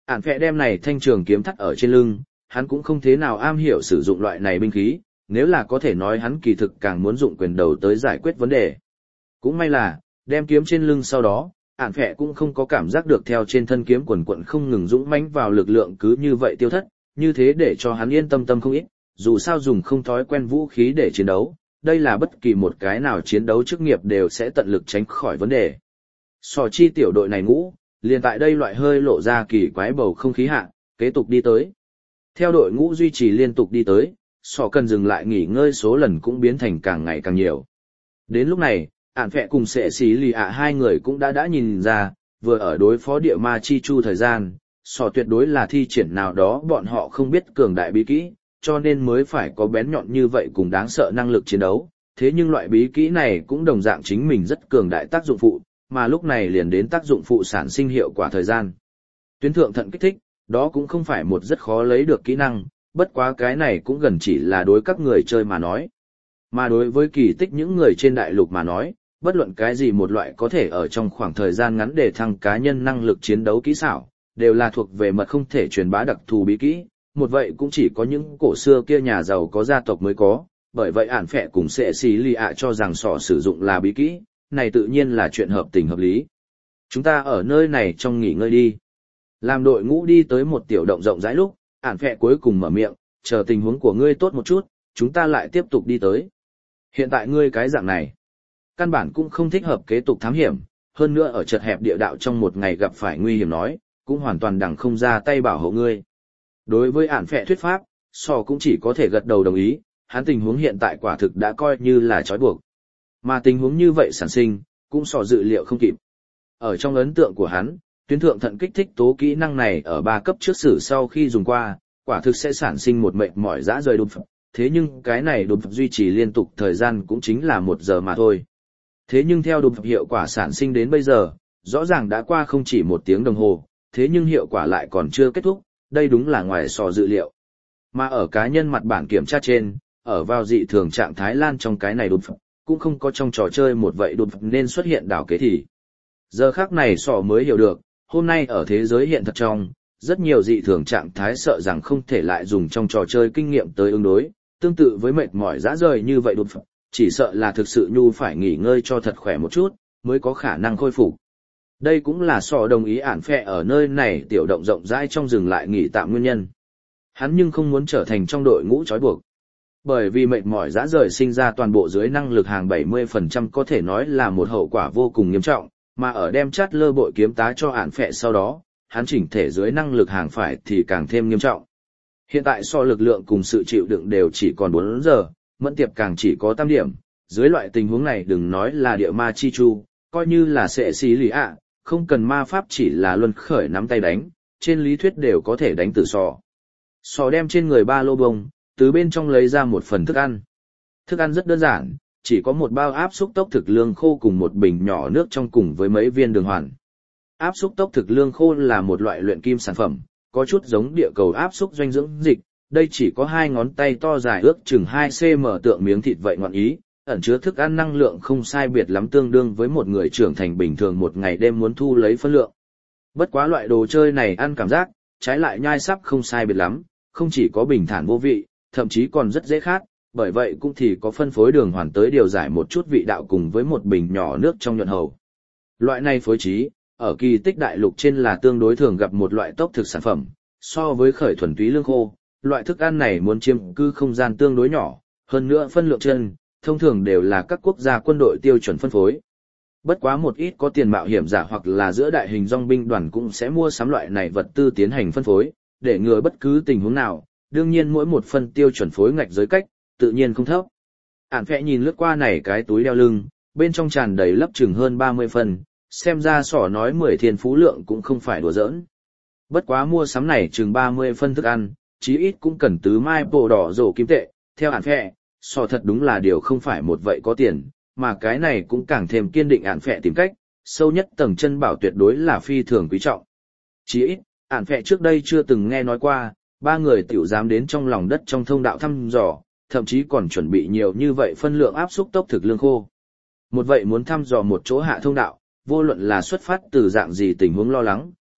Ản phẹ đem này thanh trường kiếm thắt ở trên lưng, hắn cũng không thế nào am hiểu sử dụng loại này binh khí, nếu là có thể nói hắn kỳ thực càng muốn dụng quyền đầu tới giải quyết vấn đề. Cũng may là, đem kiếm trên lưng sau đó, Ản phẹ cũng không có cảm giác được theo trên thân kiếm quần quận không ngừng dũng mãnh vào lực lượng cứ như vậy tiêu thất, như thế để cho hắn yên tâm tâm không ít, dù sao dùng không thói quen vũ khí để chiến đấu, đây là bất kỳ một cái nào chiến đấu chức nghiệp đều sẽ tận lực tránh khỏi vấn đề. Sò chi tiểu đội này ngũ, liền tại đây loại hơi lộ ra kỳ quái bầu không khí hạ, kế tục đi tới. Theo đội ngũ duy trì liên tục đi tới, sò cần dừng lại nghỉ ngơi số lần cũng biến thành càng ngày càng nhiều. Đến lúc này, Ản phẹ cùng Sệ Xí Lì ạ hai người cũng đã nhìn ra, vừa ở đối phó địa ma chi chu thời gian, sò tuyệt đối là thi triển nào đó bọn họ không biết cường đại bí kỹ, cho nên mới phải có bén nhọn như vậy cùng đáng sợ năng lực chiến đấu. Thế nhưng loại bí kỹ này cũng đồng dạng chính mình rất cường đại tác dụng phụ, mà lúc này liền đến tác dụng phụ sản sinh hiệu quả thời gian. Tuyến thượng thận kích thích, đó cũng không phải một rất khó lấy được kỹ năng, bất quá cái này cũng gần chỉ là đối các người chơi mà nói. Mà đối với kỳ tích những người trên đại lục mà nói, bất luận cái gì một loại có thể ở trong khoảng thời gian ngắn để thăng cá nhân năng lực chiến đấu kỹ xảo, đều là thuộc về mật không thể truyền bá đặc thù bí kỹ, một vậy cũng chỉ có những cổ xưa kia nhà giàu có gia tộc mới có, bởi vậy Ản phẹ cùng Sệ Xí Lì ạ cho rằng sọ sử dụng là bí kỹ, này tự nhiên là chuyện hợp tình hợp lý. Chúng ta ở nơi này trong nghỉ ngơi đi. Làm đội ngũ đi tới một tiểu động rộng rãi lúc, Ản phẹ cuối cùng mở miệng, chờ tình huống của ngươi tốt một chút, chúng ta lại tiếp tục đi tới. Hiện tại ngươi cái dạng này, căn bản cũng không thích hợp kế tục thám hiểm, hơn nữa ở chật hẹp địa đạo trong một ngày gặp phải nguy hiểm nói, cũng hoàn toàn đằng không ra tay bảo hộ ngươi. Đối với Ản phẹ thuyết pháp, sò cũng chỉ có thể gật đầu đồng ý, hắn tình huống hiện tại quả thực đã coi như là trói buộc. Mà tình huống như vậy sản sinh, cũng sò dự liệu không kịp. Ở trong ấn tượng của hắn, tuyến thượng thận kích thích tố kỹ năng này ở 3 cấp trước sử sau khi dùng qua, quả thực sẽ sản sinh một mệt mỏi dã rời đột phập. Thế nhưng cái này đột phập duy trì liên tục thời gian cũng chính là 1 giờ mà thôi. Thế nhưng theo đột phập hiệu quả sản sinh đến bây giờ, rõ ràng đã qua không chỉ 1 tiếng đồng hồ, thế nhưng hiệu quả lại còn chưa kết thúc, đây đúng là ngoài sò dự liệu. Mà ở cá nhân mặt bản kiểm tra trên, ở vào dị thường trạng thái lan trong cái này đột phập, cũng không có trong trò chơi một vậy đột phập nên xuất hiện đảo kế thì. Giờ khác này sò mới hiểu được, hôm nay ở thế giới hiện thật trong, rất nhiều dị thường trạng thái sợ rằng không thể lại dùng trong trò chơi kinh nghiệm tới ứng đối, tương tự với mệt mỏi dã rời như vậy đột phập, chỉ sợ là thực sự nhu phải nghỉ ngơi cho thật khỏe một chút, mới có khả năng khôi phục. Đây cũng là sò đồng ý Ản phẹ ở nơi này tiểu động rộng rãi trong rừng lại nghỉ tạm nguyên nhân. Hắn nhưng không muốn trở thành trong đội ngũ trói buộc. Bởi vì mệt mỏi dã rời sinh ra toàn bộ dưới năng lực hàng 70% có thể nói là một hậu quả vô cùng nghiêm trọng, mà ở đem chát lơ bội kiếm tá cho Ản phẹ sau đó, hắn chỉnh thể dưới năng lực hàng phải thì càng thêm nghiêm trọng. Hiện tại so lực lượng cùng sự chịu đựng đều chỉ còn 4 giờ, mẫn tiệp càng chỉ có 8 điểm, dưới loại tình huống này đừng nói là địa ma chi chu, coi như là Sệ Xí Lì ạ, không cần ma pháp chỉ là luân khởi nắm tay đánh, trên lý thuyết đều có thể đánh từ sò. Sò đem trên người ba lô bông, từ bên trong lấy ra một phần thức ăn. Thức ăn rất đơn giản, chỉ có một bao áp xúc tốc thực lương khô cùng một bình nhỏ nước trong cùng với mấy viên đường hoàn. Áp xúc tốc thực lương khô là một loại luyện kim sản phẩm, có chút giống địa cầu áp xúc doanh dưỡng dịch, đây chỉ có 2 ngón tay to dài ước chừng 2 cm tượng miếng thịt vậy ngọn ý, ẩn chứa thức ăn năng lượng không sai biệt lắm tương đương với một người trưởng thành bình thường một ngày đêm muốn thu lấy phân lượng. Bất quá loại đồ chơi này ăn cảm giác, trái lại nhai sắp không sai biệt lắm, không chỉ có bình thản vô vị, thậm chí còn rất dễ khát, bởi vậy cũng thì có phân phối đường hoàn tới điều giải một chút vị đạo cùng với một bình nhỏ nước trong nhuận hầu. Loại này phối trí, ở kỳ tích đại lục trên là tương đối thường gặp một loại tốc thực sản phẩm, so với khởi thuần túy lương khô, loại thức ăn này muốn chiếm cư không gian tương đối nhỏ, hơn nữa phân lượng chân, thông thường đều là các quốc gia quân đội tiêu chuẩn phân phối. Bất quá một ít có tiền mạo hiểm giả hoặc là giữa đại hình dòng binh đoàn cũng sẽ mua sắm loại này vật tư tiến hành phân phối, để ngừa bất cứ tình huống nào, đương nhiên mỗi một phân tiêu chuẩn phối ngạch giới cách, tự nhiên không thấp. Ản phẹ nhìn lướt qua này cái túi đeo lưng, bên trong tràn đầy lấp chừng hơn 30 phần, xem ra sỏ nói 10 thiên phú lượng cũng không phải đùa giỡn. Bất quá mua sắm này chừng 30 phân thức ăn, chí ít cũng cần tứ mai bộ đỏ rổ kim tệ, theo Ản phẹ, sỏ thật đúng là điều không phải một vậy có tiền, mà cái này cũng càng thêm kiên định Ản phẹ tìm cách, sâu nhất tầng chân bảo tuyệt đối là phi thường quý trọng. Chí ít, Ản phẹ trước đây chưa từng nghe nói qua, 3 người tiểu dám đến trong lòng đất trong thông đạo thăm dò, thậm chí còn chuẩn bị nhiều như vậy phân lượng áp xúc tốc thực lương khô. Một vậy muốn thăm dò một chỗ hạ thông đạo, vô luận là xuất phát từ dạng gì tình huống lo lắng,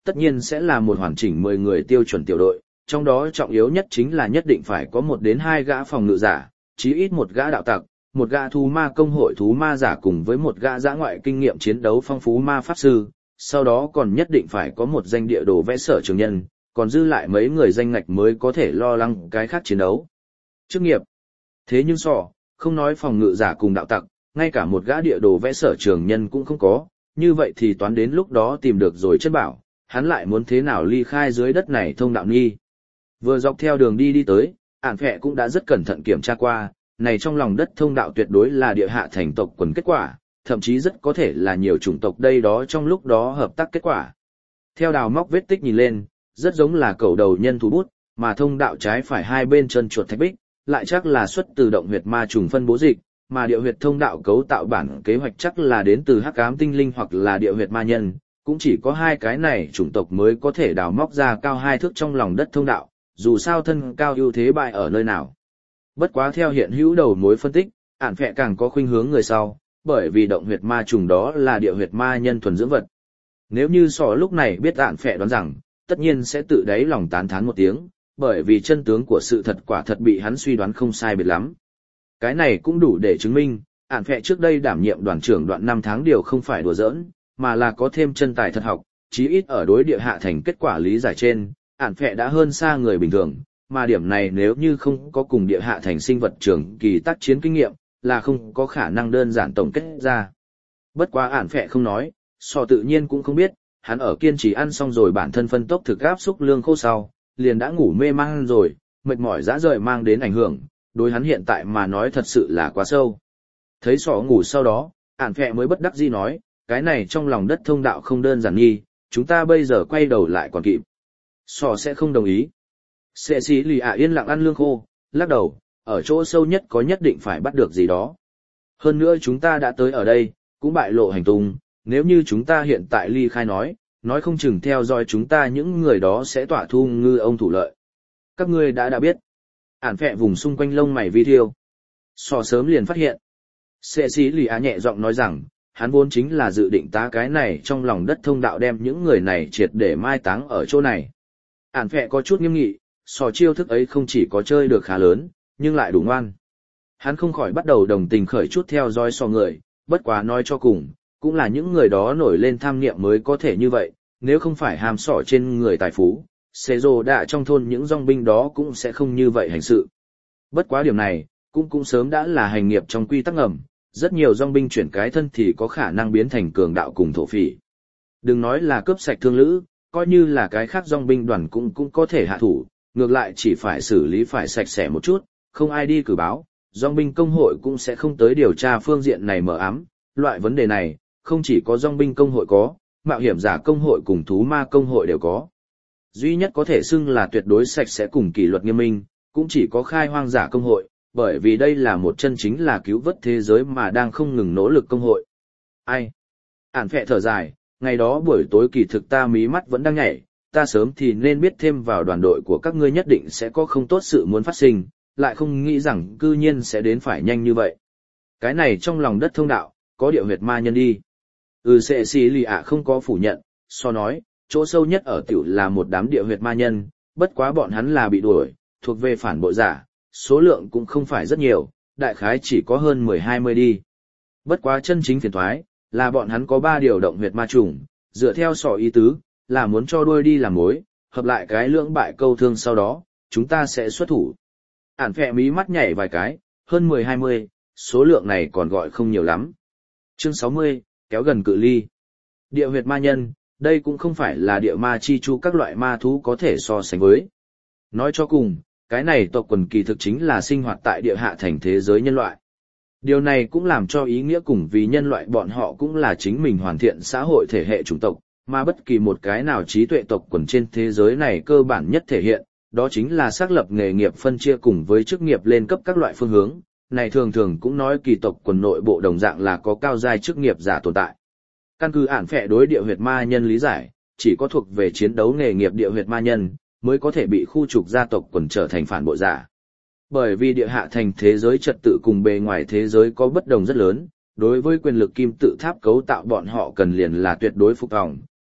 tất nhiên sẽ là một hoàn chỉnh 10 người tiêu chuẩn tiểu đội, trong đó trọng yếu nhất chính là nhất định phải có 1 đến 2 gã phòng ngự giả, chí ít 1 gã đạo tặc, 1 gã thú ma công hội thú ma giả cùng với 1 gã dã ngoại kinh nghiệm chiến đấu phong phú ma pháp sư, sau đó còn nhất định phải có 1 danh địa đồ vẽ sở trường nhân, còn dư lại mấy người danh ngạch mới có thể lo lắng cái khác chiến đấu. Chức nghiệp. Thế nhưng không nói phòng ngự giả cùng đạo tặc, ngay cả 1 gã địa đồ vẽ sở trường nhân cũng không có, như vậy thì toán đến lúc đó tìm được rồi chân bảo, hắn lại muốn thế nào ly khai dưới đất này thông đạo nghi. Vừa dọc theo đường đi tới, Ản Phệ cũng đã rất cẩn thận kiểm tra qua, này trong lòng đất thông đạo tuyệt đối là địa hạ thành tộc quần kết quả, thậm chí rất có thể là nhiều chủng tộc đây đó trong lúc đó hợp tác kết quả. Theo đào móc vết tích nhìn lên, rất giống là cầu đầu nhân thủ bút, mà thông đạo trái phải hai bên chân chuột thạch bích, lại chắc là xuất từ động huyệt ma trùng phân bố dịch, mà địa huyệt thông đạo cấu tạo bản kế hoạch chắc là đến từ hắc ám tinh linh hoặc là địa huyệt ma nhân, cũng chỉ có hai cái này chủng tộc mới có thể đào móc ra cao 2 thước trong lòng đất thông đạo, dù sao thân cao ưu thế bại ở nơi nào. Bất quá theo hiện hữu đầu mối phân tích, Ản Phệ càng có khuynh hướng người sau, bởi vì động huyệt ma trùng đó là địa huyệt ma nhân thuần dưỡng vật. Nếu như lúc này biết Ản Phệ đoán rằng, tất nhiên sẽ tự đáy lòng tán thán một tiếng, bởi vì chân tướng của sự thật quả thật bị hắn suy đoán không sai biệt lắm. Cái này cũng đủ để chứng minh, Ản Phệ trước đây đảm nhiệm đoàn trưởng đoạn 5 tháng điều không phải đùa giỡn, mà là có thêm chân tài thật học, chí ít ở đối địa hạ thành kết quả lý giải trên, Ản Phệ đã hơn xa người bình thường, mà điểm này nếu như không có cùng địa hạ thành sinh vật trường kỳ tác chiến kinh nghiệm, là không có khả năng đơn giản tổng kết ra. Bất quá Ản Phệ không nói, tự nhiên cũng không biết, hắn ở kiên trì ăn xong rồi bản thân phân tốc thực áp xúc lương khô sau, liền đã ngủ mê man rồi, mệt mỏi dã rời mang đến ảnh hưởng, đối hắn hiện tại mà nói thật sự là quá sâu. Thấy ngủ sau đó, Ản Phệ mới bất đắc dĩ nói, cái này trong lòng đất thông đạo không đơn giản nghi, chúng ta bây giờ quay đầu lại còn kịp. Sẽ không đồng ý. Sệ xí lì yên lặng ăn lương khô, lắc đầu, ở chỗ sâu nhất có nhất định phải bắt được gì đó. Hơn nữa chúng ta đã tới ở đây, cũng bại lộ hành tung, nếu như chúng ta hiện tại ly khai nói không chừng theo dõi chúng ta những người đó sẽ tỏa thu ngư ông thủ lợi. Các ngươi đã biết. Ản Phệ vùng xung quanh lông mày vi thiêu. Sớm liền phát hiện. Sệ xí lì nhẹ giọng nói rằng, hắn vốn chính là dự định tá cái này trong lòng đất thông đạo đem những người này triệt để mai táng ở chỗ này. Ản Phệ có chút nghiêm nghị, chiêu thức ấy không chỉ có chơi được khá lớn, nhưng lại đủ ngoan. Hắn không khỏi bắt đầu đồng tình khởi chút theo dõi người, bất quá nói cho cùng, cũng là những người đó nổi lên tham niệm mới có thể như vậy, nếu không phải ham trên người tài phú, đã trong thôn những dòng binh đó cũng sẽ không như vậy hành sự. Bất quá điểm này, cũng sớm đã là hành nghiệp trong quy tắc ngầm, rất nhiều dòng binh chuyển cái thân thì có khả năng biến thành cường đạo cùng thổ phỉ. Đừng nói là cướp sạch thương lữ, coi như là cái khác dòng binh đoàn cũng có thể hạ thủ, ngược lại chỉ phải xử lý phải sạch sẽ một chút, không ai đi cử báo, dòng binh công hội cũng sẽ không tới điều tra phương diện này mờ ám. Loại vấn đề này, không chỉ có dòng binh công hội có, mạo hiểm giả công hội cùng thú ma công hội đều có. Duy nhất có thể xưng là tuyệt đối sạch sẽ cùng kỷ luật nghiêm minh, cũng chỉ có khai hoang giả công hội, bởi vì đây là một chân chính là cứu vớt thế giới mà đang không ngừng nỗ lực công hội. Ai? Ản Phệ thở dài, ngày đó buổi tối kỳ thực ta mí mắt vẫn đang nhảy, ta sớm thì nên biết thêm vào đoàn đội của các ngươi nhất định sẽ có không tốt sự muốn phát sinh, lại không nghĩ rằng cư nhiên sẽ đến phải nhanh như vậy. Cái này trong lòng đất thông đạo, có địa huyệt ma nhân đi. Sệ xì lì không có phủ nhận, nói, chỗ sâu nhất ở tiểu là một đám địa huyệt ma nhân, bất quá bọn hắn là bị đuổi, thuộc về phản bội giả, số lượng cũng không phải rất nhiều, đại khái chỉ có hơn 10-20 đi. Bất quá chân chính phiền toái, là bọn hắn có 3 điều động huyệt ma trùng, dựa theo ý tứ, là muốn cho đuôi đi làm mối, hợp lại cái lưỡng bại câu thương sau đó, chúng ta sẽ xuất thủ. Ản Phệ mí mắt nhảy vài cái, hơn 10-20, số lượng này còn gọi không nhiều lắm. Chương 60, kéo gần cự ly. Địa huyệt ma nhân, đây cũng không phải là địa ma chi chu các loại ma thú có thể so sánh với. Nói cho cùng, cái này tộc quần kỳ thực chính là sinh hoạt tại địa hạ thành thế giới nhân loại. Điều này cũng làm cho ý nghĩa cùng vì nhân loại bọn họ cũng là chính mình hoàn thiện xã hội thể hệ chủng tộc, mà bất kỳ một cái nào trí tuệ tộc quần trên thế giới này cơ bản nhất thể hiện, đó chính là xác lập nghề nghiệp phân chia cùng với chức nghiệp lên cấp các loại phương hướng. Này thường thường cũng nói kỳ tộc quần nội bộ đồng dạng là có cao giai chức nghiệp giả tồn tại. Căn cứ Ản Phệ đối địa huyệt ma nhân lý giải, chỉ có thuộc về chiến đấu nghề nghiệp địa huyệt ma nhân mới có thể bị khu trục gia tộc quần trở thành phản bội giả. Bởi vì địa hạ thành thế giới trật tự cùng bề ngoài thế giới có bất đồng rất lớn, đối với quyền lực kim tự tháp cấu tạo bọn họ cần liền là tuyệt đối phục tòng,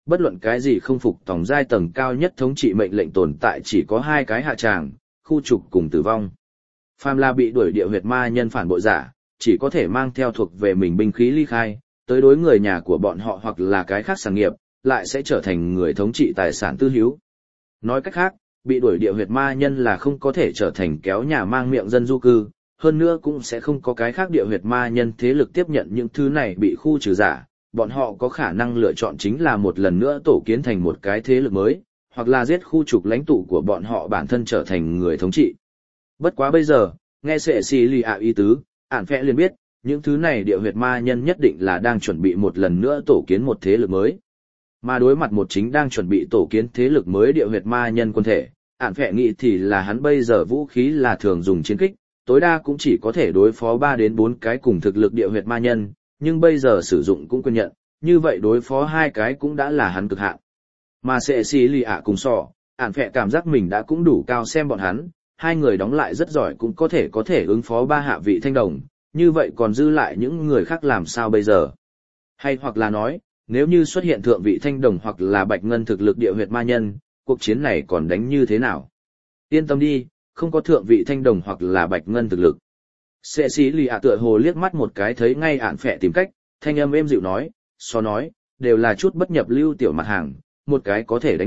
bất luận cái gì không phục tòng giai tầng cao nhất thống trị mệnh lệnh tồn tại chỉ có hai cái hạ tràng, khu trục cùng tử vong. Phàm là bị đuổi địa huyệt ma nhân phản bội giả, chỉ có thể mang theo thuộc về mình binh khí ly khai, tới đối người nhà của bọn họ hoặc là cái khác sản nghiệp, lại sẽ trở thành người thống trị tài sản tư hữu. Nói cách khác, bị đuổi địa huyệt ma nhân là không có thể trở thành kéo nhà mang miệng dân du cư, hơn nữa cũng sẽ không có cái khác địa huyệt ma nhân thế lực tiếp nhận những thứ này bị khu trừ giả, bọn họ có khả năng lựa chọn chính là một lần nữa tổ kiến thành một cái thế lực mới, hoặc là giết khu trục lãnh tụ của bọn họ bản thân trở thành người thống trị. Bất quá bây giờ, nghe sệ xì lì ạ ý tứ, ản phẹ liền biết, những thứ này địa huyệt ma nhân nhất định là đang chuẩn bị một lần nữa tổ kiến một thế lực mới. Mà đối mặt một chính đang chuẩn bị tổ kiến thế lực mới địa huyệt ma nhân quân thể, ản phẹ nghĩ thì là hắn bây giờ vũ khí là thường dùng chiến kích, tối đa cũng chỉ có thể đối phó 3 đến 4 cái cùng thực lực địa huyệt ma nhân, nhưng bây giờ sử dụng cũng quyền nhận, như vậy đối phó 2 cái cũng đã là hắn cực hạn. Mà sệ xì lì ạ cùng sọ, ản phẹ cảm giác mình đã cũng đủ cao xem bọn hắn, hai người đóng lại rất giỏi cũng có thể ứng phó 3 hạ vị thanh đồng, như vậy còn dư lại những người khác làm sao bây giờ? Hay hoặc là nói, nếu như xuất hiện thượng vị thanh đồng hoặc là bạch ngân thực lực địa huyệt ma nhân, cuộc chiến này còn đánh như thế nào? Yên tâm đi, không có thượng vị thanh đồng hoặc là bạch ngân thực lực. Sệ xí lì ạ tựa hồ liếc mắt một cái thấy ngay ạn phẹ tìm cách, thanh âm êm dịu nói, so nói, đều là chút bất nhập lưu tiểu mặt hàng, một cái có thể đánh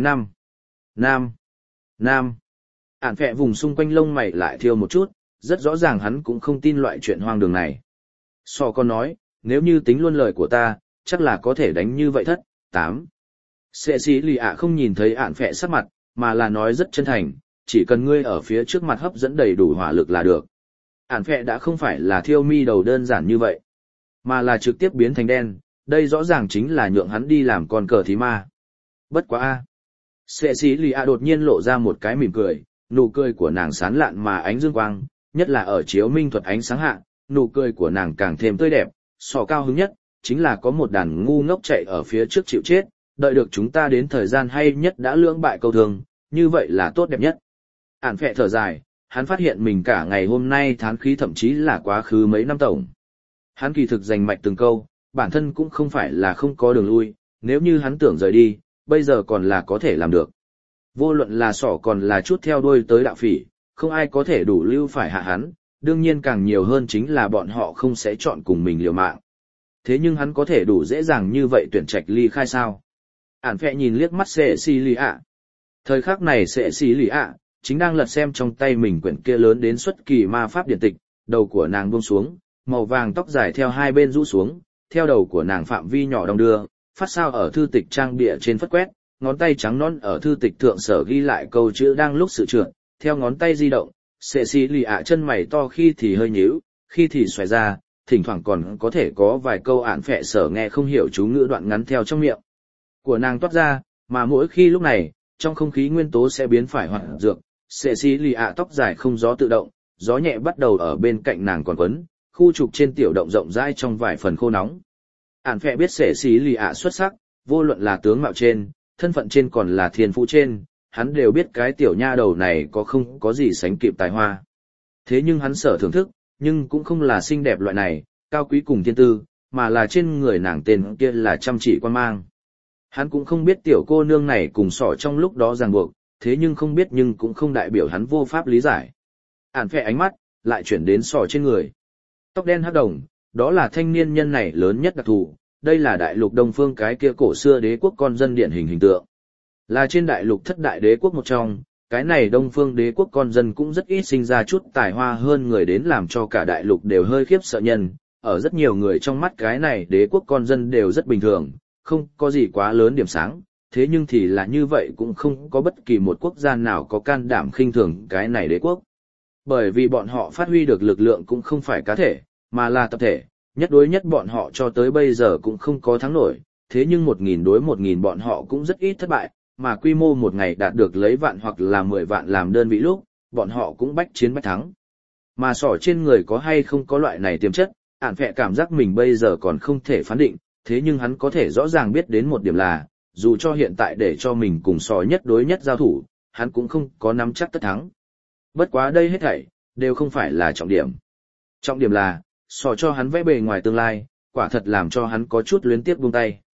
Nam. Ạn phẹ vùng xung quanh lông mày lại thiêu một chút, rất rõ ràng hắn cũng không tin loại chuyện hoang đường này. So con nói, nếu như tính luôn lời của ta, chắc là có thể đánh như vậy thất, 8. Sệ xí lì ạ không nhìn thấy ạn phẹ sắc mặt, mà là nói rất chân thành, chỉ cần ngươi ở phía trước mặt hấp dẫn đầy đủ hỏa lực là được. Ản phẹ đã không phải là thiêu mi đầu đơn giản như vậy, mà là trực tiếp biến thành đen, đây rõ ràng chính là nhượng hắn đi làm con cờ thí ma. Bất quá a. Sệ xí lì a đột nhiên lộ ra một cái mỉm cười, nụ cười của nàng sán lạn mà ánh dương quang, nhất là ở chiếu minh thuật ánh sáng hạ, nụ cười của nàng càng thêm tươi đẹp, sò cao hứng nhất, chính là có một đàn ngu ngốc chạy ở phía trước chịu chết, đợi được chúng ta đến thời gian hay nhất đã lưỡng bại câu thương, như vậy là tốt đẹp nhất. Ản phẹ thở dài, hắn phát hiện mình cả ngày hôm nay thán khí thậm chí là quá khứ mấy năm tổng. Hắn kỳ thực giành mạch từng câu, bản thân cũng không phải là không có đường lui, nếu như hắn tưởng rời đi, bây giờ còn là có thể làm được. Vô luận là sỏ còn là chút theo đuôi tới đạo phỉ, không ai có thể đủ lưu phải hạ hắn, đương nhiên càng nhiều hơn chính là bọn họ không sẽ chọn cùng mình liều mạng. Thế nhưng hắn có thể đủ dễ dàng như vậy tuyển trạch ly khai sao? Ản phẹ nhìn liếc mắt sệ xì lì ạ. Thời khắc này sệ xì lì ạ chính đang lật xem trong tay mình quyển kia lớn đến xuất kỳ ma pháp điển tịch, đầu của nàng buông xuống, màu vàng tóc dài theo hai bên rũ xuống, theo đầu của nàng phạm vi nhỏ đong đưa, phát sao ở thư tịch trang bìa trên phất quét, ngón tay trắng nõn ở thư tịch thượng sở ghi lại câu chữ đang lúc sự trượt, theo ngón tay di động, sệ xì lì ạ chân mày to khi thì hơi nhíu, khi thì xoài ra, thỉnh thoảng còn có thể có vài câu ản phệ sở nghe không hiểu chú ngữ đoạn ngắn theo trong miệng của nàng toát ra, mà mỗi khi lúc này, trong không khí nguyên tố sẽ biến phải hoạt dược. Sệ xí lì ạ tóc dài không gió tự động, gió nhẹ bắt đầu ở bên cạnh nàng còn quấn, khu trục trên tiểu động rộng rãi trong vài phần khô nóng. Ản phẹ biết sệ xí lì ạ xuất sắc, vô luận là tướng mạo trên, thân phận trên còn là thiên phú trên, hắn đều biết cái tiểu nha đầu này có không có gì sánh kịp tài hoa. Thế nhưng hắn sở thưởng thức, nhưng cũng không là xinh đẹp loại này, cao quý cùng thiên tư, mà là trên người nàng tên kia là chăm chỉ quan mang. Hắn cũng không biết tiểu cô nương này cùng sỏ trong lúc đó ràng buộc, thế nhưng không biết nhưng cũng không đại biểu hắn vô pháp lý giải. Ản phẹ ánh mắt, lại chuyển đến sỏ trên người. Tóc đen hắc đồng, đó là thanh niên nhân này lớn nhất đặc thù, đây là đại lục Đông Phương cái kia cổ xưa đế quốc con dân điển hình hình tượng. Là trên đại lục thất đại đế quốc một trong, cái này Đông Phương đế quốc con dân cũng rất ít sinh ra chút tài hoa hơn người đến làm cho cả đại lục đều hơi khiếp sợ nhân. Ở rất nhiều người trong mắt cái này đế quốc con dân đều rất bình thường, không có gì quá lớn điểm sáng, thế nhưng thì là như vậy cũng không có bất kỳ một quốc gia nào có can đảm khinh thường cái này đế quốc. Bởi vì bọn họ phát huy được lực lượng cũng không phải cá thể, mà là tập thể, nhất đối nhất bọn họ cho tới bây giờ cũng không có thắng nổi, thế nhưng 1000 đối 1000 bọn họ cũng rất ít thất bại, mà quy mô một ngày đạt được lấy vạn hoặc là 10 vạn làm đơn vị lúc, bọn họ cũng bách chiến bách thắng. Mà sỏ trên người có hay không có loại này tiềm chất, Ản phẹ cảm giác mình bây giờ còn không thể phán định, thế nhưng hắn có thể rõ ràng biết đến một điểm là, dù cho hiện tại để cho mình cùng sò nhất đối nhất giao thủ, hắn cũng không có nắm chắc tất thắng. Bất quá đây hết thảy, đều không phải là trọng điểm. Trọng điểm là, sò cho hắn vẽ bề ngoài tương lai, quả thật làm cho hắn có chút luyến tiếc buông tay.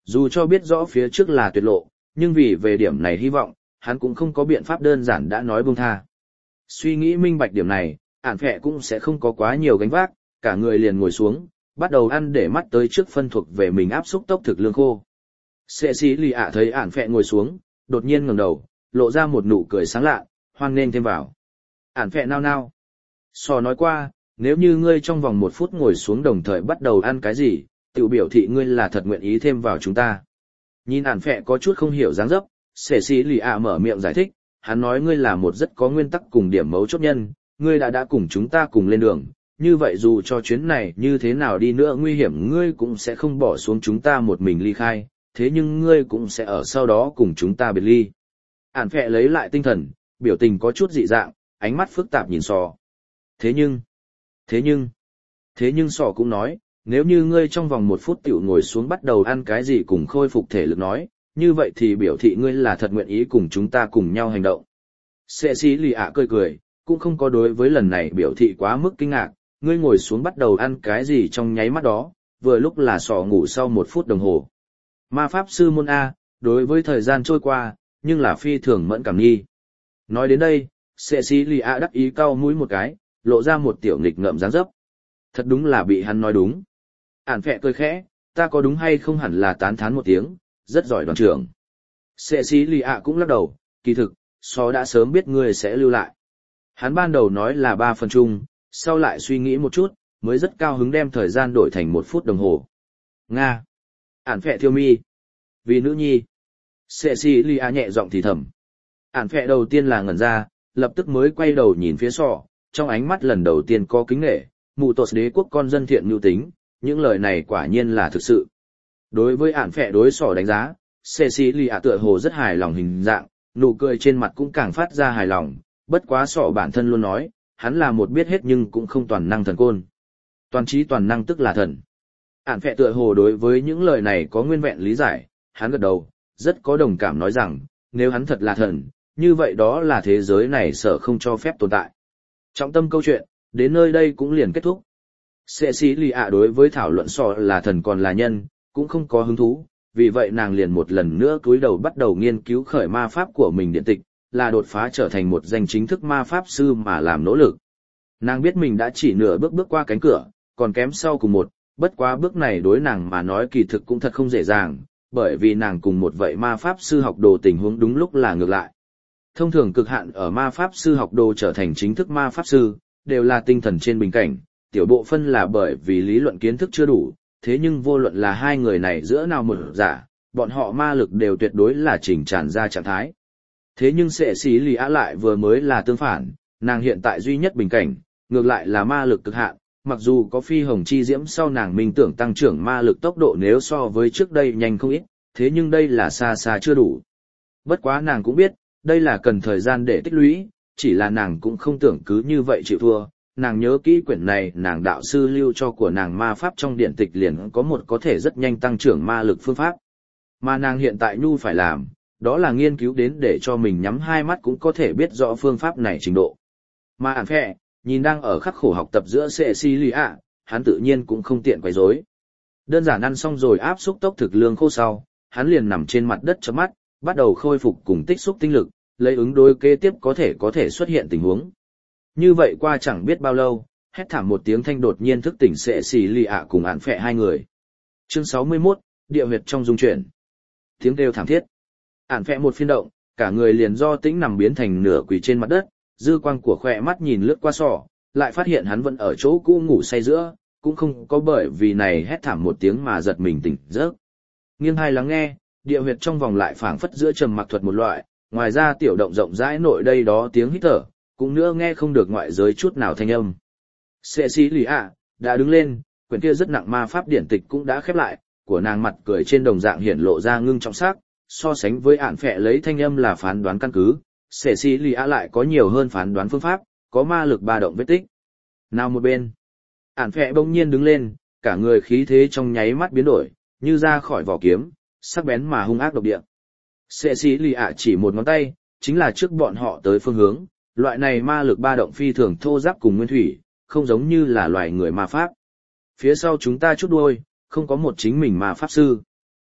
Dù cho biết rõ phía trước là tuyệt lộ, nhưng vì về điểm này hy vọng, hắn cũng không có biện pháp đơn giản đã nói buông tha. Suy nghĩ minh bạch điểm này, ản phẹ cũng sẽ không có quá nhiều gánh vác, cả người liền ngồi xuống, bắt đầu ăn để mắt tới trước phân thuộc về mình áp xúc tốc thực lương khô. Sệ xí lì ạ thấy ản phẹ ngồi xuống, đột nhiên ngẩng đầu, lộ ra một nụ cười sáng lạ, hoan nghênh thêm vào. Ản phẹ nao nao. Sò nói qua, nếu như ngươi trong vòng 1 phút ngồi xuống đồng thời bắt đầu ăn cái gì, tự biểu thị ngươi là thật nguyện ý thêm vào chúng ta. Nhìn ản phẹ có chút không hiểu dáng dấp, sệ xí lì ạ mở miệng giải thích, hắn nói ngươi là một rất có nguyên tắc cùng điểm mấu chốt nhân, ngươi đã cùng chúng ta cùng lên đường, như vậy dù cho chuyến này như thế nào đi nữa nguy hiểm ngươi cũng sẽ không bỏ xuống chúng ta một mình ly khai, thế nhưng ngươi cũng sẽ ở sau đó cùng chúng ta biệt ly. Ản phẹ lấy lại tinh thần, biểu tình có chút dị dạng, ánh mắt phức tạp nhìn sò. Thế nhưng sò cũng nói, nếu như ngươi trong vòng 1 phút tiểu ngồi xuống bắt đầu ăn cái gì cùng khôi phục thể lực nói, như vậy thì biểu thị ngươi là thật nguyện ý cùng chúng ta cùng nhau hành động. Sệ xí lì ạ cười cười, cũng không có đối với lần này biểu thị quá mức kinh ngạc, ngươi ngồi xuống bắt đầu ăn cái gì trong nháy mắt đó, vừa lúc là sò ngủ sau 1 phút đồng hồ. Ma pháp sư môn A, đối với thời gian trôi qua, nhưng là phi thường mẫn cảm nghi. Nói đến đây, sệ xí lì ạ đắc ý cau mũi một cái, lộ ra một tiểu nghịch ngợm dáng dấp. Thật đúng là bị hắn nói đúng. Ản phẹ cười khẽ, ta có đúng hay không hẳn là tán thán một tiếng, rất giỏi đoàn trưởng. Sệ xí lì ạ cũng lắc đầu, kỳ thực, sò đã sớm biết ngươi sẽ lưu lại. Hắn ban đầu nói là 3 phần chung, sau lại suy nghĩ một chút, mới rất cao hứng đem thời gian đổi thành 1 phút đồng hồ. Nga. Ản phẹ thiêu mi. Vì nữ nhi. Sệ xí lì ạ nhẹ giọng thì thầm. Ản phẹ đầu tiên là ngẩn ra, lập tức mới quay đầu nhìn phía sò, trong ánh mắt lần đầu tiên có kính nể, mù tột đế quốc con dân thiện nhu tính, những lời này quả nhiên là thực sự. Đối với ản phẹ đối sò đánh giá, Cecilia tựa hồ rất hài lòng hình dạng, nụ cười trên mặt cũng càng phát ra hài lòng, bất quá sò bản thân luôn nói, hắn là một biết hết nhưng cũng không toàn năng thần côn. Toàn trí toàn năng tức là thần. Ản phẹ tựa hồ đối với những lời này có nguyên vẹn lý giải, hắn gật đầu, rất có đồng cảm nói rằng, nếu hắn thật là thần, như vậy đó là thế giới này sợ không cho phép tồn tại. Trọng tâm câu chuyện, đến nơi đây cũng liền kết thúc. Cecilia đối với thảo luận sò là thần còn là nhân, cũng không có hứng thú, vì vậy nàng liền một lần nữa cúi đầu bắt đầu nghiên cứu khởi ma pháp của mình điện tịch, là đột phá trở thành một danh chính thức ma pháp sư mà làm nỗ lực. Nàng biết mình đã chỉ nửa bước qua cánh cửa, còn kém sau cùng một, bất quá bước này đối nàng mà nói kỳ thực cũng thật không dễ dàng, bởi vì nàng cùng một vậy ma pháp sư học đồ tình huống đúng lúc là ngược lại. Thông thường cực hạn ở ma pháp sư học đồ trở thành chính thức ma pháp sư, đều là tinh thần trên bình cảnh, tiểu bộ phân là bởi vì lý luận kiến thức chưa đủ, thế nhưng vô luận là hai người này giữa nào một giả, bọn họ ma lực đều tuyệt đối là chỉnh tràn ra trạng thái. Thế nhưng Sệ Xí Lì Á lại vừa mới là tương phản, nàng hiện tại duy nhất bình cảnh, ngược lại là ma lực cực hạn, mặc dù có phi hồng chi diễm sau nàng minh tưởng tăng trưởng ma lực tốc độ nếu so với trước đây nhanh không ít, thế nhưng đây là xa xa chưa đủ. Bất quá nàng cũng biết, đây là cần thời gian để tích lũy, chỉ là nàng cũng không tưởng cứ như vậy chịu thua. Nàng nhớ kỹ quyển này nàng đạo sư lưu cho của nàng ma pháp trong điện tịch liền có một có thể rất nhanh tăng trưởng ma lực phương pháp. Mà nàng hiện tại nhu phải làm, đó là nghiên cứu đến để cho mình nhắm hai mắt cũng có thể biết rõ phương pháp này trình độ. Mà ản phẹ, nhìn đang ở khắc khổ học tập giữa Cecilia, hắn tự nhiên cũng không tiện quấy rối. Đơn giản ăn xong rồi áp xúc tốc thực lương khô sau, hắn liền nằm trên mặt đất chớp mắt, bắt đầu khôi phục cùng tích xúc tinh lực, lấy ứng đối kế tiếp có thể xuất hiện tình huống. Như vậy qua chẳng biết bao lâu, hét thảm một tiếng thanh đột nhiên thức tỉnh Cecilia cùng ản phẹ hai người. Chương 61, địa huyệt trong dung chuyển. Tiếng kêu thảm thiết. Ản phẹ một phiên động, cả người liền do tĩnh nằm biến thành nửa quỳ trên mặt đất, dư quang của khỏe mắt nhìn lướt qua sọ, lại phát hiện hắn vẫn ở chỗ cũ ngủ say giữa, cũng không có bởi vì này hét thảm một tiếng mà giật mình tỉnh giấc. Nghiêng hai lắng nghe, địa huyệt trong vòng lại phảng phất giữa trầm mặc thuật một loại, ngoài ra tiểu động rộng rãi nội đây đó tiếng hít thở, cũng nữa nghe không được ngoại giới chút nào thanh âm. Cecilia đã đứng lên, quyển kia rất nặng ma pháp điển tịch cũng đã khép lại, của nàng mặt cười trên đồng dạng hiển lộ ra ngưng trọng sắc, so sánh với ản phẹ lấy thanh âm là phán đoán căn cứ, Cecilia lại có nhiều hơn phán đoán phương pháp, có ma lực ba động vết tích. Nào một bên, ản phẹ bỗng nhiên đứng lên, cả người khí thế trong nháy mắt biến đổi, như ra khỏi vỏ kiếm, sắc bén mà hung ác độc địa. Cecilia chỉ một ngón tay, chính là trước bọn họ tới phương hướng, loại này ma lực ba động phi thường thô ráp cùng nguyên thủy, không giống như là loài người ma pháp. Phía sau chúng ta chút đuôi, không có một chính mình ma pháp sư.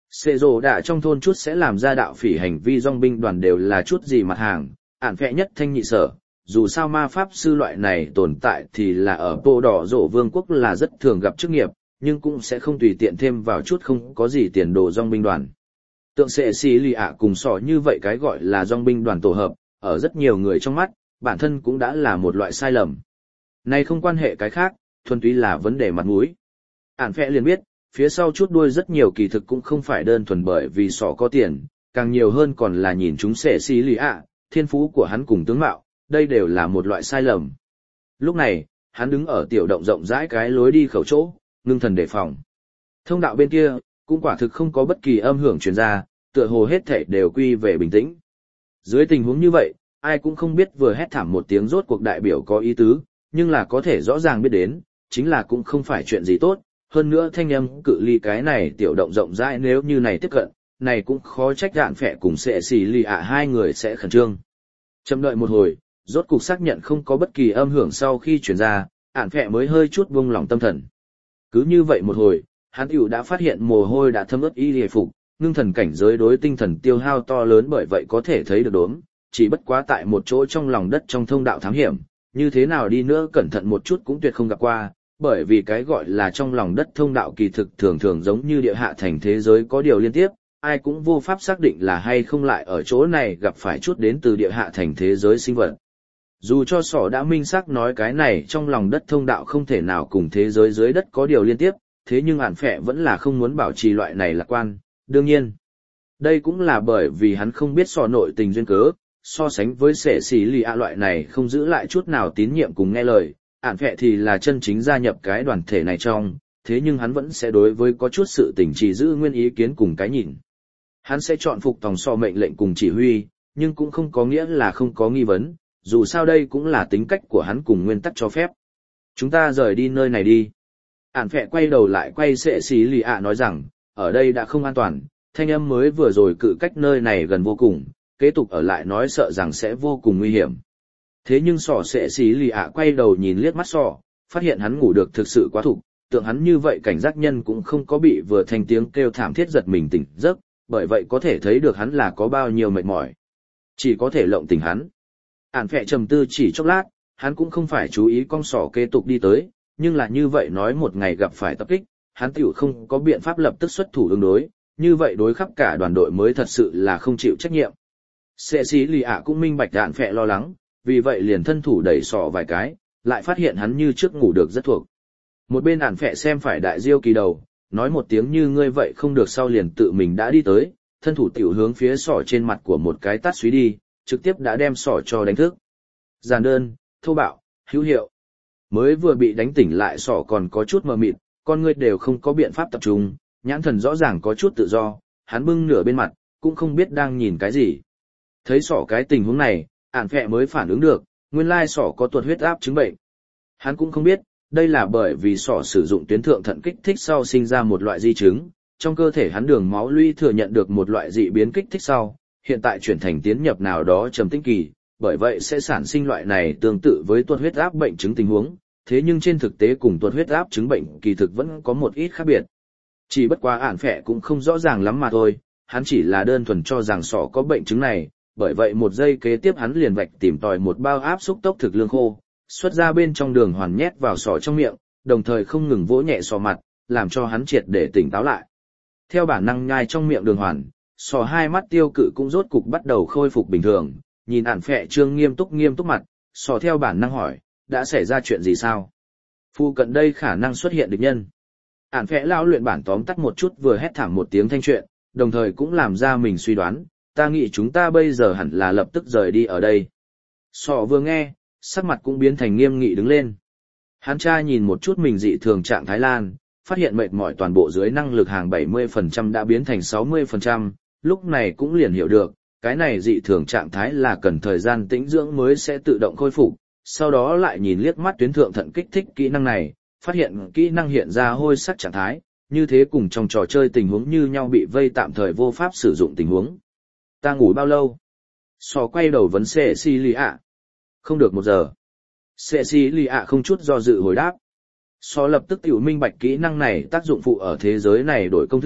Xệ rồ đã trong thôn chút sẽ làm ra đạo phỉ hành vi dòng binh đoàn đều là chút gì mặt hàng, ản phẹ nhất thanh nhị sở. Dù sao ma pháp sư loại này tồn tại thì là ở Bộ Đỏ Rổ Vương quốc là rất thường gặp chức nghiệp, nhưng cũng sẽ không tùy tiện thêm vào chút không có gì tiền đồ dòng binh đoàn. Tượng Sệ Xì Lì ạ cùng sỏ như vậy cái gọi là dòng binh đoàn tổ hợp, ở rất nhiều người trong mắt, bản thân cũng đã là một loại sai lầm. Này không quan hệ cái khác, thuần túy là vấn đề mặt mũi. Ản phẹ liền biết, phía sau chút đuôi rất nhiều kỳ thực cũng không phải đơn thuần bởi vì sỏ có tiền, càng nhiều hơn còn là nhìn chúng Sệ Xì Lì ạ, thiên phú của hắn cùng tướng mạo, đây đều là một loại sai lầm. Lúc này, hắn đứng ở tiểu động rộng rãi cái lối đi khẩu chỗ, ngưng thần đề phòng. Thông đạo bên kia, cũng quả thực không có bất kỳ âm hưởng truyền ra, tựa hồ hết thảy đều quy về bình tĩnh. Dưới tình huống như vậy, ai cũng không biết vừa hét thảm một tiếng rốt cuộc đại biểu có ý tứ, nhưng là có thể rõ ràng biết đến, chính là cũng không phải chuyện gì tốt, hơn nữa thanh âm cự ly cái này tiểu động rộng rãi nếu như này tiếp cận, này cũng khó trách Ản phẹ cùng Sệ Xì Lì ạ hai người sẽ khẩn trương. Chậm đợi một hồi, rốt cục xác nhận không có bất kỳ âm hưởng sau khi truyền ra, Ản phẹ mới hơi chút buông lỏng tâm thần. Cứ như vậy một hồi, hắn tiểu đã phát hiện mồ hôi đã thấm ướt y liề phục, ngưng thần cảnh giới đối tinh thần tiêu hao to lớn, bởi vậy có thể thấy được đốm, chỉ bất quá tại một chỗ trong lòng đất trong thông đạo thám hiểm, như thế nào đi nữa cẩn thận một chút cũng tuyệt không gặp qua, bởi vì cái gọi là trong lòng đất thông đạo kỳ thực thường thường giống như địa hạ thành thế giới có điều liên tiếp, ai cũng vô pháp xác định là hay không lại ở chỗ này gặp phải chút đến từ địa hạ thành thế giới sinh vật. Dù cho sỏ đã minh xác nói cái này trong lòng đất thông đạo không thể nào cùng thế giới dưới đất có điều liên tiếp, thế nhưng Ản phẹ vẫn là không muốn bảo trì loại này lạc quan, đương nhiên. Đây cũng là bởi vì hắn không biết sỏ nội tình duyên cớ, so sánh với Sệ Xì Lì ạ loại này không giữ lại chút nào tín nhiệm cùng nghe lời, Ản phẹ thì là chân chính gia nhập cái đoàn thể này trong, thế nhưng hắn vẫn sẽ đối với có chút sự tình chỉ giữ nguyên ý kiến cùng cái nhìn. Hắn sẽ chọn phục tòng so mệnh lệnh cùng chỉ huy, nhưng cũng không có nghĩa là không có nghi vấn, dù sao đây cũng là tính cách của hắn cùng nguyên tắc cho phép. Chúng ta rời đi nơi này đi. Ản phẹ quay đầu lại quay Sệ Xì Lì ạ nói rằng, ở đây đã không an toàn, thanh âm mới vừa rồi cự cách nơi này gần vô cùng, kế tục ở lại nói sợ rằng sẽ vô cùng nguy hiểm. Thế nhưng sỏ Sệ Xì Lì ạ quay đầu nhìn liếc mắt sỏ, phát hiện hắn ngủ được thực sự quá thục, tượng hắn như vậy cảnh giác nhân cũng không có bị vừa thành tiếng kêu thảm thiết giật mình tỉnh giấc, bởi vậy có thể thấy được hắn là có bao nhiêu mệt mỏi. Chỉ có thể lộng tỉnh hắn. Ản phẹ trầm tư chỉ chốc lát, hắn cũng không phải chú ý con sỏ kế tục đi tới, nhưng là như vậy nói một ngày gặp phải tập kích, hắn tiểu không có biện pháp lập tức xuất thủ ứng đối, như vậy đối khắp cả đoàn đội mới thật sự là không chịu trách nhiệm. Sệ Xì Lì ạ cũng minh bạch Ản phẹ lo lắng, vì vậy liền thân thủ đẩy sỏ vài cái, lại phát hiện hắn như trước ngủ được rất thuộc. Một bên Ản phẹ xem phải đại diêu kỳ đầu, nói một tiếng như ngươi vậy không được sau liền tự mình đã đi tới, thân thủ tiểu hướng phía sỏ trên mặt của một cái tát suý đi, trực tiếp đã đem sỏ cho đánh thức. Giản đơn, thô bạo, hữu hiệu. Mới vừa bị đánh tỉnh lại sỏ còn có chút mờ mịt, con ngươi đều không có biện pháp tập trung, nhãn thần rõ ràng có chút tự do, hắn bưng nửa bên mặt, cũng không biết đang nhìn cái gì. Thấy sỏ cái tình huống này, Ản phẹ mới phản ứng được, nguyên lai sỏ có tuột huyết áp chứng bệnh. Hắn cũng không biết, đây là bởi vì sỏ sử dụng tuyến thượng thận kích thích sau sinh ra một loại di chứng, trong cơ thể hắn đường máu lũy thừa nhận được một loại dị biến kích thích sau, hiện tại chuyển thành tiến nhập nào đó trầm tĩnh kỳ, bởi vậy sẽ sản sinh loại này tương tự với tuột huyết áp bệnh chứng tình huống, thế nhưng trên thực tế cùng tuột huyết áp chứng bệnh kỳ thực vẫn có một ít khác biệt. Chỉ bất quá Ản phẹ cũng không rõ ràng lắm mà thôi, hắn chỉ là đơn thuần cho rằng sỏ có bệnh chứng này, bởi vậy một giây kế tiếp hắn liền vạch tìm tòi một bao áp xúc tốc thực lương khô, xuất ra bên trong đường hoàn nhét vào sỏ trong miệng, đồng thời không ngừng vỗ nhẹ sỏ mặt, làm cho hắn triệt để tỉnh táo lại. Theo bản năng nhai trong miệng đường hoàn, sỏ hai mắt tiêu cự cũng rốt cục bắt đầu khôi phục bình thường, nhìn Ản phẹ trương nghiêm túc mặt, sỏ theo bản năng hỏi, đã xảy ra chuyện gì sao? Phu cận đây khả năng xuất hiện địch nhân. Ản phẹ lão luyện bản tóm tắt một chút vừa hét thảm một tiếng thanh chuyện, đồng thời cũng làm ra mình suy đoán, ta nghĩ chúng ta bây giờ hẳn là lập tức rời đi ở đây. Sỏ vừa nghe, sắc mặt cũng biến thành nghiêm nghị đứng lên. Hắn tra nhìn một chút mình dị thường trạng Thái Lan, phát hiện mệt mỏi toàn bộ dưới năng lực hàng 70% đã biến thành 60%, lúc này cũng liền hiểu được, cái này dị thường trạng thái là cần thời gian tĩnh dưỡng mới sẽ tự động khôi phục, sau đó lại nhìn liếc mắt tuyến thượng thận kích thích kỹ năng này, phát hiện kỹ năng hiện ra hôi sắc trạng thái, như thế cùng trong trò chơi tình huống như nhau bị vây tạm thời vô pháp sử dụng tình huống. Ta ngủ bao lâu? Sò quay đầu vấn Sệ Xì Lì ạ. Không được 1 giờ. Sệ Xì Lì ạ không chút do dự hồi đáp. Sò lập tức tiểu minh bạch kỹ năng này tác dụng phụ ở thế giới này đổi công thức,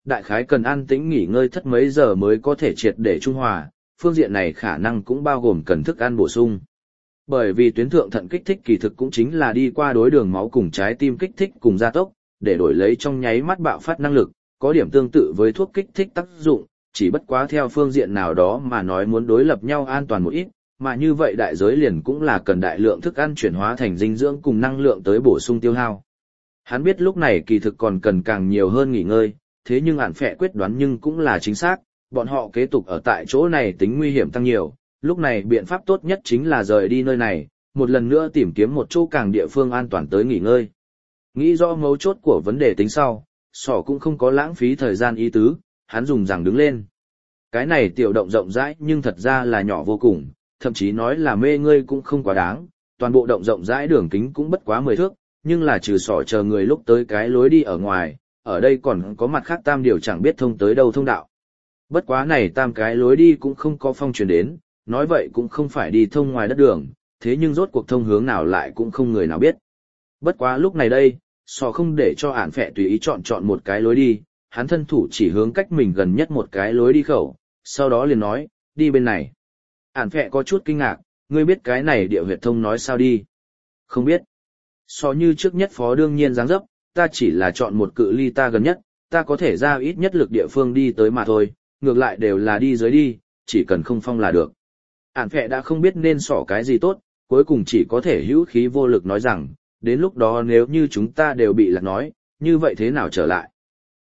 đại khái cần an tĩnh nghỉ ngơi thất mấy giờ mới có thể triệt để trung hòa, phương diện này khả năng cũng bao gồm cần thức ăn bổ sung. Bởi vì tuyến thượng thận kích thích kỳ thực cũng chính là đi qua đối đường máu cùng trái tim kích thích cùng gia tốc, để đổi lấy trong nháy mắt bạo phát năng lực, có điểm tương tự với thuốc kích thích tác dụng, chỉ bất quá theo phương diện nào đó mà nói muốn đối lập nhau an toàn một ít, mà như vậy đại giới liền cũng là cần đại lượng thức ăn chuyển hóa thành dinh dưỡng cùng năng lượng tới bổ sung tiêu hao. Hắn biết lúc này kỳ thực còn cần càng nhiều hơn nghỉ ngơi, thế nhưng Ản Phệ quyết đoán nhưng cũng là chính xác, bọn họ kế tục ở tại chỗ này tính nguy hiểm tăng nhiều, lúc này biện pháp tốt nhất chính là rời đi nơi này, một lần nữa tìm kiếm một chỗ càng địa phương an toàn tới nghỉ ngơi. Nghĩ rõ mấu chốt của vấn đề tính sau, Sỏ cũng không có lãng phí thời gian ý tứ, hắn dùng rằng đứng lên. Cái này tiểu động rộng rãi nhưng thật ra là nhỏ vô cùng, thậm chí nói là mê ngươi cũng không quá đáng, toàn bộ động rộng rãi đường kính cũng bất quá 10 thước, nhưng là trừ Sỏ chờ người lúc tới cái lối đi ở ngoài, ở đây còn có mặt khác tam điều chẳng biết thông tới đâu thông đạo. Bất quá này tam cái lối đi cũng không có phong truyền đến, nói vậy cũng không phải đi thông ngoài đất đường, thế nhưng rốt cuộc thông hướng nào lại cũng không người nào biết. Bất quá lúc này đây, Sỏ không để cho Ản Phệ tùy ý chọn một cái lối đi, hắn thân thủ chỉ hướng cách mình gần nhất một cái lối đi khẩu, sau đó liền nói, đi bên này. Ản Phệ có chút kinh ngạc, ngươi biết cái này địa huyệt thông nói sao đi? Không biết. Sỏ như trước nhất phó đương nhiên dáng dấp, ta chỉ là chọn một cự ly ta gần nhất, ta có thể ra ít nhất lực địa phương đi tới mà thôi, ngược lại đều là đi dưới đi, chỉ cần không phong là được. Ản Phệ đã không biết nên Sỏ cái gì tốt, cuối cùng chỉ có thể hữu khí vô lực nói rằng, đến lúc đó nếu như chúng ta đều bị lạc nói, như vậy thế nào trở lại?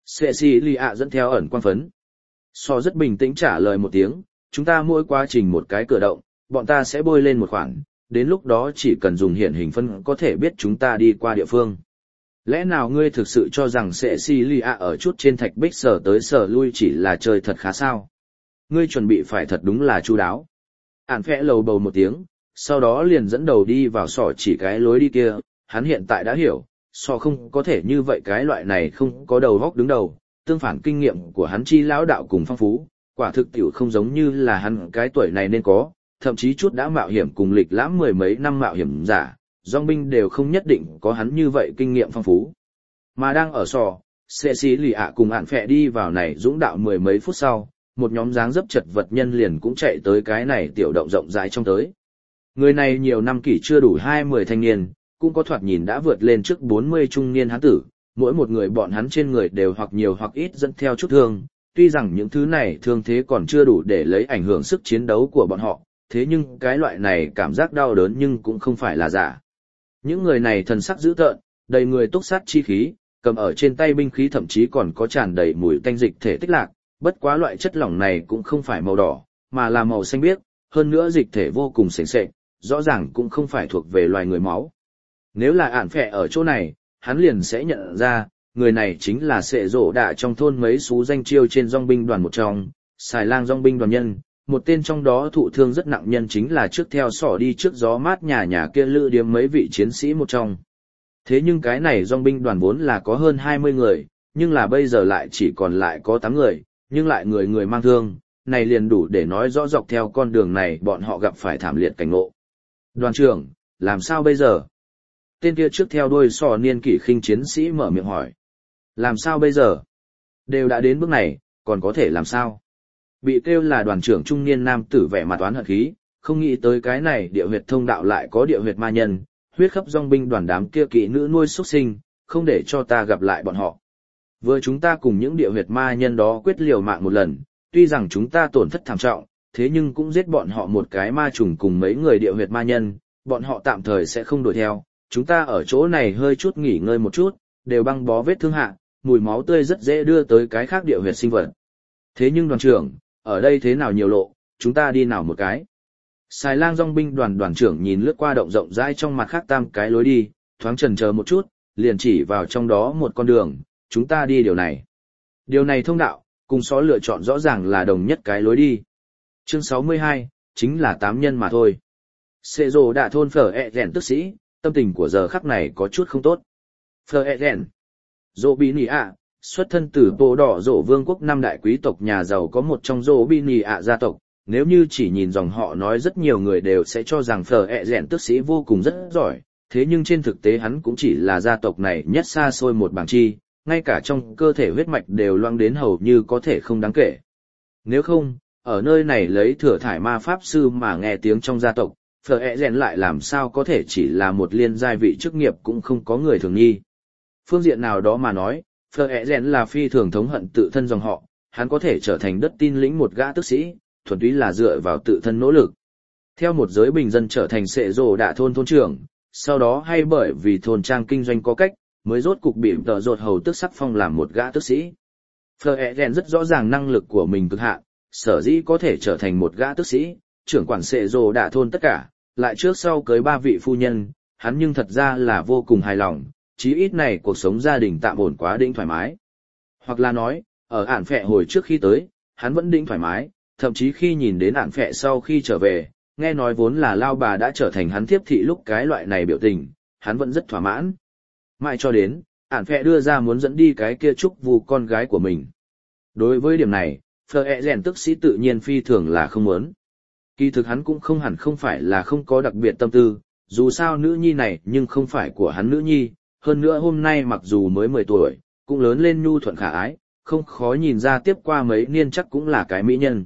Cecilia dẫn theo ẩn quan phấn. Sỏ rất bình tĩnh trả lời một tiếng, chúng ta mỗi quá trình một cái cửa động, bọn ta sẽ bôi lên một khoản, đến lúc đó chỉ cần dùng hiện hình phân có thể biết chúng ta đi qua địa phương. Lẽ nào ngươi thực sự cho rằng Cecilia ở chút trên thạch bích sở tới sở lui chỉ là chơi thật khá sao? Ngươi chuẩn bị phải thật đúng là chu đáo. Ản Phệ lầu bầu một tiếng, sau đó liền dẫn đầu đi vào Sỏ chỉ cái lối đi kia, hắn hiện tại đã hiểu, Sỏ không có thể như vậy cái loại này không có đầu góc đứng đầu, tương phản kinh nghiệm của hắn chi lão đạo cùng phong phú, quả thực tiểu không giống như là hắn cái tuổi này nên có, thậm chí chút đã mạo hiểm cùng lịch lãm 10 mấy năm mạo hiểm giả, dòng binh đều không nhất định có hắn như vậy kinh nghiệm phong phú. Mà đang ở Sỏ, Cecilia cùng Ản Phệ đi vào này dũng đạo 10 mấy phút sau, một nhóm dáng dấp chật vật nhân liền cũng chạy tới cái này tiểu động rộng rãi trong tới. Người này nhiều năm kỷ chưa đủ 20 thanh niên, cũng có thoạt nhìn đã vượt lên trước 40 trung niên hán tử, mỗi một người bọn hắn trên người đều hoặc nhiều hoặc ít dẫn theo chút thương, tuy rằng những thứ này thương thế còn chưa đủ để lấy ảnh hưởng sức chiến đấu của bọn họ, thế nhưng cái loại này cảm giác đau đớn nhưng cũng không phải là giả. Những người này thần sắc dữ tợn, đầy người túc sát chi khí, cầm ở trên tay binh khí thậm chí còn có tràn đầy mùi tanh dịch thể tích lạc, bất quá loại chất lỏng này cũng không phải màu đỏ, mà là màu xanh biếc, hơn nữa dịch thể vô cùng sền sệt, rõ ràng cũng không phải thuộc về loài người máu. Nếu là Ản Phệ ở chỗ này, hắn liền sẽ nhận ra, người này chính là Sệ Rổ Đạ trong thôn mấy xú danh chiêu trên dòng binh đoàn một trong, Xài Lang dòng binh đoàn nhân, một tên trong đó thụ thương rất nặng nhân chính là trước theo Sỏ đi trước gió mát nhà kia lữ điếm mấy vị chiến sĩ một trong. Thế nhưng cái này dòng binh đoàn vốn là có hơn 20 người, nhưng là bây giờ lại chỉ còn lại có 8 người, nhưng lại người người mang thương, này liền đủ để nói rõ dọc theo con đường này bọn họ gặp phải thảm liệt cảnh ngộ. Đoàn trưởng, làm sao bây giờ? Tên kia trước theo đuôi Sỏ niên kỷ khinh chiến sĩ mở miệng hỏi. Làm sao bây giờ? Đều đã đến bước này, còn có thể làm sao? Bị kêu là đoàn trưởng trung niên nam tử vẻ mặt oán hận khí, không nghĩ tới cái này địa huyệt thông đạo lại có địa huyệt ma nhân, huyết khắp dòng binh đoàn đám kia kỵ nữ nuôi xuất sinh, không để cho ta gặp lại bọn họ. Vừa chúng ta cùng những địa huyệt ma nhân đó quyết liều mạng một lần, tuy rằng chúng ta tổn thất thảm trọng, thế nhưng cũng giết bọn họ một cái ma trùng cùng mấy người địa huyệt ma nhân, bọn họ tạm thời sẽ không đuổi theo, chúng ta ở chỗ này hơi chút nghỉ ngơi một chút, đều băng bó vết thương hạ, mùi máu tươi rất dễ đưa tới cái khác địa huyệt sinh vật. Thế nhưng đoàn trưởng, ở đây thế nào nhiều lộ, chúng ta đi nào một cái? Xài Lang dòng binh đoàn trưởng nhìn lướt qua động rộng rãi trong mặt khác tam cái lối đi, thoáng chần chờ một chút, liền chỉ vào trong đó một con đường, chúng ta đi điều này. Điều này thông đạo, cùng Sỏ lựa chọn rõ ràng là đồng nhất cái lối đi. Chương 62, chính là 8 nhân mà thôi. Sệ Rổ Đạ thôn Phở ẹ rèn tức sĩ, tâm tình của giờ khắc này có chút không tốt. Phở ẹ rèn, Dỗ Bí Nì ạ, xuất thân từ Bộ Đỏ Dỗ Vương quốc 5 đại quý tộc nhà giàu có một trong Dỗ Bí Nì ạ gia tộc. Nếu như chỉ nhìn dòng họ nói rất nhiều người đều sẽ cho rằng Phở ẹ rèn tức sĩ vô cùng rất giỏi, thế nhưng trên thực tế hắn cũng chỉ là gia tộc này nhất xa xôi một bảng chi, ngay cả trong cơ thể huyết mạch đều loang đến hầu như có thể không đáng kể. Nếu không, ở nơi này lấy thừa thải ma pháp sư mà nghe tiếng trong gia tộc, Phở ẹ rèn lại làm sao có thể chỉ là một liên giai vị chức nghiệp cũng không có người thường nhi. Phương diện nào đó mà nói, Phở ẹ rèn là phi thường thống hận tự thân dòng họ, hắn có thể trở thành đất tin lĩnh một gã tước sĩ, thuần túy là dựa vào tự thân nỗ lực. Theo một giới bình dân trở thành sệ rồ đạ thôn thôn trưởng, sau đó hay bởi vì thôn trang kinh doanh có cách, mới rốt cục bị tợ rột hầu tước sắc phong làm một gã tước sĩ. Phở ẹ rèn rất rõ ràng năng lực của mình cực hạn, sở dĩ có thể trở thành một gã tước sĩ, trưởng quản sệ rồ đạ thôn tất cả, lại trước sau cưới 3 vị phu nhân, hắn nhưng thật ra là vô cùng hài lòng, chí ít này cuộc sống gia đình tạm ổn quá đỉnh thoải mái. Hoặc là nói, ở ản phệ hồi trước khi tới, hắn vẫn đỉnh thoải mái, thậm chí khi nhìn đến ản phệ sau khi trở về, nghe nói vốn là lao bà đã trở thành hắn thiếp thị lúc cái loại này biểu tình, hắn vẫn rất thỏa mãn. Mãi cho đến, ản phệ đưa ra muốn dẫn đi cái kia trúc vu con gái của mình. Đối với điểm này, Phở ẹ rèn tức sĩ tự nhiên phi thường là không muốn. Kỳ thực hắn cũng không hẳn không phải là không có đặc biệt tâm tư, dù sao nữ nhi này nhưng không phải của hắn nữ nhi, hơn nữa hôm nay mặc dù mới 10 tuổi, cũng lớn lên nhu thuận khả ái, không khó nhìn ra tiếp qua mấy niên chắc cũng là cái mỹ nhân.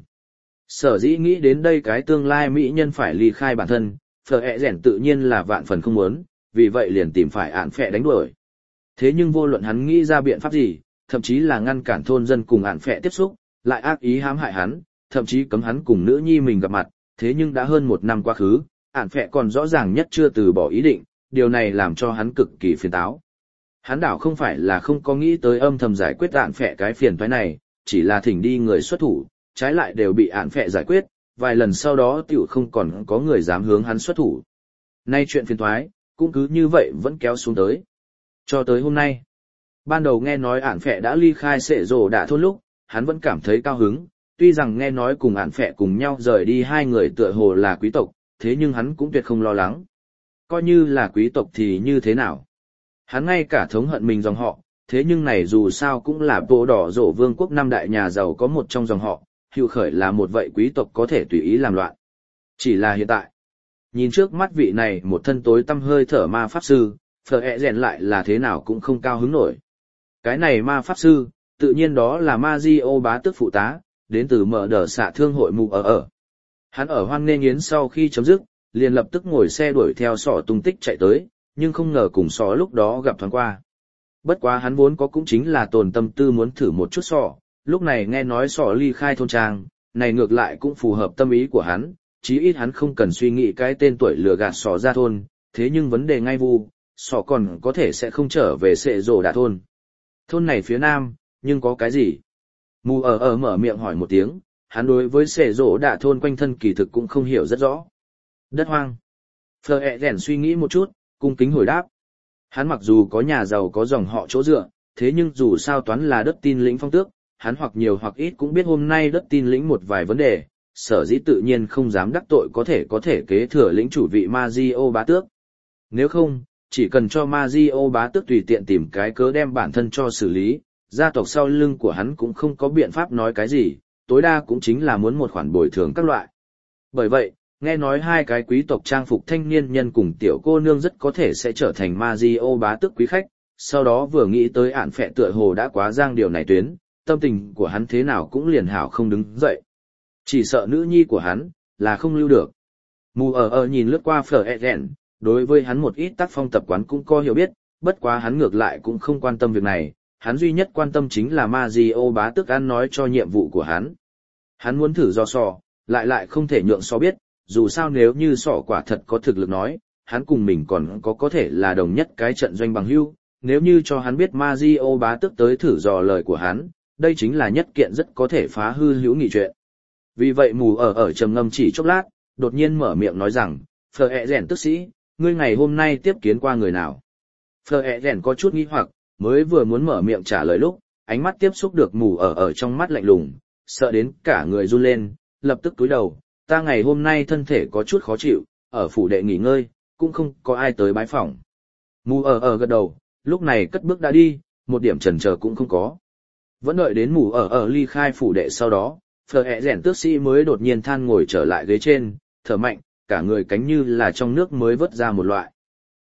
Sở dĩ nghĩ đến đây cái tương lai mỹ nhân phải ly khai bản thân, Phở ẹ rèn tự nhiên là vạn phần không muốn, vì vậy liền tìm phải ản phệ đánh đuổi. Thế nhưng vô luận hắn nghĩ ra biện pháp gì, thậm chí là ngăn cản thôn dân cùng ản phệ tiếp xúc, lại ác ý hãm hại hắn, thậm chí cấm hắn cùng nữ nhi mình gặp mặt, thế nhưng đã hơn 1 năm quá khứ, ản phệ còn rõ ràng nhất chưa từ bỏ ý định, điều này làm cho hắn cực kỳ phiền táo. Hắn đảo không phải là không có nghĩ tới âm thầm giải quyết ản phệ cái phiền toái này, chỉ là thỉnh đi người xuất thủ, trái lại đều bị ản phệ giải quyết, vài lần sau đó tiểu không còn có người dám hướng hắn xuất thủ. Nay chuyện phiền toái, cũng cứ như vậy vẫn kéo xuống tới. Cho tới hôm nay, ban đầu nghe nói ản phệ đã ly khai sệ rồ đạ thôn lúc, hắn vẫn cảm thấy cao hứng, tuy rằng nghe nói cùng ản phệ cùng nhau rời đi 2 người tựa hồ là quý tộc, thế nhưng hắn cũng tuyệt không lo lắng. Coi như là quý tộc thì như thế nào? Hắn ngay cả thống hận mình dòng họ, thế nhưng này dù sao cũng là bộ đỏ rổ vương quốc 5 đại nhà giàu có một trong dòng họ, Hữu Khởi là một vậy quý tộc có thể tùy ý làm loạn. Chỉ là hiện tại, nhìn trước mắt vị này một thân tối tăm hơi thở ma pháp sư, Phở ẹ rèn lại là thế nào cũng không cao hứng nổi. Cái này ma pháp sư, tự nhiên đó là Mazio bá tước phụ tá, đến từ mở đờ xạ thương hội mù ở. Hắn ở hoan nghênh yến sau khi chấm dứt, liền lập tức ngồi xe đuổi theo sọ tung tích chạy tới, nhưng không ngờ cùng sọ lúc đó gặp thoáng qua. Bất quá hắn vốn có cũng chính là tồn tâm tư muốn thử một chút sọ, lúc này nghe nói sọ ly khai thôn trang, này ngược lại cũng phù hợp tâm ý của hắn, chí ít hắn không cần suy nghĩ cái tên tuổi lừa gạt sọ ra thôn, thế nhưng vấn đề ngay vu, sọ còn có thể sẽ không trở về sệ rồ đạ thôn. Thôn này phía nam, nhưng có cái gì? Mù ở mở miệng hỏi một tiếng, hắn đối với sệ rồ đạ thôn quanh thân kỳ thực cũng không hiểu rất rõ. Đất hoang. Phở ẹ rèn suy nghĩ một chút, cung kính hồi đáp. Hắn mặc dù có nhà giàu có dòng họ chỗ dựa, thế nhưng dù sao toán là đất tin lĩnh phong tước, hắn hoặc nhiều hoặc ít cũng biết hôm nay đất tin lĩnh một vài vấn đề, sở dĩ tự nhiên không dám đắc tội có thể kế thừa lĩnh chủ vị Mazio bá tước. Nếu không, chỉ cần cho Mazio bá tước tùy tiện tìm cái cớ đem bản thân cho xử lý, gia tộc sau lưng của hắn cũng không có biện pháp nói cái gì, tối đa cũng chính là muốn một khoản bồi thường các loại. Bởi vậy, nghe nói 2 cái quý tộc trang phục thanh niên nhân cùng tiểu cô nương rất có thể sẽ trở thành Mazio bá tước quý khách, sau đó vừa nghĩ tới ản phệ tựa hồ đã quá giang điều này tuyến, tâm tình của hắn thế nào cũng liền hảo không đứng dậy. Chỉ sợ nữ nhi của hắn, là không lưu được. Mù ở nhìn lướt qua Phở ẹ rèn, đối với hắn một ít tác phong tập quán cũng có hiểu biết, bất quá hắn ngược lại cũng không quan tâm việc này, hắn duy nhất quan tâm chính là Mazio bá tước ăn nói cho nhiệm vụ của hắn. Hắn muốn thử do sò, lại không thể nhượng so biết, dù sao nếu như sọ quả thật có thực lực nói, hắn cùng mình còn có thể là đồng nhất cái trận doanh bằng hữu. Nếu như cho hắn biết Mazio bá tước tới thử dò lời của hắn, đây chính là nhất kiện rất có thể phá hư hữu nghị chuyện. Vì vậy mù ở trầm ngâm chỉ chốc lát, đột nhiên mở miệng nói rằng, Phở ẹ rèn tức sĩ, ngươi ngày hôm nay tiếp kiến qua người nào? Phở ẹ rèn có chút nghi hoặc, mới vừa muốn mở miệng trả lời lúc, ánh mắt tiếp xúc được mù ở trong mắt lạnh lùng, sợ đến cả người run lên, lập tức cúi đầu, ta ngày hôm nay thân thể có chút khó chịu, ở phủ đệ nghỉ ngơi, cũng không có ai tới bái phỏng. Mù ở gật đầu, lúc này cất bước đã đi, một điểm chần chờ cũng không có. Vẫn đợi đến mù ở ly khai phủ đệ sau đó, Phở ẹ rèn tước sĩ mới đột nhiên than ngồi trở lại ghế trên, thở mạnh, cả người cánh như là trong nước mới vớt ra một loại.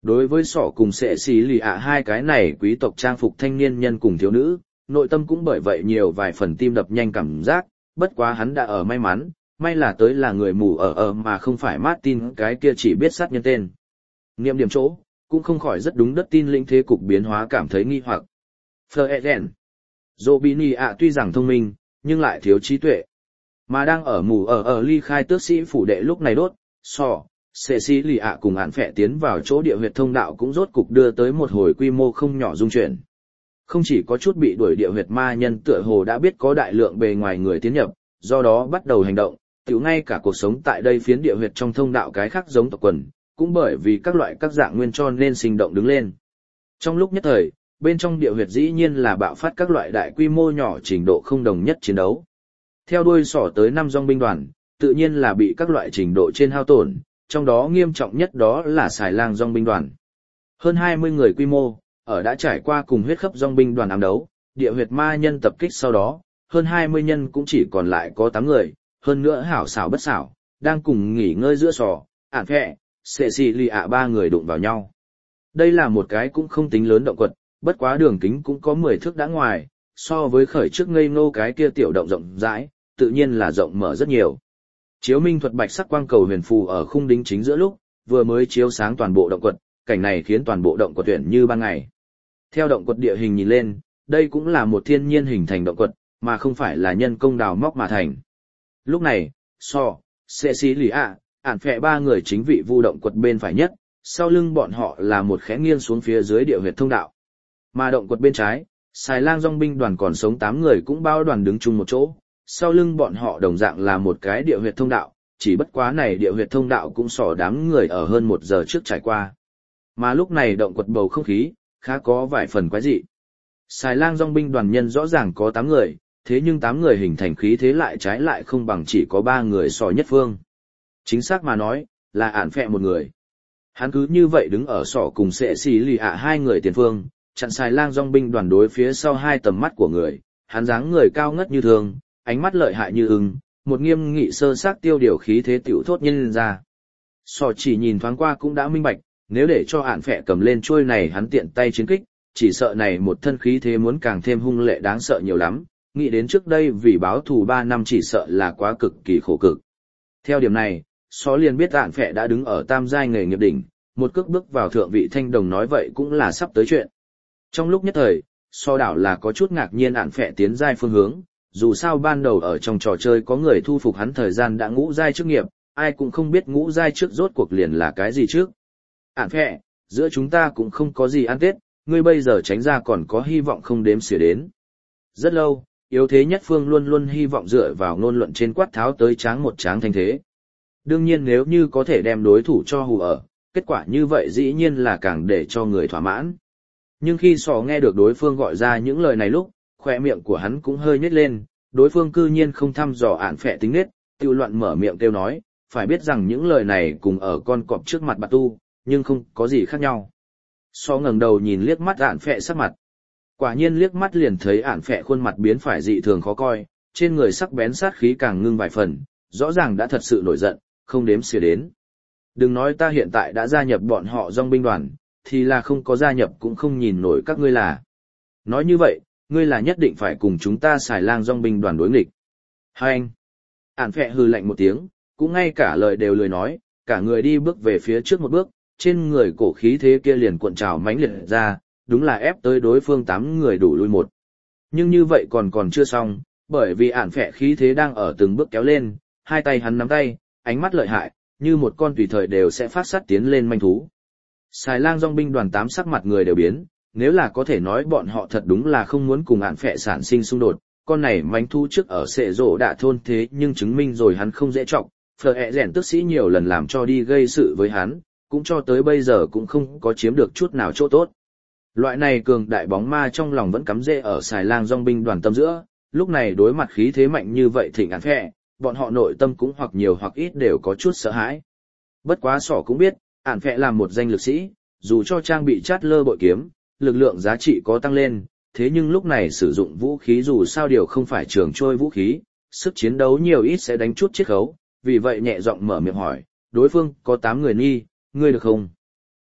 Đối với sỏ cùng sệ xì lì ạ hai cái này quý tộc trang phục thanh niên nhân cùng thiếu nữ, nội tâm cũng bởi vậy nhiều vài phần tim đập nhanh cảm giác, bất quá hắn đã ở may mắn, may là tới là người mù ở mà không phải Martin cái kia chỉ biết sát nhân tên. Niệm điểm chỗ, cũng không khỏi rất đúng đất tin lĩnh thế cục biến hóa cảm thấy nghi hoặc. Fleuren. Robini ạ tuy rằng thông minh, nhưng lại thiếu trí tuệ. Mà đang ở mù ở ly khai tước sĩ phủ đệ lúc này đốt, Cecilia ạ cùng án phệ tiến vào chỗ địa huyệt thông đạo cũng rốt cục đưa tới một hồi quy mô không nhỏ dung chuyển. Không chỉ có chút bị đuổi địa huyệt ma nhân tựa hồ đã biết có đại lượng bề ngoài người tiến nhập, do đó bắt đầu hành động, tiểu ngay cả cuộc sống tại đây phiến địa huyệt trong thông đạo cái khác giống tộc quần, cũng bởi vì các loại các dạng nguyên cho nên sinh động đứng lên. Trong lúc nhất thời, bên trong địa huyệt dĩ nhiên là bạo phát các loại đại quy mô nhỏ trình độ không đồng nhất chiến đấu. Theo đuôi sỏ tới 5 dòng binh đoàn, tự nhiên là bị các loại trình độ trên hao tổn, trong đó nghiêm trọng nhất đó là xài lang dòng binh đoàn. Hơn 20 người quy mô, ở đã trải qua cùng huyết khắp dòng binh đoàn ám đấu, địa huyệt ma nhân tập kích sau đó, hơn 20 nhân cũng chỉ còn lại có 8 người, hơn nữa hảo xảo bất xảo, đang cùng nghỉ ngơi giữa sỏ, ản phẹ, Cecilia 3 người đụng vào nhau. Đây là một cái cũng không tính lớn động quật, bất quá đường kính cũng có 10 thước đã ngoài, so với khởi trước ngây ngô cái kia tiểu động rộng rãi, tự nhiên là rộng mở rất nhiều. Chiếu minh thuật bạch sắc quang cầu huyền phù ở khung đính chính giữa lúc, vừa mới chiếu sáng toàn bộ động quật, cảnh này khiến toàn bộ động quật tuyển như ban ngày. Theo động quật địa hình nhìn lên, đây cũng là một thiên nhiên hình thành động quật, mà không phải là nhân công đào móc mà thành. Lúc này, Cecilia, ản phệ 3 người chính vị vu động quật bên phải nhất, sau lưng bọn họ là một khẽ nghiêng xuống phía dưới địa huyệt thông đạo. Mà động quật bên trái, xài lang dòng binh đoàn còn sống 8 người cũng bao đoàn đứng chung một chỗ, sau lưng bọn họ đồng dạng là một cái địa huyệt thông đạo, chỉ bất quá này địa huyệt thông đạo cũng sỏ đám người ở hơn 1 giờ trước trải qua. Mà lúc này động quật bầu không khí, khá có vài phần quái dị. Xài lang dòng binh đoàn nhân rõ ràng có 8 người, thế nhưng 8 người hình thành khí thế lại trái lại không bằng chỉ có 3 người sò nhất phương. Chính xác mà nói, là ản phệ một người. Hắn cứ như vậy đứng ở sỏ cùng sệ xì lì ạ 2 người tiền phương, chặn xài lang dòng binh đoàn đối phía sau 2 tầm mắt của người, hắn dáng người cao ngất như thường, ánh mắt lợi hại như ưng, một nghiêm nghị sơ xác tiêu điều khí thế tiểu thốt nhân ra. Sỏ chỉ nhìn thoáng qua cũng đã minh bạch, nếu để cho ản phệ cầm lên chuôi này hắn tiện tay chiến kích, chỉ sợ này một thân khí thế muốn càng thêm hung lệ đáng sợ nhiều lắm, nghĩ đến trước đây vì báo thù 3 năm chỉ sợ là quá cực kỳ khổ cực. Theo điểm này, Só liền biết ản phệ đã đứng ở tam giai nghề nghiệp đỉnh, một cước bước vào thượng vị thanh đồng nói vậy cũng là sắp tới chuyện. Trong lúc nhất thời, Só đảo là có chút ngạc nhiên ản phệ tiến giai phương hướng, dù sao ban đầu ở trong trò chơi có người thu phục hắn thời gian đã ngũ giai trước nghiệp, ai cũng không biết ngũ giai trước rốt cuộc liền là cái gì trước. Ản phệ, giữa chúng ta cũng không có gì ăn tết, ngươi bây giờ tránh ra còn có hy vọng không đếm xỉa đến. Rất lâu, yếu thế nhất phương luôn luôn hy vọng dựa vào ngôn luận trên quát tháo tới tráng một tráng thanh thế. Đương nhiên nếu như có thể đem đối thủ cho hù ở, kết quả như vậy dĩ nhiên là càng để cho người thỏa mãn. Nhưng khi sò nghe được đối phương gọi ra những lời này lúc, khỏe miệng của hắn cũng hơi nhếch lên, đối phương cư nhiên không thăm dò ản phệ tính nết, tiêu loạn mở miệng kêu nói, phải biết rằng những lời này cùng ở con cọp trước mặt bà tu, nhưng không có gì khác nhau. Sò ngẩng đầu nhìn liếc mắt ản phệ sắc mặt. Quả nhiên liếc mắt liền thấy ản phệ khuôn mặt biến phải dị thường khó coi, trên người sắc bén sát khí càng ngưng vài phần, rõ ràng đã thật sự nổi giận, không đếm xỉa đến. Đừng nói ta hiện tại đã gia nhập bọn họ dòng binh đoàn, thì là không có gia nhập cũng không nhìn nổi các ngươi là. Nói như vậy, ngươi là nhất định phải cùng chúng ta xài lang dòng binh đoàn đối nghịch. Hai anh. Ản phệ hừ lạnh một tiếng, cũng ngay cả lời đều lười nói, cả người đi bước về phía trước một bước, trên người cổ khí thế kia liền cuộn trào mãnh liệt ra, đúng là ép tới đối phương 8 người đủ lui một. Nhưng như vậy còn chưa xong, bởi vì ản phệ khí thế đang ở từng bước kéo lên, hai tay hắn nắm tay, ánh mắt lợi hại, như một con tùy thời đều sẽ phát sát tiến lên manh thú. Xài lang dòng binh đoàn 8 sắc mặt người đều biến, nếu là có thể nói bọn họ thật đúng là không muốn cùng ản phệ sản sinh xung đột, con này manh thú trước ở sệ rổ đã thôn thế nhưng chứng minh rồi hắn không dễ trọng, phở ẹ rèn tức sĩ nhiều lần làm cho đi gây sự với hắn, cũng cho tới bây giờ cũng không có chiếm được chút nào chỗ tốt. Loại này cường đại bóng ma trong lòng vẫn cắm rễ ở xài lang dòng binh đoàn tâm giữa, lúc này đối mặt khí thế mạnh như vậy thịnh ản phệ, bọn họ nội tâm cũng hoặc nhiều hoặc ít đều có chút sợ hãi. Bất quá sỏ cũng biết, ản phệ làm một danh lực sĩ, dù cho trang bị chát lơ bội kiếm, lực lượng giá trị có tăng lên, thế nhưng lúc này sử dụng vũ khí dù sao điều không phải trường trôi vũ khí, sức chiến đấu nhiều ít sẽ đánh chút chiết khấu, vì vậy nhẹ giọng mở miệng hỏi, đối phương có 8 người nghi, ngươi được không?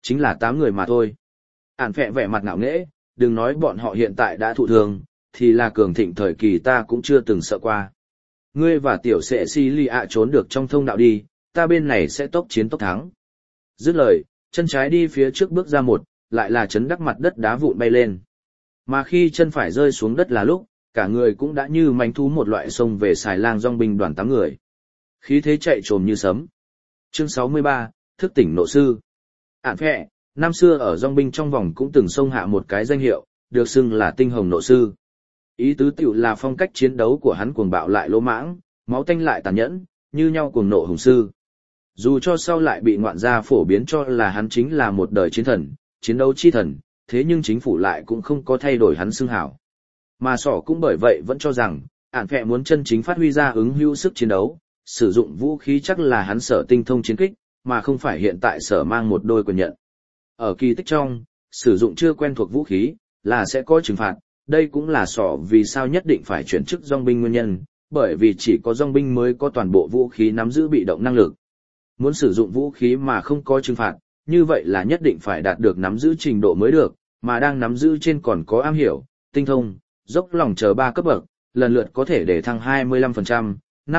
chính là 8 người mà thôi. Ản phẹ vẻ mặt ngạo nghễ, đừng nói bọn họ hiện tại đã thụ thương, thì là cường thịnh thời kỳ ta cũng chưa từng sợ qua. Ngươi và tiểu sệ si lì ạ trốn được trong thông đạo đi, ta bên này sẽ tốc chiến tốc thắng. Dứt lời, chân trái đi phía trước bước ra một, lại là chấn đắc mặt đất đá vụn bay lên. Mà khi chân phải rơi xuống đất là lúc, cả người cũng đã như manh thú một loại sông về xài lang dòng binh đoàn 8 người. Khí thế chạy trồm như sấm. Chương 63, thức tỉnh nộ sư. Ản phẹ, năm xưa ở dòng binh trong vòng cũng từng xông hạ một cái danh hiệu, được xưng là tinh hồng nộ sư. Ý tứ tiểu là phong cách chiến đấu của hắn cuồng bạo lại lỗ mãng, máu tanh lại tàn nhẫn, như nhau cuồng nộ hùng sư. Dù cho sau lại bị ngoạn gia phổ biến cho là hắn chính là một đời chiến thần, chiến đấu chi thần, thế nhưng chính phủ lại cũng không có thay đổi hắn xưng hảo. Mà sỏ cũng bởi vậy vẫn cho rằng, ản phẹ muốn chân chính phát huy ra ứng hữu sức chiến đấu, sử dụng vũ khí chắc là hắn sở tinh thông chiến kích, mà không phải hiện tại sở mang một đôi quyền nhận. Ở kỳ tích trong, sử dụng chưa quen thuộc vũ khí, là sẽ có trừng phạt, đây cũng là sỏ vì sao nhất định phải chuyển chức dòng binh nguyên nhân, bởi vì chỉ có dòng binh mới có toàn bộ vũ khí nắm giữ bị động năng lực. Muốn sử dụng vũ khí mà không có trừng phạt, như vậy là nhất định phải đạt được nắm giữ trình độ mới được, mà đang nắm giữ trên còn có am hiểu, tinh thông, dốc lòng chờ 3 cấp bậc, lần lượt có thể để thăng 25%,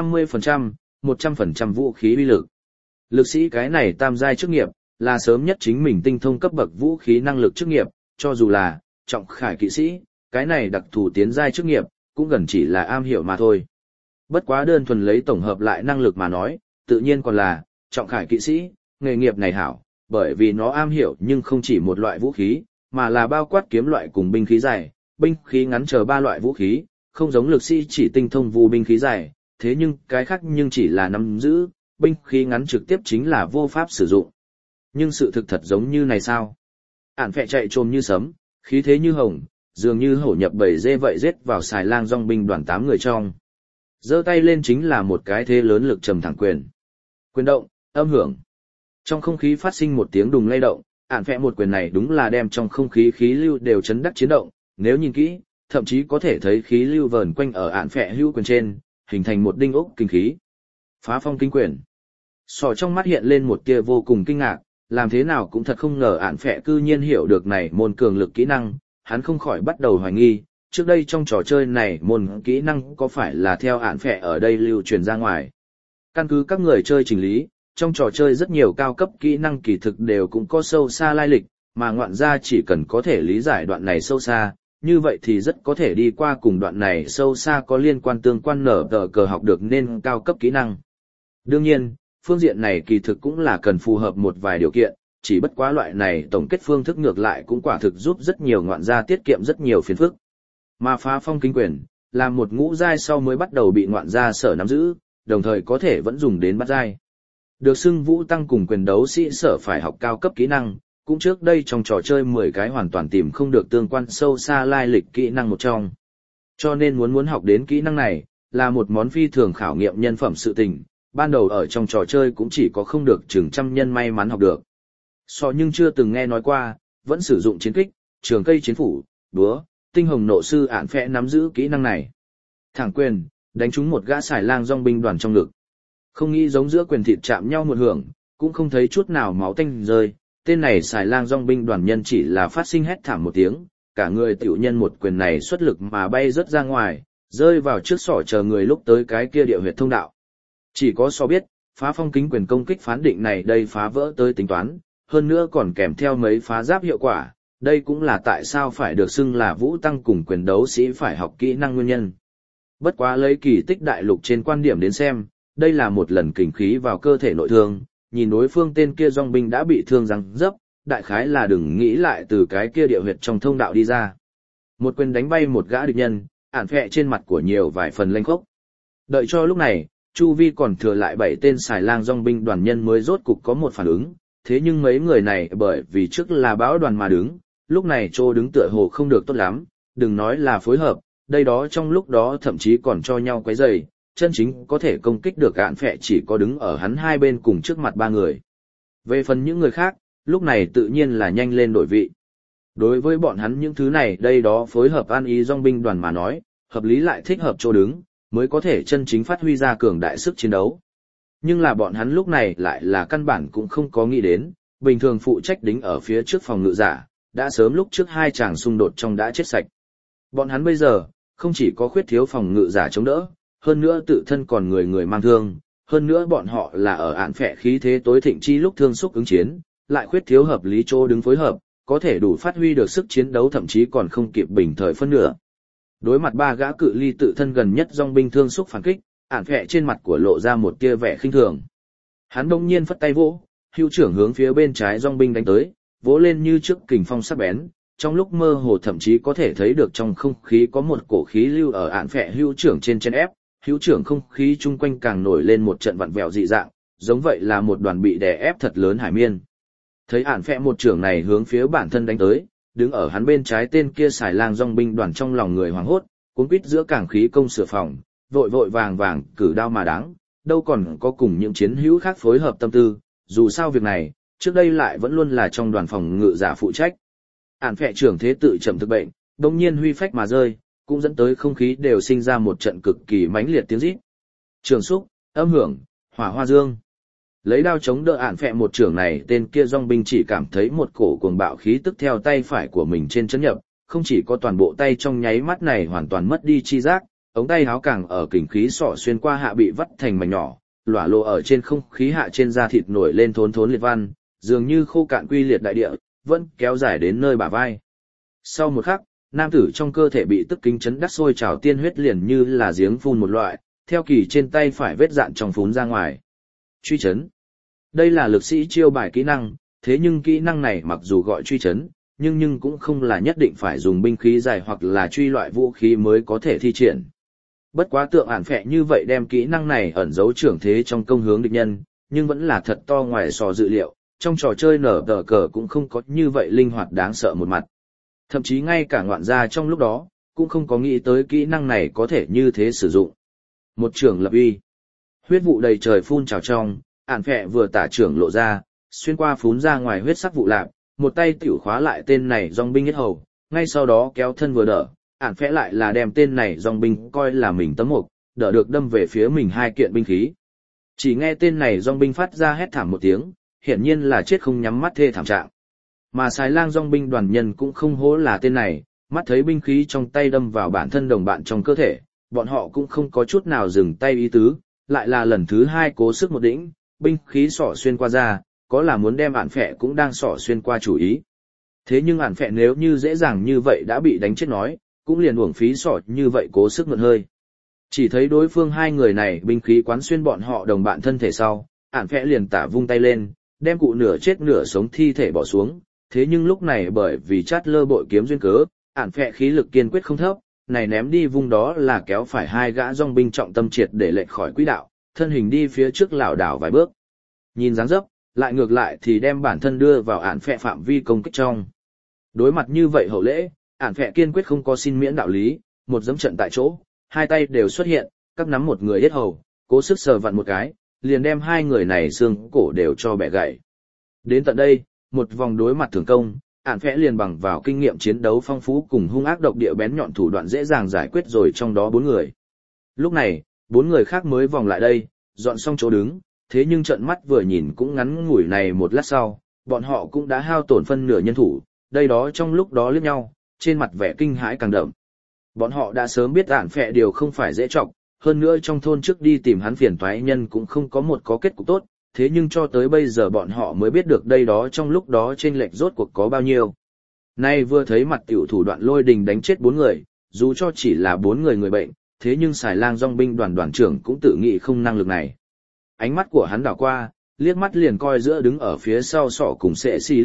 50%, 100% vũ khí uy lực. Lực sĩ cái này tam giai chức nghiệp, là sớm nhất chính mình tinh thông cấp bậc vũ khí năng lực chức nghiệp, cho dù là trọng khải kỵ sĩ, cái này đặc thù tiến giai chức nghiệp, cũng gần chỉ là am hiểu mà thôi. Bất quá đơn thuần lấy tổng hợp lại năng lực mà nói, tự nhiên còn là trọng khải kỵ sĩ, nghề nghiệp này hảo, bởi vì nó am hiểu nhưng không chỉ một loại vũ khí, mà là bao quát kiếm loại cùng binh khí dài, binh khí ngắn chờ 3 loại vũ khí, không giống lực sĩ chỉ tinh thông vu binh khí dài, thế nhưng cái khác nhưng chỉ là nắm giữ, binh khí ngắn trực tiếp chính là vô pháp sử dụng. Nhưng sự thực thật giống như này sao? Ản phẹ chạy trồm như sấm, khí thế như hồng, dường như hổ nhập bầy dê vậy giết vào xài lang dòng binh đoàn 8 người trong. Giơ tay lên chính là một cái thế lớn lực trầm thẳng quyền. Quyền động, âm hưởng. Trong không khí phát sinh một tiếng đùng lay động, ản phẹ một quyền này đúng là đem trong không khí khí lưu đều chấn đắc chiến động, nếu nhìn kỹ, thậm chí có thể thấy khí lưu vờn quanh ở ản phẹ hữu quyền trên, hình thành một đinh ốc kinh khí. Phá phong kinh quyền. Sỏ trong mắt hiện lên một tia vô cùng kinh ngạc, làm thế nào cũng thật không ngờ ản phẹ cư nhiên hiểu được này môn cường lực kỹ năng, hắn không khỏi bắt đầu hoài nghi, trước đây trong trò chơi này môn kỹ năng có phải là theo ản phẹ ở đây lưu truyền ra ngoài. Căn cứ các người chơi chỉnh lý, trong trò chơi rất nhiều cao cấp kỹ năng kỳ thực đều cũng có sâu xa lai lịch, mà ngoạn gia chỉ cần có thể lý giải đoạn này sâu xa, như vậy thì rất có thể đi qua cùng đoạn này sâu xa có liên quan tương quan nở tờ cờ học được nên cao cấp kỹ năng. Đương nhiên, phương diện này kỳ thực cũng là cần phù hợp một vài điều kiện, chỉ bất quá loại này tổng kết phương thức ngược lại cũng quả thực giúp rất nhiều ngoạn gia tiết kiệm rất nhiều phiền phức. Mà phá phong kinh quyền, là một ngũ giai sau mới bắt đầu bị ngoạn gia sở nắm giữ, đồng thời có thể vẫn dùng đến bát giai. Được xưng vũ tăng cùng quyền đấu sĩ sở phải học cao cấp kỹ năng, cũng trước đây trong trò chơi 10 cái hoàn toàn tìm không được tương quan sâu xa lai lịch kỹ năng một trong. Cho nên muốn học đến kỹ năng này, là một món phi thường khảo nghiệm nhân phẩm sự tình, ban đầu ở trong trò chơi cũng chỉ có không được chừng trăm nhân may mắn học được. Nhưng chưa từng nghe nói qua, vẫn sử dụng chiến kích, trường cây chiến phủ, búa, tinh hồng nộ sư ản phẽ nắm giữ kỹ năng này. Thẳng quyền, đánh trúng một gã xài lang dòng binh đoàn trong ngực. Không nghĩ giống giữa quyền thịt chạm nhau một hưởng, cũng không thấy chút nào máu tanh rơi, tên này xài lang dòng binh đoàn nhân chỉ là phát sinh hét thảm một tiếng, cả người tiểu nhân một quyền này xuất lực mà bay rớt ra ngoài, rơi vào trước sỏ chờ người lúc tới cái kia địa huyệt thông đạo. Chỉ có biết, phá phong kính quyền công kích phán định này đây phá vỡ tới tính toán, hơn nữa còn kèm theo mấy phá giáp hiệu quả, đây cũng là tại sao phải được xưng là vũ tăng cùng quyền đấu sĩ phải học kỹ năng nguyên nhân. Bất quá lấy kỳ tích đại lục trên quan điểm đến xem, đây là một lần kình khí vào cơ thể nội thương, nhìn đối phương tên kia dòng binh đã bị thương răng dấp, đại khái là đừng nghĩ lại từ cái kia địa huyệt trong thông đạo đi ra. Một quyền đánh bay một gã địch nhân, ản phẹ trên mặt của nhiều vài phần lênh khốc. Đợi cho lúc này, chu vi còn thừa lại 7 tên xài lang dòng binh đoàn nhân mới rốt cục có một phản ứng, thế nhưng mấy người này bởi vì trước là bão đoàn mà đứng, lúc này chỗ đứng tựa hồ không được tốt lắm, đừng nói là phối hợp, đây đó trong lúc đó thậm chí còn cho nhau quấy rầy, chân chính có thể công kích được ạn phệ chỉ có đứng ở hắn hai bên cùng trước mặt 3 người. Về phần những người khác, lúc này tự nhiên là nhanh lên đổi vị. Đối với bọn hắn những thứ này đây đó phối hợp an ý dòng binh đoàn mà nói, hợp lý lại thích hợp chỗ đứng, mới có thể chân chính phát huy ra cường đại sức chiến đấu. Nhưng là bọn hắn lúc này lại là căn bản cũng không có nghĩ đến, bình thường phụ trách đính ở phía trước phòng ngự giả, đã sớm lúc trước hai chàng xung đột trong đã chết sạch. Bọn hắn bây giờ, không chỉ có khuyết thiếu phòng ngự giả chống đỡ, hơn nữa tự thân còn người người mang thương, hơn nữa bọn họ là ở ạn phệ khí thế tối thịnh chi lúc thương xúc ứng chiến, lại khuyết thiếu hợp lý chỗ đứng phối hợp, có thể đủ phát huy được sức chiến đấu thậm chí còn không kịp bình thời phân nửa. Đối mặt ba gã cự ly tự thân gần nhất dòng binh thương xúc phản kích, ạn phệ trên mặt của lộ ra một tia vẻ khinh thường. Hắn đông nhiên phất tay vỗ, hưu trưởng hướng phía bên trái dòng binh đánh tới, vỗ lên như trước kình phong sắc bén, trong lúc mơ hồ thậm chí có thể thấy được trong không khí có một cổ khí lưu ở ạn phệ hưu trưởng trên chen ép, hưu trưởng không khí chung quanh càng nổi lên một trận vặn vẹo dị dạng, giống vậy là một đoàn bị đè ép thật lớn hải miên. Thấy ạn phệ một trưởng này hướng phía bản thân đánh tới, đứng ở hắn bên trái tên kia xài lang dòng binh đoàn trong lòng người hoảng hốt, cuốn quýt giữa cảng khí công sửa phòng, vội vội vàng vàng cử đao mà đáng, đâu còn có cùng những chiến hữu khác phối hợp tâm tư, dù sao việc này, trước đây lại vẫn luôn là trong đoàn phòng ngự giả phụ trách. Ản phệ trưởng thế tự chậm thực bệnh, đồng nhiên huy phách mà rơi, cũng dẫn tới không khí đều sinh ra một trận cực kỳ mãnh liệt tiếng rít. Trường xúc, âm hưởng, hỏa hoa dương. Lấy đao chống đỡ ản phệ một trưởng này, tên kia dòng binh chỉ cảm thấy một cổ cuồng bạo khí tức theo tay phải của mình trên chấn nhập, không chỉ có toàn bộ tay trong nháy mắt này hoàn toàn mất đi chi giác, ống tay áo càng ở kình khí sọ xuyên qua hạ bị vắt thành mảnh nhỏ, lỏa lộ ở trên không khí hạ trên da thịt nổi lên thốn thốn liệt văn, dường như khô cạn quy liệt đại địa, vẫn kéo dài đến nơi bả vai. Sau một khắc, nam tử trong cơ thể bị tức kính chấn đắc sôi trào tiên huyết liền như là giếng phun một loại, theo kỳ trên tay phải vết dạn trong phún ra ngoài. Truy chấn. Đây là lực sĩ chiêu bài kỹ năng, thế nhưng kỹ năng này mặc dù gọi truy chấn, nhưng cũng không là nhất định phải dùng binh khí dài hoặc là truy loại vũ khí mới có thể thi triển. Bất quá tượng ản phệ như vậy đem kỹ năng này ẩn giấu trưởng thế trong công hướng địch nhân, nhưng vẫn là thật to ngoài so dự liệu, trong trò chơi nở tờ cờ cũng không có như vậy linh hoạt đáng sợ một mặt. Thậm chí ngay cả ngoạn gia trong lúc đó, cũng không có nghĩ tới kỹ năng này có thể như thế sử dụng. Một trưởng lập uy. Huyết vụ đầy trời phun trào trong, ản phệ vừa tả trưởng lộ ra, xuyên qua phún ra ngoài huyết sắc vụ lạp, một tay tiểu khóa lại tên này dòng binh nhất hầu, ngay sau đó kéo thân vừa đỡ, ản phệ lại là đem tên này dòng binh coi là mình tấm mục, đỡ được đâm về phía mình hai kiện binh khí. Chỉ nghe tên này dòng binh phát ra hét thảm một tiếng, hiển nhiên là chết không nhắm mắt thê thảm trạng. Mà xài lang dòng binh đoàn nhân cũng không hố là tên này, mắt thấy binh khí trong tay đâm vào bản thân đồng bạn trong cơ thể, bọn họ cũng không có chút nào dừng tay ý tứ, lại là lần thứ hai cố sức một đỉnh, binh khí sỏ xuyên qua ra, có là muốn đem ản phệ cũng đang sỏ xuyên qua chủ ý. Thế nhưng ản phệ nếu như dễ dàng như vậy đã bị đánh chết nói, cũng liền uổng phí sỏ như vậy cố sức mượn hơi. Chỉ thấy đối phương hai người này binh khí quán xuyên bọn họ đồng bạn thân thể sau, ản phệ liền tả vung tay lên, đem cụ nửa chết nửa sống thi thể bỏ xuống. Thế nhưng lúc này bởi vì chát lơ bội kiếm duyên cớ, ản phệ khí lực kiên quyết không thấp, này ném đi vung đó là kéo phải hai gã dòng binh trọng tâm triệt để lệch khỏi quỹ đạo, thân hình đi phía trước lảo đảo vài bước. Nhìn dáng dấp, lại ngược lại thì đem bản thân đưa vào ản phệ phạm vi công kích trong. Đối mặt như vậy hậu lễ, ản phệ kiên quyết không có xin miễn đạo lý, một dẫm trận tại chỗ, hai tay đều xuất hiện, các nắm một người yết hầu, cố sức sờ vặn một cái, liền đem hai người này xương cổ đều cho bẻ gãy. Đến tận đây, một vòng đối mặt thường công, ản phệ liền bằng vào kinh nghiệm chiến đấu phong phú cùng hung ác độc địa bén nhọn thủ đoạn dễ dàng giải quyết rồi trong đó bốn người. Lúc này, bốn người khác mới vòng lại đây, dọn xong chỗ đứng, thế nhưng trận mắt vừa nhìn cũng ngắn ngủi này một lát sau, bọn họ cũng đã hao tổn phân nửa nhân thủ, đây đó trong lúc đó liếc nhau, trên mặt vẻ kinh hãi càng đậm. Bọn họ đã sớm biết ản phệ điều không phải dễ trọng, hơn nữa trong thôn trước đi tìm hắn phiền toái nhân cũng không có một có kết cục tốt, thế nhưng cho tới bây giờ bọn họ mới biết được đây đó trong lúc đó chênh lệch rốt cuộc có bao nhiêu. Nay vừa thấy mặt tiểu thủ đoạn lôi đình đánh chết bốn người, dù cho chỉ là bốn người người bệnh, thế nhưng xài lang dòng binh đoàn trưởng cũng tự nghĩ không năng lực này. Ánh mắt của hắn đảo qua, liếc mắt liền coi giữa đứng ở phía sau sọ cùng Sệ Xí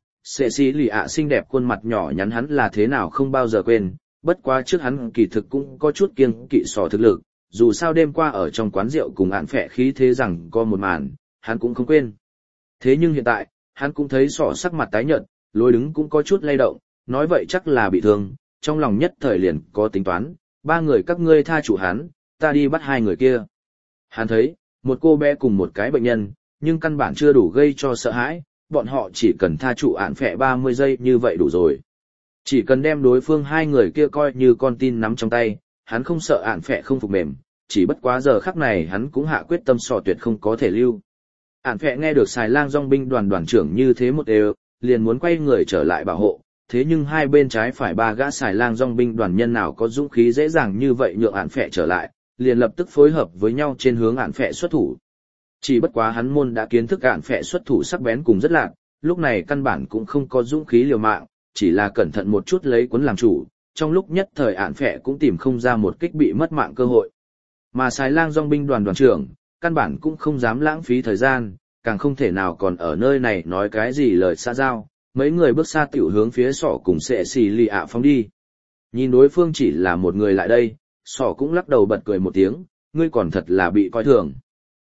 Lì ạ xinh đẹp khuôn mặt nhỏ nhắn hắn là thế nào không bao giờ quên, bất quá trước hắn kỳ thực cũng có chút kiêng kỵ sọ thực lực, dù sao đêm qua ở trong quán rượu cùng ản phệ khí thế rằng có một màn, hắn cũng không quên. Thế nhưng hiện tại, hắn cũng thấy sọ sắc mặt tái nhợt, lối đứng cũng có chút lay động, nói vậy chắc là bị thương, trong lòng nhất thời liền có tính toán, ba người các ngươi tha chủ hắn, ta đi bắt hai người kia. Hắn thấy, một cô bé cùng một cái bệnh nhân, nhưng căn bản chưa đủ gây cho sợ hãi, bọn họ chỉ cần tha trụ ản phệ 30 giây như vậy đủ rồi. Chỉ cần đem đối phương hai người kia coi như con tin nắm trong tay, hắn không sợ ản phệ không phục mềm, chỉ bất quá giờ khắc này hắn cũng hạ quyết tâm sò tuyệt không có thể lưu. Ản phẹ nghe được xài lang dòng binh đoàn đoàn trưởng như thế một đều, liền muốn quay người trở lại bảo hộ, thế nhưng hai bên trái phải ba gã xài lang dòng binh đoàn nhân nào có dũng khí dễ dàng như vậy nhượng Ản phẹ trở lại, liền lập tức phối hợp với nhau trên hướng Ản phẹ xuất thủ. Chỉ bất quá hắn môn đã kiến thức Ản phẹ xuất thủ sắc bén cùng rất lạc, lúc này căn bản cũng không có dũng khí liều mạng, chỉ là cẩn thận một chút lấy cuốn làm chủ, trong lúc nhất thời Ản phẹ cũng tìm không ra một kích bị mất mạng cơ hội. Mà xài lang dòng binh đoàn đoàn trưởng, căn bản cũng không dám lãng phí thời gian, càng không thể nào còn ở nơi này nói cái gì lời xã giao, mấy người bước xa tiểu hướng phía sỏ cùng sệ xì lì ạ phóng đi. Nhìn đối phương chỉ là một người lại đây, sỏ cũng lắc đầu bật cười một tiếng, ngươi còn thật là bị coi thường.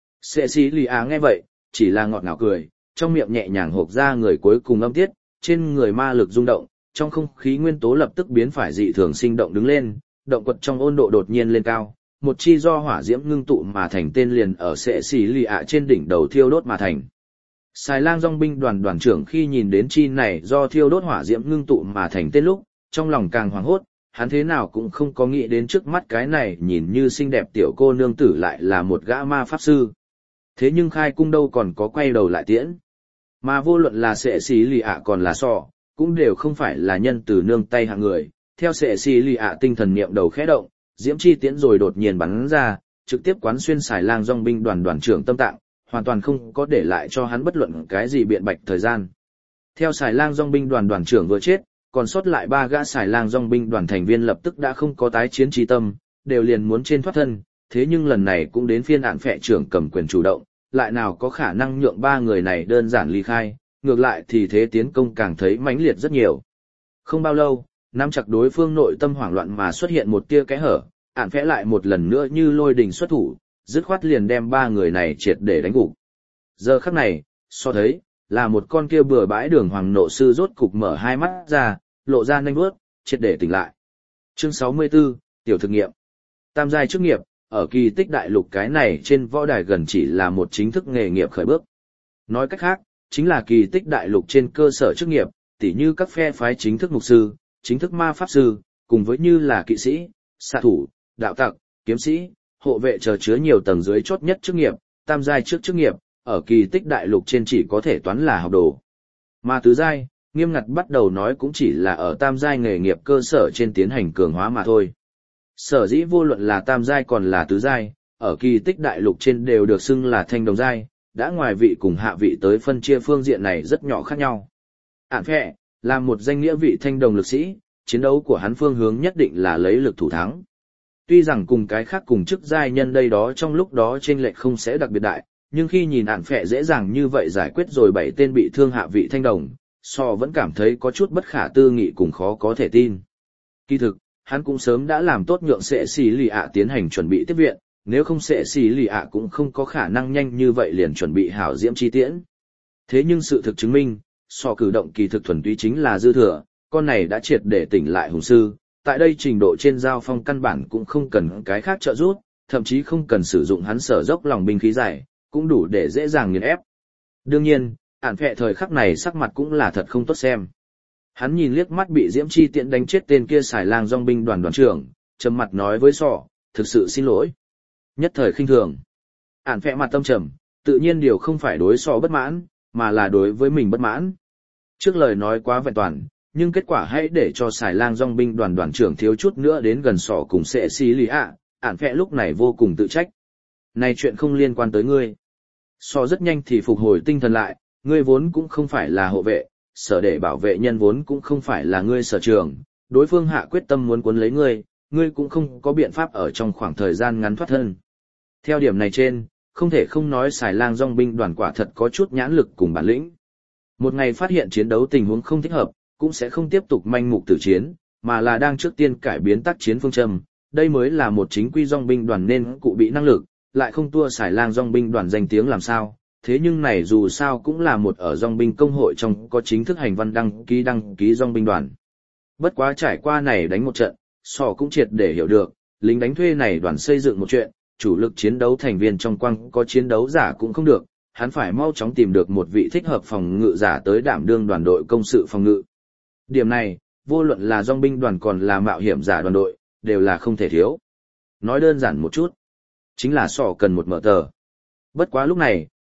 Sệ xì lì ạ nghe vậy, chỉ là ngọt ngào cười, trong miệng nhẹ nhàng hộp ra người cuối cùng âm tiết, trên người ma lực rung động, trong không khí nguyên tố lập tức biến phải dị thường sinh động đứng lên, động quật trong ôn độ đột nhiên lên cao. Một chi do hỏa diễm ngưng tụ mà thành tên liền ở sệ xì lì ạ trên đỉnh đầu thiêu đốt mà thành. Xài lang dòng binh đoàn đoàn trưởng khi nhìn đến chi này do thiêu đốt hỏa diễm ngưng tụ mà thành tên lúc, trong lòng càng hoảng hốt, hắn thế nào cũng không có nghĩ đến trước mắt cái này nhìn như xinh đẹp tiểu cô nương tử lại là một gã ma pháp sư. Thế nhưng khai cung đâu còn có quay đầu lại tiễn. Mà vô luận là sệ xì lì ạ còn là sọ, cũng đều không phải là nhân từ nương tay hạng người, theo sệ xì lì ạ tinh thần niệm đầu khẽ động. Diễm chi tiễn rồi đột nhiên bắn ra, trực tiếp quán xuyên xài lang dòng binh đoàn đoàn trưởng tâm tạng, hoàn toàn không có để lại cho hắn bất luận cái gì biện bạch thời gian. Theo xài lang dòng binh đoàn đoàn trưởng vừa chết, còn sót lại ba gã xài lang dòng binh đoàn thành viên lập tức đã không có tái chiến trí tâm, đều liền muốn trên thoát thân, thế nhưng lần này cũng đến phiên Ản phệ trưởng cầm quyền chủ động, lại nào có khả năng nhượng ba người này đơn giản ly khai, ngược lại thì thế tiến công càng thấy mãnh liệt rất nhiều. Không bao lâu, nắm chặt đối phương nội tâm hoảng loạn mà xuất hiện một tia kẽ hở, Ản phẽ lại một lần nữa như lôi đình xuất thủ, dứt khoát liền đem ba người này triệt để đánh gục. Giờ khắc này, so thấy, là một con kia bừa bãi đường hoàng nộ sư rốt cục mở hai mắt ra, lộ ra nanh bước, triệt để tỉnh lại. Chương 64, tiểu thực nghiệm. Tam giai chức nghiệp, ở kỳ tích đại lục cái này trên võ đài gần chỉ là một chính thức nghề nghiệp khởi bước. Nói cách khác, chính là kỳ tích đại lục trên cơ sở chức nghiệp, tỉ như các phe phái chính thức mục sư, chính thức ma pháp sư, cùng với như là kỵ sĩ, xạ thủ, đạo tặc, kiếm sĩ, hộ vệ chờ chứa nhiều tầng dưới chốt nhất chức nghiệp, tam giai trước chức nghiệp, ở kỳ tích đại lục trên chỉ có thể toán là học đồ. Mà tứ giai, nghiêm ngặt bắt đầu nói cũng chỉ là ở tam giai nghề nghiệp cơ sở trên tiến hành cường hóa mà thôi. Sở dĩ vô luận là tam giai còn là tứ giai, ở kỳ tích đại lục trên đều được xưng là thanh đồng giai, đã ngoài vị cùng hạ vị tới phân chia phương diện này rất nhỏ khác nhau. Ản phệ, là một danh nghĩa vị thanh đồng lực sĩ, chiến đấu của hắn phương hướng nhất định là lấy lực thủ thắng. Tuy rằng cùng cái khác cùng chức giai nhân đây đó trong lúc đó chênh lệch không sẽ đặc biệt đại, nhưng khi nhìn Ản phệ dễ dàng như vậy giải quyết rồi 7 tên bị thương hạ vị thanh đồng, so vẫn cảm thấy có chút bất khả tư nghị cùng khó có thể tin. Kỳ thực, hắn cũng sớm đã làm tốt nhượng sệ xì lì ạ tiến hành chuẩn bị tiếp viện, nếu không sệ xì lì ạ cũng không có khả năng nhanh như vậy liền chuẩn bị hảo diễm chi tiễn. Thế nhưng sự thực chứng minh, so cử động kỳ thực thuần túy chính là dư thừa, con này đã triệt để tỉnh lại hùng sư, tại đây trình độ trên giao phong căn bản cũng không cần cái khác trợ giúp, thậm chí không cần sử dụng hắn sở dốc lòng binh khí dài, cũng đủ để dễ dàng nghiền ép. Đương nhiên, Ản phệ thời khắc này sắc mặt cũng là thật không tốt xem. Hắn nhìn liếc mắt bị diễm chi tiễn đánh chết tên kia xài lang dòng binh đoàn đoàn trưởng, trầm mặt nói với sọ, thực sự xin lỗi. Nhất thời khinh thường. Ản phệ mặt tâm trầm, tự nhiên điều không phải đối sọ bất mãn, mà là đối với mình bất mãn. Trước lời nói quá vẹn toàn, nhưng kết quả hãy để cho xài lang dòng binh đoàn đoàn trưởng thiếu chút nữa đến gần sọ cùng sệ xì lì ạ, Ản phệ lúc này vô cùng tự trách. Này chuyện không liên quan tới ngươi. Sọ rất nhanh thì phục hồi tinh thần lại, ngươi vốn cũng không phải là hộ vệ, sở để bảo vệ nhân vốn cũng không phải là ngươi sở trường, đối phương hạ quyết tâm muốn cuốn lấy ngươi, ngươi cũng không có biện pháp ở trong khoảng thời gian ngắn thoát thân. Theo điểm này trên, không thể không nói xài lang dòng binh đoàn quả thật có chút nhãn lực cùng bản lĩnh. Một ngày phát hiện chiến đấu tình huống không thích hợp, cũng sẽ không tiếp tục manh mục tử chiến, mà là đang trước tiên cải biến tác chiến phương châm, đây mới là một chính quy dòng binh đoàn nên cụ bị năng lực, lại không tua xài lang dòng binh đoàn danh tiếng làm sao. Thế nhưng này dù sao cũng là một ở dòng binh công hội trong có chính thức hành văn đăng ký dòng binh đoàn. Bất quá trải qua này đánh một trận, sọ cũng triệt để hiểu được, lính đánh thuê này đoàn xây dựng một chuyện, chủ lực chiến đấu thành viên trong quang có chiến đấu giả cũng không được, hắn phải mau chóng tìm được một vị thích hợp phòng ngự giả tới đảm đương đoàn đội công sự phòng ngự. Điểm này, vô luận là dòng binh đoàn còn là mạo hiểm giả đoàn đội, đều là không thể thiếu. Nói đơn giản một chút, chính là sọ cần một mở tờ. Bất quá lúc này,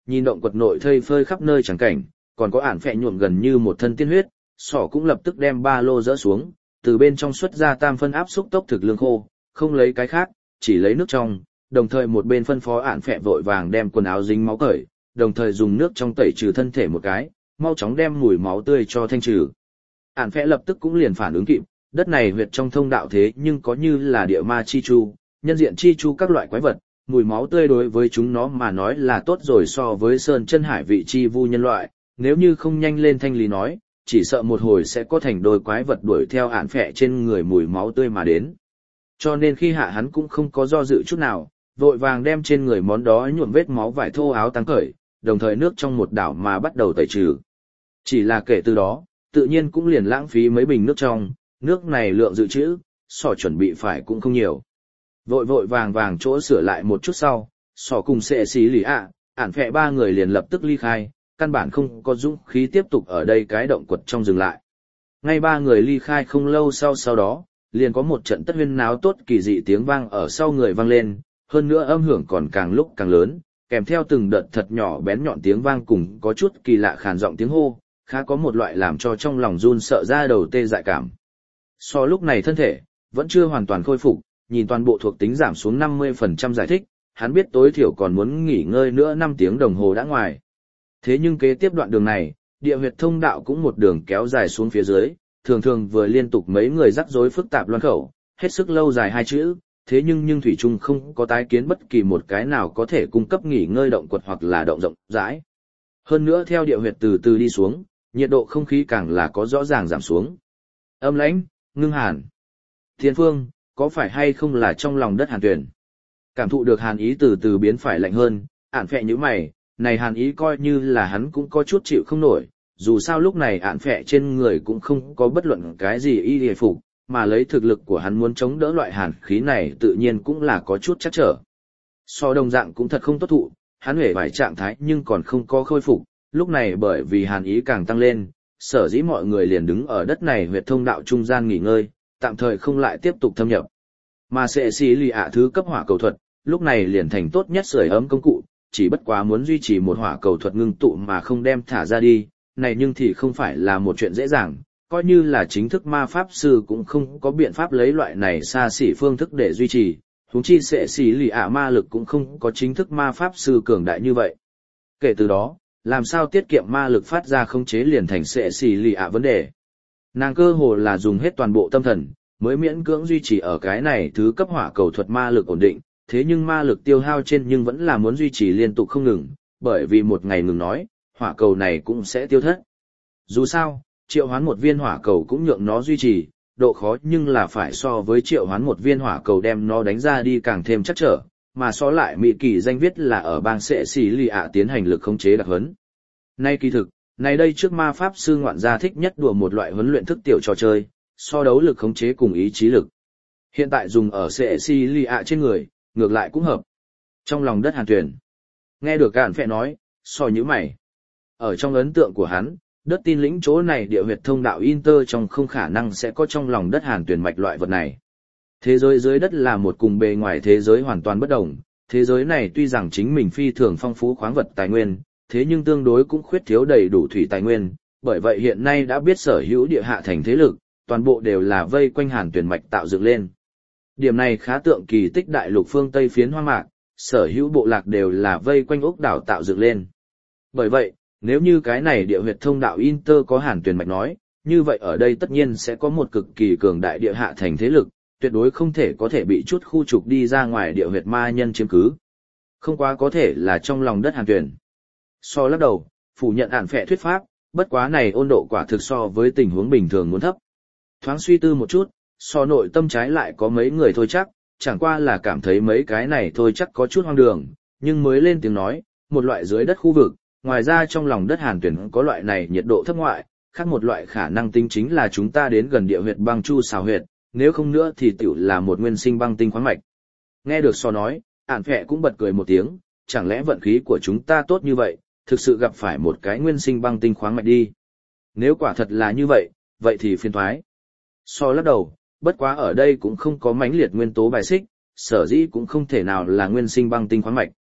nhìn động quật nội thây phơi khắp nơi chẳng cảnh, còn có ản phẹ nhuộm gần như một thân tiên huyết, sỏ cũng lập tức đem ba lô dỡ xuống, từ bên trong xuất ra tam phân áp xúc tốc thực lương khô, không lấy cái khác, chỉ lấy nước trong, đồng thời một bên phân phó ản phẹ vội vàng đem quần áo dính máu cởi, đồng thời dùng nước trong tẩy trừ thân thể một cái, mau chóng đem mùi máu tươi cho thanh trừ. Ản phẹ lập tức cũng liền phản ứng kịp, đất này huyệt trong thông đạo thế nhưng có như là địa ma chi chu, nhân diện chi chu các loại quái vật, mùi máu tươi đối với chúng nó mà nói là tốt rồi so với sơn chân hải vị chi vu nhân loại, nếu như không nhanh lên thanh lý nói, chỉ sợ một hồi sẽ có thành đôi quái vật đuổi theo ản phẹ trên người mùi máu tươi mà đến. Cho nên khi hạ hắn cũng không có do dự chút nào, vội vàng đem trên người món đó nhuộm vết máu vải thô áo tăng cởi, đồng thời nước trong một đảo mà bắt đầu tẩy trừ. Chỉ là kể từ đó, tự nhiên cũng liền lãng phí mấy bình nước trong, nước này lượng dự trữ, sỏ chuẩn bị phải cũng không nhiều. Vội vàng chỗ sửa lại một chút sau, sỏ cùng sệ xí lì ạ, ản phẹ ba người liền lập tức ly khai, căn bản không có dũng khí tiếp tục ở đây cái động quật trong dừng lại. Ngay ba người ly khai không lâu sau đó, liền có một trận tất huyên náo tốt kỳ dị tiếng vang ở sau người vang lên, hơn nữa âm hưởng còn càng lúc càng lớn, kèm theo từng đợt thật nhỏ bén nhọn tiếng vang cùng có chút kỳ lạ khàn giọng tiếng hô, khá có một loại làm cho trong lòng run sợ ra đầu tê dại cảm. So lúc này thân thể, vẫn chưa hoàn toàn khôi phục, nhìn toàn bộ thuộc tính giảm xuống 50% giải thích, hắn biết tối thiểu còn muốn nghỉ ngơi nữa 5 tiếng đồng hồ đã ngoài. Thế nhưng kế tiếp đoạn đường này, địa huyệt thông đạo cũng một đường kéo dài xuống phía dưới, thường vừa liên tục mấy người rắc rối phức tạp loan khẩu, hết sức lâu dài hai chữ, thế nhưng thủy chung không có tái kiến bất kỳ một cái nào có thể cung cấp nghỉ ngơi động quật hoặc là động rộng rãi. Hơn nữa theo địa huyệt từ từ đi xuống, nhiệt độ không khí càng là có rõ ràng giảm xuống. Âm lãnh, ngưng hàn. Thiên phương, có phải hay không là trong lòng đất hàn tuyển? Cảm thụ được hàn ý từ từ biến phải lạnh hơn, ản phẹ như mày, này hàn ý coi như là hắn cũng có chút chịu không nổi, dù sao lúc này ản phẹ trên người cũng không có bất luận cái gì y hề phục, mà lấy thực lực của hắn muốn chống đỡ loại hàn khí này tự nhiên cũng là có chút chắc trở. So đồng dạng cũng thật không tốt thụ, hắn hề vài trạng thái nhưng còn không có khôi phục, lúc này bởi vì hàn ý càng tăng lên, sở dĩ mọi người liền đứng ở đất này huyệt thông đạo trung gian nghỉ ngơi, tạm thời không lại tiếp tục thâm nhập. Mà sẽ xì lì ạ thứ cấp hỏa cầu thuật, lúc này liền thành tốt nhất sưởi ấm công cụ, chỉ bất quá muốn duy trì một hỏa cầu thuật ngưng tụ mà không đem thả ra đi, này nhưng thì không phải là một chuyện dễ dàng, coi như là chính thức ma pháp sư cũng không có biện pháp lấy loại này xa xỉ phương thức để duy trì, huống chi sẽ xì lì ạ ma lực cũng không có chính thức ma pháp sư cường đại như vậy. Kể từ đó, làm sao tiết kiệm ma lực phát ra không chế liền thành sẽ xì lì ạ vấn đề. Nàng cơ hồ là dùng hết toàn bộ tâm thần, mới miễn cưỡng duy trì ở cái này thứ cấp hỏa cầu thuật ma lực ổn định, thế nhưng ma lực tiêu hao trên nhưng vẫn là muốn duy trì liên tục không ngừng, bởi vì một ngày ngừng nói, hỏa cầu này cũng sẽ tiêu thất. Dù sao, triệu hoán một viên hỏa cầu cũng nhượng nó duy trì, độ khó nhưng là phải so với triệu hoán một viên hỏa cầu đem nó đánh ra đi càng thêm chắc trở, mà so lại Mỹ kỳ danh viết là ở bang sẽ xì lì ạ tiến hành lực khống chế đặc huấn. Nay kỳ thực, này đây trước ma pháp sư ngoạn gia thích nhất đùa một loại huấn luyện thức tiểu trò chơi, so đấu lực khống chế cùng ý chí lực. Hiện tại dùng ở sẽ xì lì ạ trên người, ngược lại cũng hợp. Trong lòng đất hàn tuyển, nghe được cạn phẹ nói, so như mày. Ở trong ấn tượng của hắn, đất tin lĩnh chỗ này địa huyệt thông đạo Inter trong không khả năng sẽ có trong lòng đất hàn tuyển mạch loại vật này. Thế giới dưới đất là một cùng bề ngoài thế giới hoàn toàn bất đồng, thế giới này tuy rằng chính mình phi thường phong phú khoáng vật tài nguyên, thế nhưng tương đối cũng khuyết thiếu đầy đủ thủy tài nguyên, bởi vậy hiện nay đã biết sở hữu địa hạ thành thế lực, toàn bộ đều là vây quanh hàn tuyển mạch tạo dựng lên. Điểm này khá tượng kỳ tích đại lục phương Tây phiến hoang mạc, sở hữu bộ lạc đều là vây quanh ốc đảo tạo dựng lên. Bởi vậy, nếu như cái này địa huyệt thông đạo Inter có hàn tuyển mạch nói, như vậy ở đây tất nhiên sẽ có một cực kỳ cường đại địa hạ thành thế lực, tuyệt đối không thể có thể bị chút khu trục đi ra ngoài địa huyệt ma nhân chiếm cứ. Không quá có thể là trong lòng đất hàn tuyển. So lắc đầu, phủ nhận ản phệ thuyết pháp, bất quá này ôn độ quả thực so với tình huống bình thường muốn thấp. Thoáng suy tư một chút, so nội tâm trái lại có mấy người thôi chắc, chẳng qua là cảm thấy mấy cái này thôi chắc có chút hoang đường, nhưng mới lên tiếng nói, một loại dưới đất khu vực, ngoài ra trong lòng đất hàn tuyển có loại này nhiệt độ thấp ngoại, khác một loại khả năng tính chính là chúng ta đến gần địa huyệt băng chu xào huyệt, nếu không nữa thì tiểu là một nguyên sinh băng tinh khoáng mạch. Nghe được so nói, ản phệ cũng bật cười một tiếng, chẳng lẽ vận khí của chúng ta tốt như vậy, thực sự gặp phải một cái nguyên sinh băng tinh khoáng mạch đi. Nếu quả thật là như vậy, vậy thì phiền toái. So lắc đầu, bất quá ở đây cũng không có mãnh liệt nguyên tố bài xích, sở dĩ cũng không thể nào là nguyên sinh băng tinh khoáng mạch.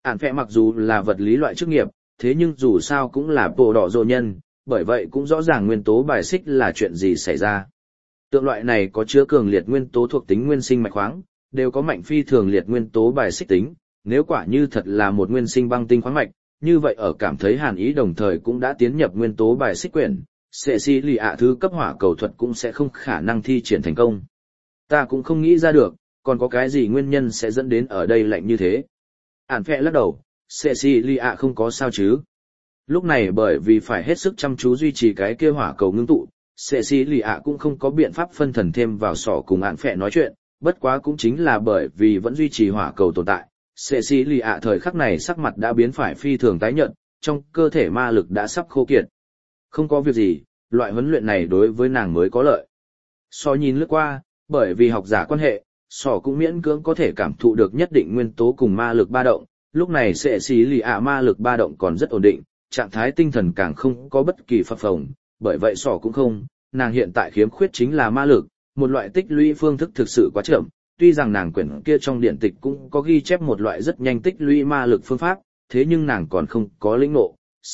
Ản phẹ mặc dù là vật lý loại chức nghiệp, thế nhưng dù sao cũng là bộ đỏ rồ nhân, bởi vậy cũng rõ ràng nguyên tố bài xích là chuyện gì xảy ra. Tượng loại này có chứa cường liệt nguyên tố thuộc tính nguyên sinh mạch khoáng, đều có mạnh phi thường liệt nguyên tố bài xích tính, nếu quả như thật là một nguyên sinh băng tinh khoáng mạch, như vậy ở cảm thấy hàn ý đồng thời cũng đã tiến nhập nguyên tố bài xích quyển, Cecilia thứ cấp hỏa cầu thuật cũng sẽ không khả năng thi triển thành công. Ta cũng không nghĩ ra được, còn có cái gì nguyên nhân sẽ dẫn đến ở đây lạnh như thế. Ản phẹ lắc đầu, Cecilia không có sao chứ. Lúc này bởi vì phải hết sức chăm chú duy trì cái kia hỏa cầu ngưng tụ, Cecilia cũng không có biện pháp phân thần thêm vào sỏ cùng Ản phẹ nói chuyện, bất quá cũng chính là bởi vì vẫn duy trì hỏa cầu tồn tại. Cecilia thời khắc này sắc mặt đã biến phải phi thường tái nhợt, trong cơ thể ma lực đã sắp khô kiệt. Không có việc gì, loại huấn luyện này đối với nàng mới có lợi. So nhìn lướt qua, bởi vì học giả quan hệ, sỏ cũng miễn cưỡng có thể cảm thụ được nhất định nguyên tố cùng ma lực ba động, lúc này Cecilia ma lực ba động còn rất ổn định, trạng thái tinh thần càng không có bất kỳ phập phồng, bởi vậy sỏ cũng không, nàng hiện tại khiếm khuyết chính là ma lực, một loại tích lũy phương thức thực sự quá chậm, tuy rằng nàng quyển kia trong điện tịch cũng có ghi chép một loại rất nhanh tích lũy ma lực phương pháp, thế nhưng nàng còn không có lĩnh ngộ,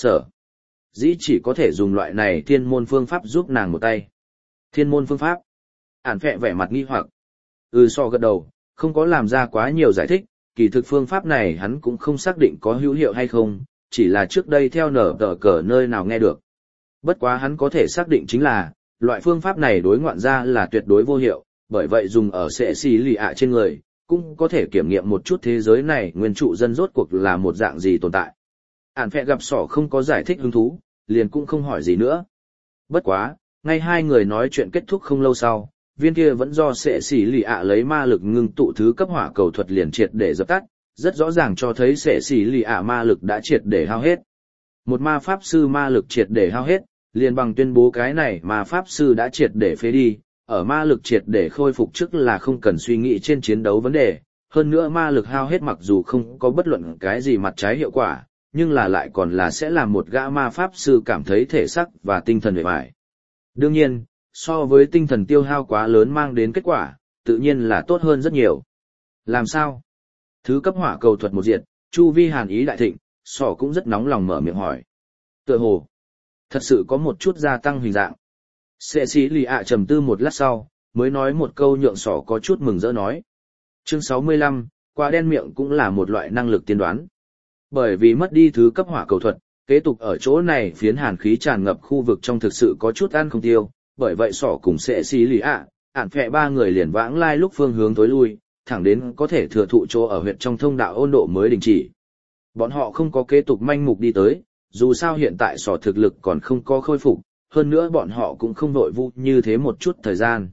dĩ chỉ có thể dùng loại này thiên môn phương pháp giúp nàng một tay. Thiên môn phương pháp? Ản phẹ vẻ mặt nghi hoặc. So gật đầu, không có làm ra quá nhiều giải thích, kỳ thực phương pháp này hắn cũng không xác định có hữu hiệu hay không, chỉ là trước đây theo nở tờ cờ nơi nào nghe được. Bất quá hắn có thể xác định chính là, loại phương pháp này đối ngoạn ra là tuyệt đối vô hiệu, bởi vậy dùng ở Cecilia trên người, cũng có thể kiểm nghiệm một chút thế giới này nguyên trụ dân rốt cuộc là một dạng gì tồn tại. Ản phẹ gặp sỏ không có giải thích hứng thú, liền cũng không hỏi gì nữa. Bất quá, ngay hai người nói chuyện kết thúc không lâu sau, viên kia vẫn do Cecilia lấy ma lực ngưng tụ thứ cấp hỏa cầu thuật liền triệt để dập tắt, rất rõ ràng cho thấy Cecilia ma lực đã triệt để hao hết. Một ma pháp sư ma lực triệt để hao hết, liền bằng tuyên bố cái này ma pháp sư đã triệt để phế đi, ở ma lực triệt để khôi phục trước là không cần suy nghĩ trên chiến đấu vấn đề, hơn nữa ma lực hao hết mặc dù không có bất luận cái gì mặt trái hiệu quả, nhưng là lại còn là sẽ làm một gã ma pháp sư cảm thấy thể xác và tinh thần uể oải. Đương nhiên, so với tinh thần tiêu hao quá lớn mang đến kết quả, tự nhiên là tốt hơn rất nhiều. Làm sao? Thứ cấp hỏa cầu thuật một diệt, chu vi hàn ý đại thịnh, sỏ cũng rất nóng lòng mở miệng hỏi. Tựa hồ, thật sự có một chút gia tăng hình dạng. Cecilia trầm tư một lát sau, mới nói một câu nhượng sỏ có chút mừng rỡ nói. Chương 65, quả đen miệng cũng là một loại năng lực tiên đoán. Bởi vì mất đi thứ cấp hỏa cầu thuật, kế tục ở chỗ này phiến hàn khí tràn ngập khu vực trong thực sự có chút ăn không tiêu, bởi vậy sỏ cùng Cecilia, Ản phẹ ba người liền vãng lai lúc phương hướng tối lui, thẳng đến có thể thừa thụ chỗ ở huyệt trong thông đạo ôn độ mới đình chỉ. Bọn họ không có kế tục manh mục đi tới, dù sao hiện tại sỏ thực lực còn không có khôi phục, hơn nữa bọn họ cũng không vội vụ như thế một chút thời gian.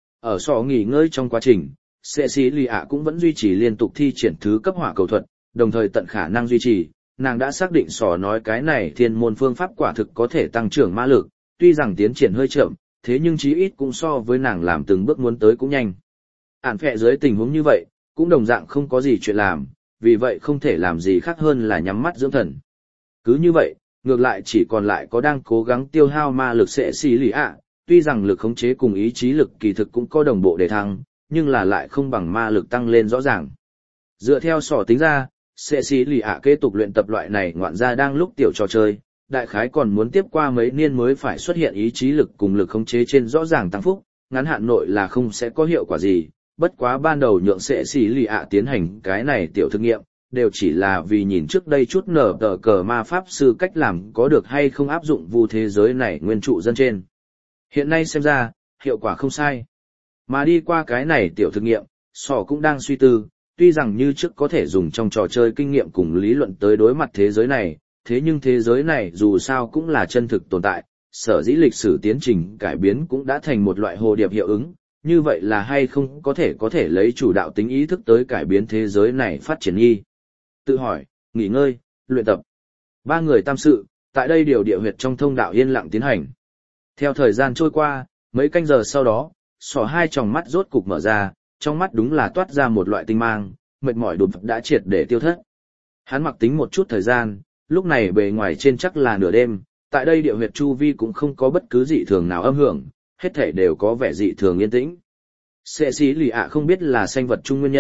Ở sỏ nghỉ ngơi trong quá trình, Cecilia cũng vẫn duy trì liên tục thi triển thứ cấp hỏa cầu thuật, đồng thời tận khả năng duy trì, nàng đã xác định sỏ nói cái này thiên môn phương pháp quả thực có thể tăng trưởng ma lực, tuy rằng tiến triển hơi chậm, thế nhưng chí ít cũng so với nàng làm từng bước muốn tới cũng nhanh. Ản phẹ dưới tình huống như vậy, cũng đồng dạng không có gì chuyện làm, vì vậy không thể làm gì khác hơn là nhắm mắt dưỡng thần. Cứ như vậy, ngược lại chỉ còn lại có đang cố gắng tiêu hao ma lực Cecilia, tuy rằng lực khống chế cùng ý chí lực kỳ thực cũng có đồng bộ để thăng, nhưng là lại không bằng ma lực tăng lên rõ ràng. Dựa theo sỏ tính ra, Cecilia kế tục luyện tập loại này ngoạn ra đang lúc tiểu trò chơi, đại khái còn muốn tiếp qua mấy niên mới phải xuất hiện ý chí lực cùng lực khống chế trên rõ ràng tăng phúc, ngắn hạn nội là không sẽ có hiệu quả gì, bất quá ban đầu nhượng Cecilia tiến hành cái này tiểu thực nghiệm, đều chỉ là vì nhìn trước đây chút nở tờ cờ ma pháp sư cách làm có được hay không áp dụng vu thế giới này nguyên trụ dân trên. Hiện nay xem ra, hiệu quả không sai. Mà đi qua cái này tiểu thực nghiệm, sỏ cũng đang suy tư, tuy rằng như trước có thể dùng trong trò chơi kinh nghiệm cùng lý luận tới đối mặt thế giới này, thế nhưng thế giới này dù sao cũng là chân thực tồn tại, sở dĩ lịch sử tiến trình cải biến cũng đã thành một loại hồ điệp hiệu ứng, như vậy là hay không có thể lấy chủ đạo tính ý thức tới cải biến thế giới này phát triển nghi. Tự hỏi, nghỉ ngơi, luyện tập. Ba người tam sự, tại đây điều địa huyệt trong thông đạo yên lặng tiến hành. Theo thời gian trôi qua, mấy canh giờ sau đó, sỏ hai tròng mắt rốt cục mở ra, trong mắt đúng là toát ra một loại tinh mang, mệt mỏi đột đã triệt để tiêu thất. Hắn mặc tính một chút thời gian, lúc này bề ngoài trên chắc là nửa đêm, tại đây địa huyệt chu vi cũng không có bất cứ dị thường nào âm hưởng, hết thảy đều có vẻ dị thường yên tĩnh. Cecilia không biết là sanh vật chung nguyên nhân,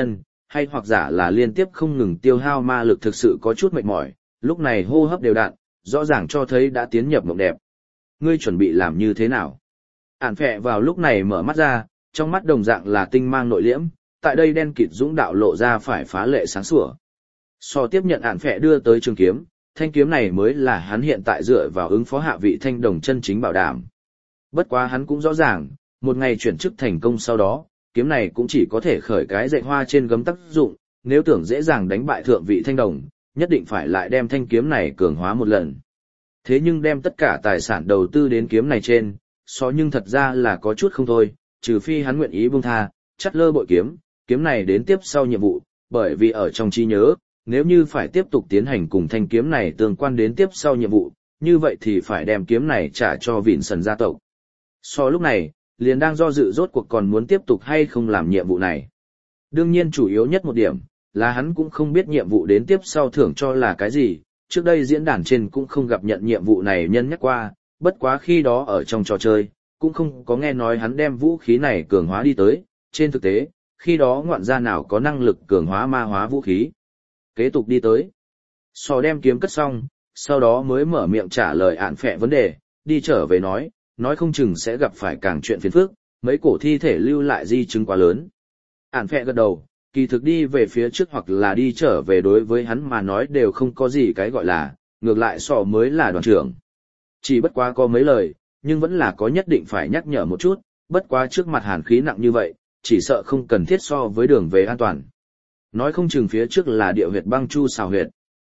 hay hoặc giả là liên tiếp không ngừng tiêu hao ma lực thực sự có chút mệt mỏi, lúc này hô hấp đều đặn, rõ ràng cho thấy đã tiến nhập mộng đẹp. Ngươi chuẩn bị làm như thế nào? Ản phẹ vào lúc này mở mắt ra, trong mắt đồng dạng là tinh mang nội liễm, tại đây đen kịt dũng đạo lộ ra phải phá lệ sáng sủa. So tiếp nhận Ản phẹ đưa tới trường kiếm, thanh kiếm này mới là hắn hiện tại dựa vào ứng phó hạ vị thanh đồng chân chính bảo đảm. Bất quá hắn cũng rõ ràng, một ngày chuyển chức thành công sau đó, kiếm này cũng chỉ có thể khởi cái dạy hoa trên gấm tác dụng, nếu tưởng dễ dàng đánh bại thượng vị thanh đồng, nhất định phải lại đem thanh kiếm này cường hóa một lần. Thế nhưng đem tất cả tài sản đầu tư đến kiếm này trên, nhưng thật ra là có chút không thôi, trừ phi hắn nguyện ý buông tha, chắt lơ bội kiếm này đến tiếp sau nhiệm vụ, bởi vì ở trong trí nhớ, nếu như phải tiếp tục tiến hành cùng thanh kiếm này tương quan đến tiếp sau nhiệm vụ, như vậy thì phải đem kiếm này trả cho Vincent gia tộc. Lúc này, liền đang do dự rốt cuộc còn muốn tiếp tục hay không làm nhiệm vụ này. Đương nhiên chủ yếu nhất một điểm, là hắn cũng không biết nhiệm vụ đến tiếp sau thưởng cho là cái gì, trước đây diễn đàn trên cũng không gặp nhận nhiệm vụ này nhân nhắc qua, bất quá khi đó ở trong trò chơi, cũng không có nghe nói hắn đem vũ khí này cường hóa đi tới, trên thực tế, khi đó ngoạn gia nào có năng lực cường hóa ma hóa vũ khí. Kế tục đi tới, đem kiếm cất xong, sau đó mới mở miệng trả lời Ản phẹ vấn đề, đi trở về nói không chừng sẽ gặp phải càng chuyện phiền phức, mấy cổ thi thể lưu lại di chứng quá lớn. Ản phẹ gật đầu, kỳ thực đi về phía trước hoặc là đi trở về đối với hắn mà nói đều không có gì cái gọi là, ngược lại mới là đoàn trưởng. Chỉ bất quá có mấy lời, nhưng vẫn là có nhất định phải nhắc nhở một chút, bất quá trước mặt hàn khí nặng như vậy, chỉ sợ không cần thiết so với đường về an toàn. Nói không chừng phía trước là địa huyệt băng chu xào huyệt.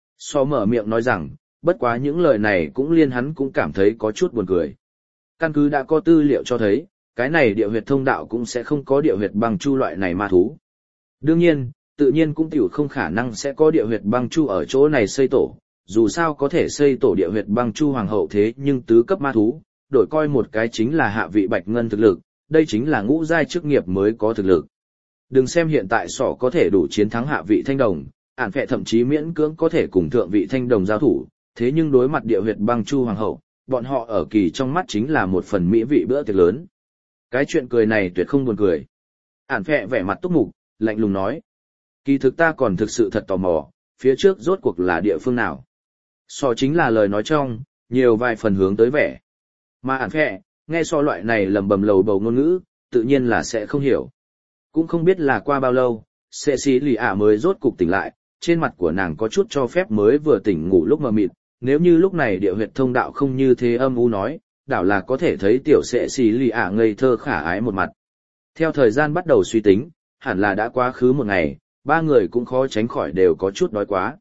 Mở miệng nói rằng, bất quá những lời này cũng liên hắn cũng cảm thấy có chút buồn cười. Căn cứ đã có tư liệu cho thấy, cái này địa huyệt thông đạo cũng sẽ không có địa huyệt băng chu loại này ma thú. Đương nhiên, tự nhiên cũng tiểu không khả năng sẽ có địa huyệt băng chu ở chỗ này xây tổ, dù sao có thể xây tổ địa huyệt băng chu hoàng hậu thế nhưng tứ cấp ma thú, đổi coi một cái chính là hạ vị bạch ngân thực lực, đây chính là ngũ giai chức nghiệp mới có thực lực. Đừng xem hiện tại có thể đủ chiến thắng hạ vị thanh đồng, Ản phẹ thậm chí miễn cưỡng có thể cùng thượng vị thanh đồng giao thủ, thế nhưng đối mặt địa huyệt băng chu hoàng hậu, bọn họ ở kỳ trong mắt chính là một phần mỹ vị bữa tiệc lớn. Cái chuyện cười này tuyệt không buồn cười. Ản phẹ vẻ mặt túc mục, lạnh lùng nói. Kỳ thực ta còn thực sự thật tò mò, phía trước rốt cuộc là địa phương nào. Chính là lời nói trong, nhiều vài phần hướng tới vẻ. Mà Ản phẹ, nghe loại này lầm bầm lầu bầu ngôn ngữ, tự nhiên là sẽ không hiểu. Cũng không biết là qua bao lâu, Cecilia mới rốt cục tỉnh lại, trên mặt của nàng có chút cho phép mới vừa tỉnh ngủ lúc mờ mịt, nếu như lúc này địa huyệt thông đạo không như thế âm u nói, đảo là có thể thấy tiểu Cecilia ngây thơ khả ái một mặt. Theo thời gian bắt đầu suy tính, hẳn là đã quá khứ một ngày, ba người cũng khó tránh khỏi đều có chút đói quá.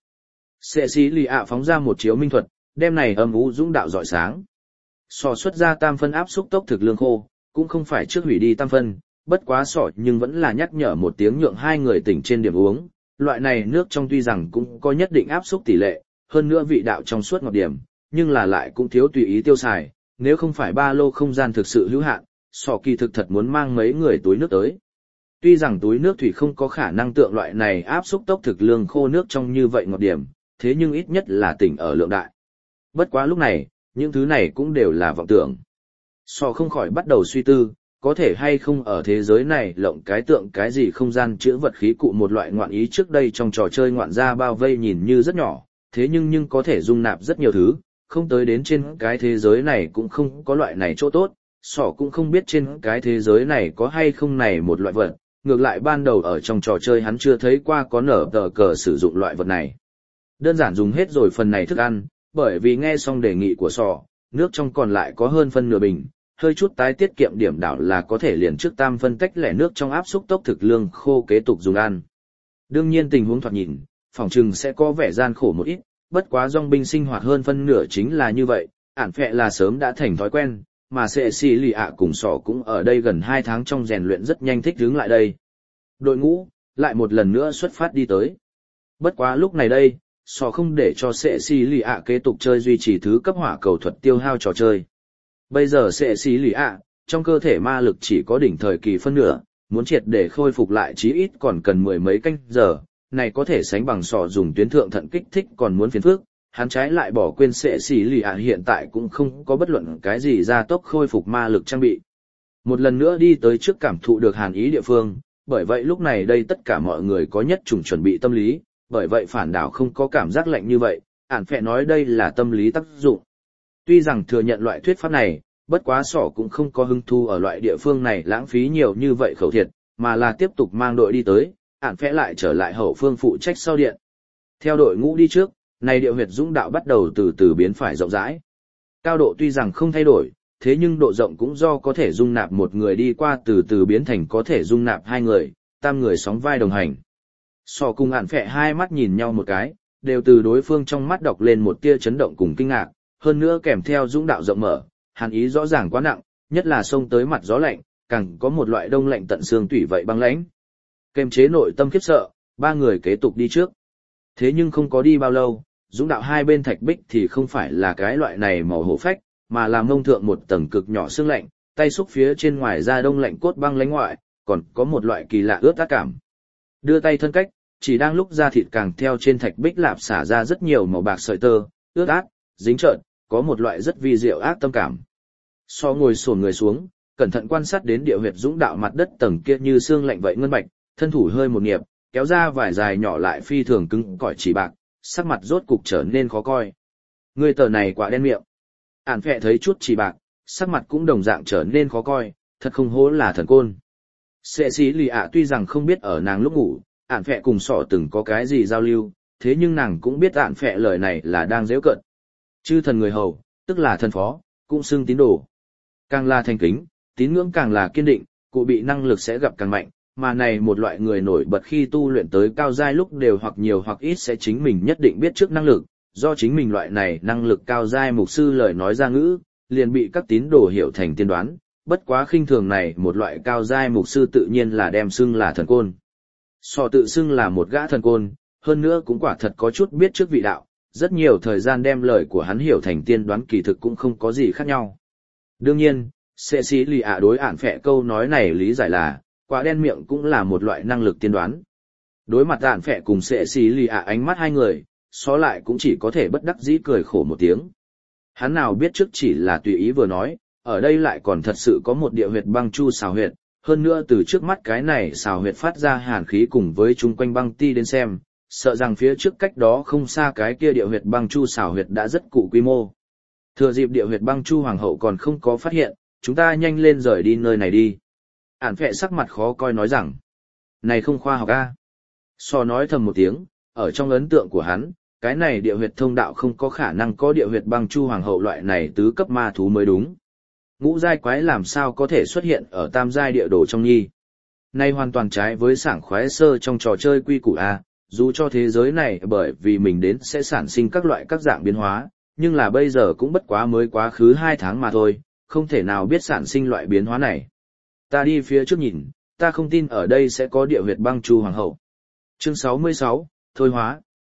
Cecilia phóng ra một chiếu minh thuật, đem này âm u dũng đạo rọi sáng. Xuất ra tam phân áp xúc tốc thực lương khô, cũng không phải trước hủy đi tam phân, bất quá nhưng vẫn là nhắc nhở một tiếng nhượng hai người tỉnh trên điểm uống. Loại này nước trong tuy rằng cũng có nhất định áp xúc tỷ lệ, hơn nữa vị đạo trong suốt ngọt điểm, nhưng là lại cũng thiếu tùy ý tiêu xài, nếu không phải ba lô không gian thực sự hữu hạn, kỳ thực thật muốn mang mấy người túi nước tới. Tuy rằng túi nước thủy không có khả năng tượng loại này áp xúc tốc thực lương khô nước trong như vậy ngọt điểm, thế nhưng ít nhất là tỉnh ở lượng đại. Bất quá lúc này, những thứ này cũng đều là vọng tưởng. Không khỏi bắt đầu suy tư, có thể hay không ở thế giới này lộng cái tượng cái gì không gian chữa vật khí cụ một loại ngoạn ý trước đây trong trò chơi ngoạn gia bao vây nhìn như rất nhỏ, thế nhưng có thể dung nạp rất nhiều thứ, không tới đến trên cái thế giới này cũng không có loại này chỗ tốt, cũng không biết trên cái thế giới này có hay không này một loại vật, ngược lại ban đầu ở trong trò chơi hắn chưa thấy qua có nở tờ cờ sử dụng loại vật này. Đơn giản dùng hết rồi phần này thức ăn, bởi vì nghe xong đề nghị của nước trong còn lại có hơn phân nửa bình, hơi chút tái tiết kiệm điểm đảo là có thể liền trước tam phân tách lẻ nước trong áp xúc tốc thực lương khô kế tục dùng ăn. Đương nhiên tình huống thoạt nhìn, phỏng chừng sẽ có vẻ gian khổ một ít, bất quá dòng binh sinh hoạt hơn phân nửa chính là như vậy, Ản phẹ là sớm đã thành thói quen, mà Cecilia cùng cũng ở đây gần 2 tháng trong rèn luyện rất nhanh thích ứng lại đây. Đội ngũ, lại một lần nữa xuất phát đi tới. Bất quá lúc này đây, không để cho Cecilia kế tục chơi duy trì thứ cấp hỏa cầu thuật tiêu hao trò chơi. Bây giờ Cecilia, trong cơ thể ma lực chỉ có đỉnh thời kỳ phân nửa, muốn triệt để khôi phục lại chí ít còn cần 10 mấy canh giờ, này có thể sánh bằng dùng tuyến thượng thận kích thích còn muốn phiền phức. Hắn trái lại bỏ quên Cecilia hiện tại cũng không có bất luận cái gì gia tốc khôi phục ma lực trang bị. Một lần nữa đi tới trước cảm thụ được hàn ý địa phương, bởi vậy lúc này đây tất cả mọi người có nhất trùng chuẩn bị tâm lý, bởi vậy phản đảo không có cảm giác lạnh như vậy, ản phẹ nói đây là tâm lý tác dụng. Tuy rằng thừa nhận loại thuyết pháp này, bất quá sỏ cũng không có hứng thu ở loại địa phương này lãng phí nhiều như vậy khẩu thiệt, mà là tiếp tục mang đội đi tới, ản phẹ lại trở lại hậu phương phụ trách sau điện. Theo đội ngũ đi trước, này địa huyệt dũng đạo bắt đầu từ từ biến phải rộng rãi. Cao độ tuy rằng không thay đổi, thế nhưng độ rộng cũng do có thể dung nạp một người đi qua từ từ biến thành có thể dung nạp hai người, tam người sóng vai đồng hành. Sò cùng ản phẹ hai mắt nhìn nhau một cái, đều từ đối phương trong mắt đọc lên một tia chấn động cùng kinh ngạc, hơn nữa kèm theo dũng đạo rộng mở, hàn ý rõ ràng quá nặng, nhất là xông tới mặt gió lạnh, càng có một loại đông lạnh tận xương tủy vậy băng lãnh. Kềm chế nội tâm khiếp sợ, ba người kế tục đi trước. Thế nhưng không có đi bao lâu, dũng đạo hai bên thạch bích thì không phải là cái loại này màu hổ phách, mà là mông thượng một tầng cực nhỏ xương lạnh, tay xúc phía trên ngoài da đông lạnh cốt băng lãnh ngoại, còn có một loại kỳ lạ ướt át cảm. Đưa tay thân cách, chỉ đang lúc da thịt càng theo trên thạch bích lạp xả ra rất nhiều màu bạc sợi tơ, ướt át, dính trợn, có một loại rất vi diệu ác tâm cảm. So ngồi xổm người xuống, cẩn thận quan sát đến địa huyệt dũng đạo mặt đất tầng kia như xương lạnh vậy ngân bạch, thân thủ hơi một nghiệp, kéo ra vài dài nhỏ lại phi thường cứng cỏi chỉ bạc, sắc mặt rốt cục trở nên khó coi. Người tờ này quả đen miệng. Ản phẹ thấy chút chỉ bạc, sắc mặt cũng đồng dạng trở nên khó coi, thật không hố là thần côn. Sệ xí lì ạ tuy rằng không biết ở nàng lúc ngủ, ản phẹ cùng sọ từng có cái gì giao lưu, thế nhưng nàng cũng biết ản phẹ lời này là đang giễu cợt. Chư thần người hầu, tức là thần phó, cũng xưng tín đồ. Càng là thành kính, tín ngưỡng càng là kiên định, cụ bị năng lực sẽ gặp càng mạnh, mà này một loại người nổi bật khi tu luyện tới cao giai lúc đều hoặc nhiều hoặc ít sẽ chính mình nhất định biết trước năng lực, do chính mình loại này năng lực cao giai mục sư lời nói ra ngữ, liền bị các tín đồ hiểu thành tiên đoán, bất quá khinh thường này một loại cao giai mục sư tự nhiên là đem xưng là thần côn. Sò tự xưng là một gã thần côn, hơn nữa cũng quả thật có chút biết trước vị đạo, rất nhiều thời gian đem lời của hắn hiểu thành tiên đoán kỳ thực cũng không có gì khác nhau. Đương nhiên, Sệ xí lì ạ đối ản phẹ câu nói này lý giải là, quả đen miệng cũng là một loại năng lực tiên đoán. Đối mặt ản phẹ cùng Sệ xí lì ạ ánh mắt hai người, xó lại cũng chỉ có thể bất đắc dĩ cười khổ một tiếng. Hắn nào biết trước chỉ là tùy ý vừa nói, ở đây lại còn thật sự có một địa huyệt băng chu xào huyệt, hơn nữa từ trước mắt cái này xào huyệt phát ra hàn khí cùng với chung quanh băng ti đến xem, sợ rằng phía trước cách đó không xa cái kia địa huyệt băng chu xào huyệt đã rất cụ quy mô. Thừa dịp địa huyệt băng chu hoàng hậu còn không có phát hiện, chúng ta nhanh lên rời đi nơi này đi. Ản phẹ sắc mặt khó coi nói rằng, này không khoa học a. So nói thầm một tiếng, ở trong ấn tượng của hắn, cái này địa huyệt thông đạo không có khả năng có địa huyệt băng chu hoàng hậu loại này tứ cấp ma thú mới đúng. Ngũ giai quái làm sao có thể xuất hiện ở tam giai địa đồ trong nhi. Này hoàn toàn trái với sảng khoái sơ trong trò chơi quy củ A, dù cho thế giới này bởi vì mình đến sẽ sản sinh các loại các dạng biến hóa, nhưng là bây giờ cũng bất quá mới quá khứ 2 tháng mà thôi, không thể nào biết sản sinh loại biến hóa này. Ta đi phía trước nhìn, ta không tin ở đây sẽ có địa huyệt băng chu hoàng hậu. Chương 66, Thôi hóa.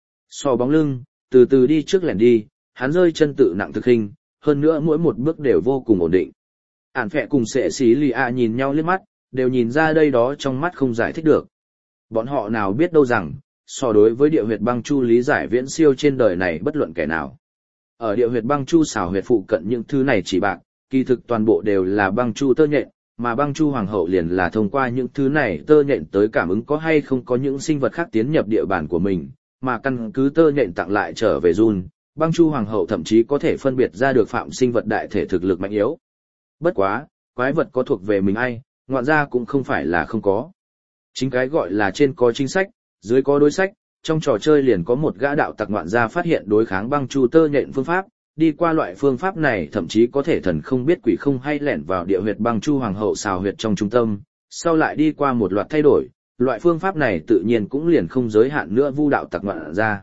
So bóng lưng, từ từ đi trước lẻn đi, hắn rơi chân tự nặng thực hình, hơn nữa mỗi một bước đều vô cùng ổn định. Ản phẹ cùng Sệ xí lì ạ nhìn nhau liếc mắt, đều nhìn ra đây đó trong mắt không giải thích được. Bọn họ nào biết đâu rằng, so đối với địa huyệt băng chu lý giải viễn siêu trên đời này bất luận kẻ nào. Ở địa huyệt băng chu xảo huyệt phụ cận những thứ này chỉ bạc, kỳ thực toàn bộ đều là băng chu tơ nhện, mà băng chu hoàng hậu liền là thông qua những thứ này tơ nhện tới cảm ứng có hay không có những sinh vật khác tiến nhập địa bàn của mình, mà căn cứ tơ nhện tặng lại trở về run, băng chu hoàng hậu thậm chí có thể phân biệt ra được phạm sinh vật đại thể thực lực mạnh yếu. Bất quá, quái vật có thuộc về mình ai, ngoạn ra cũng không phải là không có. Chính cái gọi là trên có chính sách, dưới có đối sách, trong trò chơi liền có một gã đạo tặc ngoạn gia phát hiện đối kháng băng chu tơ nhện phương pháp, đi qua loại phương pháp này thậm chí có thể thần không biết quỷ không hay lẻn vào địa huyệt băng chu hoàng hậu xào huyệt trong trung tâm, sau lại đi qua một loạt thay đổi, loại phương pháp này tự nhiên cũng liền không giới hạn nữa vu đạo tặc ngoạn gia.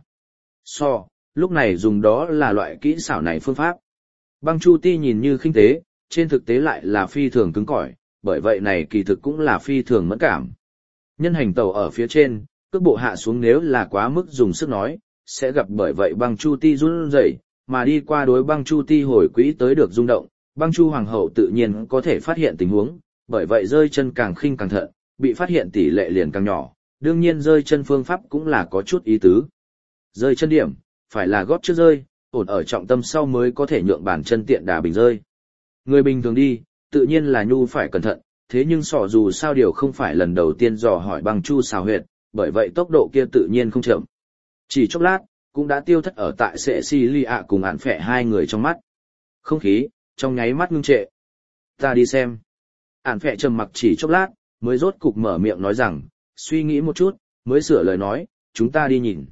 Lúc này dùng đó là loại kỹ xảo này phương pháp. Băng chu ti nhìn như khinh tế, trên thực tế lại là phi thường cứng cỏi, bởi vậy này kỳ thực cũng là phi thường mẫn cảm. Nhân hành tàu ở phía trên, cước bộ hạ xuống nếu là quá mức dùng sức nói, sẽ gặp bởi vậy băng chu ti run rẩy, mà đi qua đối băng chu ti hồi quỹ tới được rung động, băng chu hoàng hậu tự nhiên có thể phát hiện tình huống, bởi vậy rơi chân càng khinh càng thận, bị phát hiện tỷ lệ liền càng nhỏ, đương nhiên rơi chân phương pháp cũng là có chút ý tứ. Rơi chân điểm, phải là gót trước rơi, ổn ở trọng tâm sau mới có thể nhượng bàn chân tiện đà bình rơi. Người bình thường đi, tự nhiên là nhu phải cẩn thận, thế nhưng sỏ dù sao điều không phải lần đầu tiên dò hỏi băng chu xào huyệt, bởi vậy tốc độ kia tự nhiên không chậm. Chỉ chốc lát, cũng đã tiêu thất ở tại Cecilia cùng Ản Phệ hai người trong mắt. Không khí, trong nháy mắt ngưng trệ. Ta đi xem. Ản Phệ trầm mặc chỉ chốc lát, mới rốt cục mở miệng nói rằng, suy nghĩ một chút, mới sửa lời nói, chúng ta đi nhìn.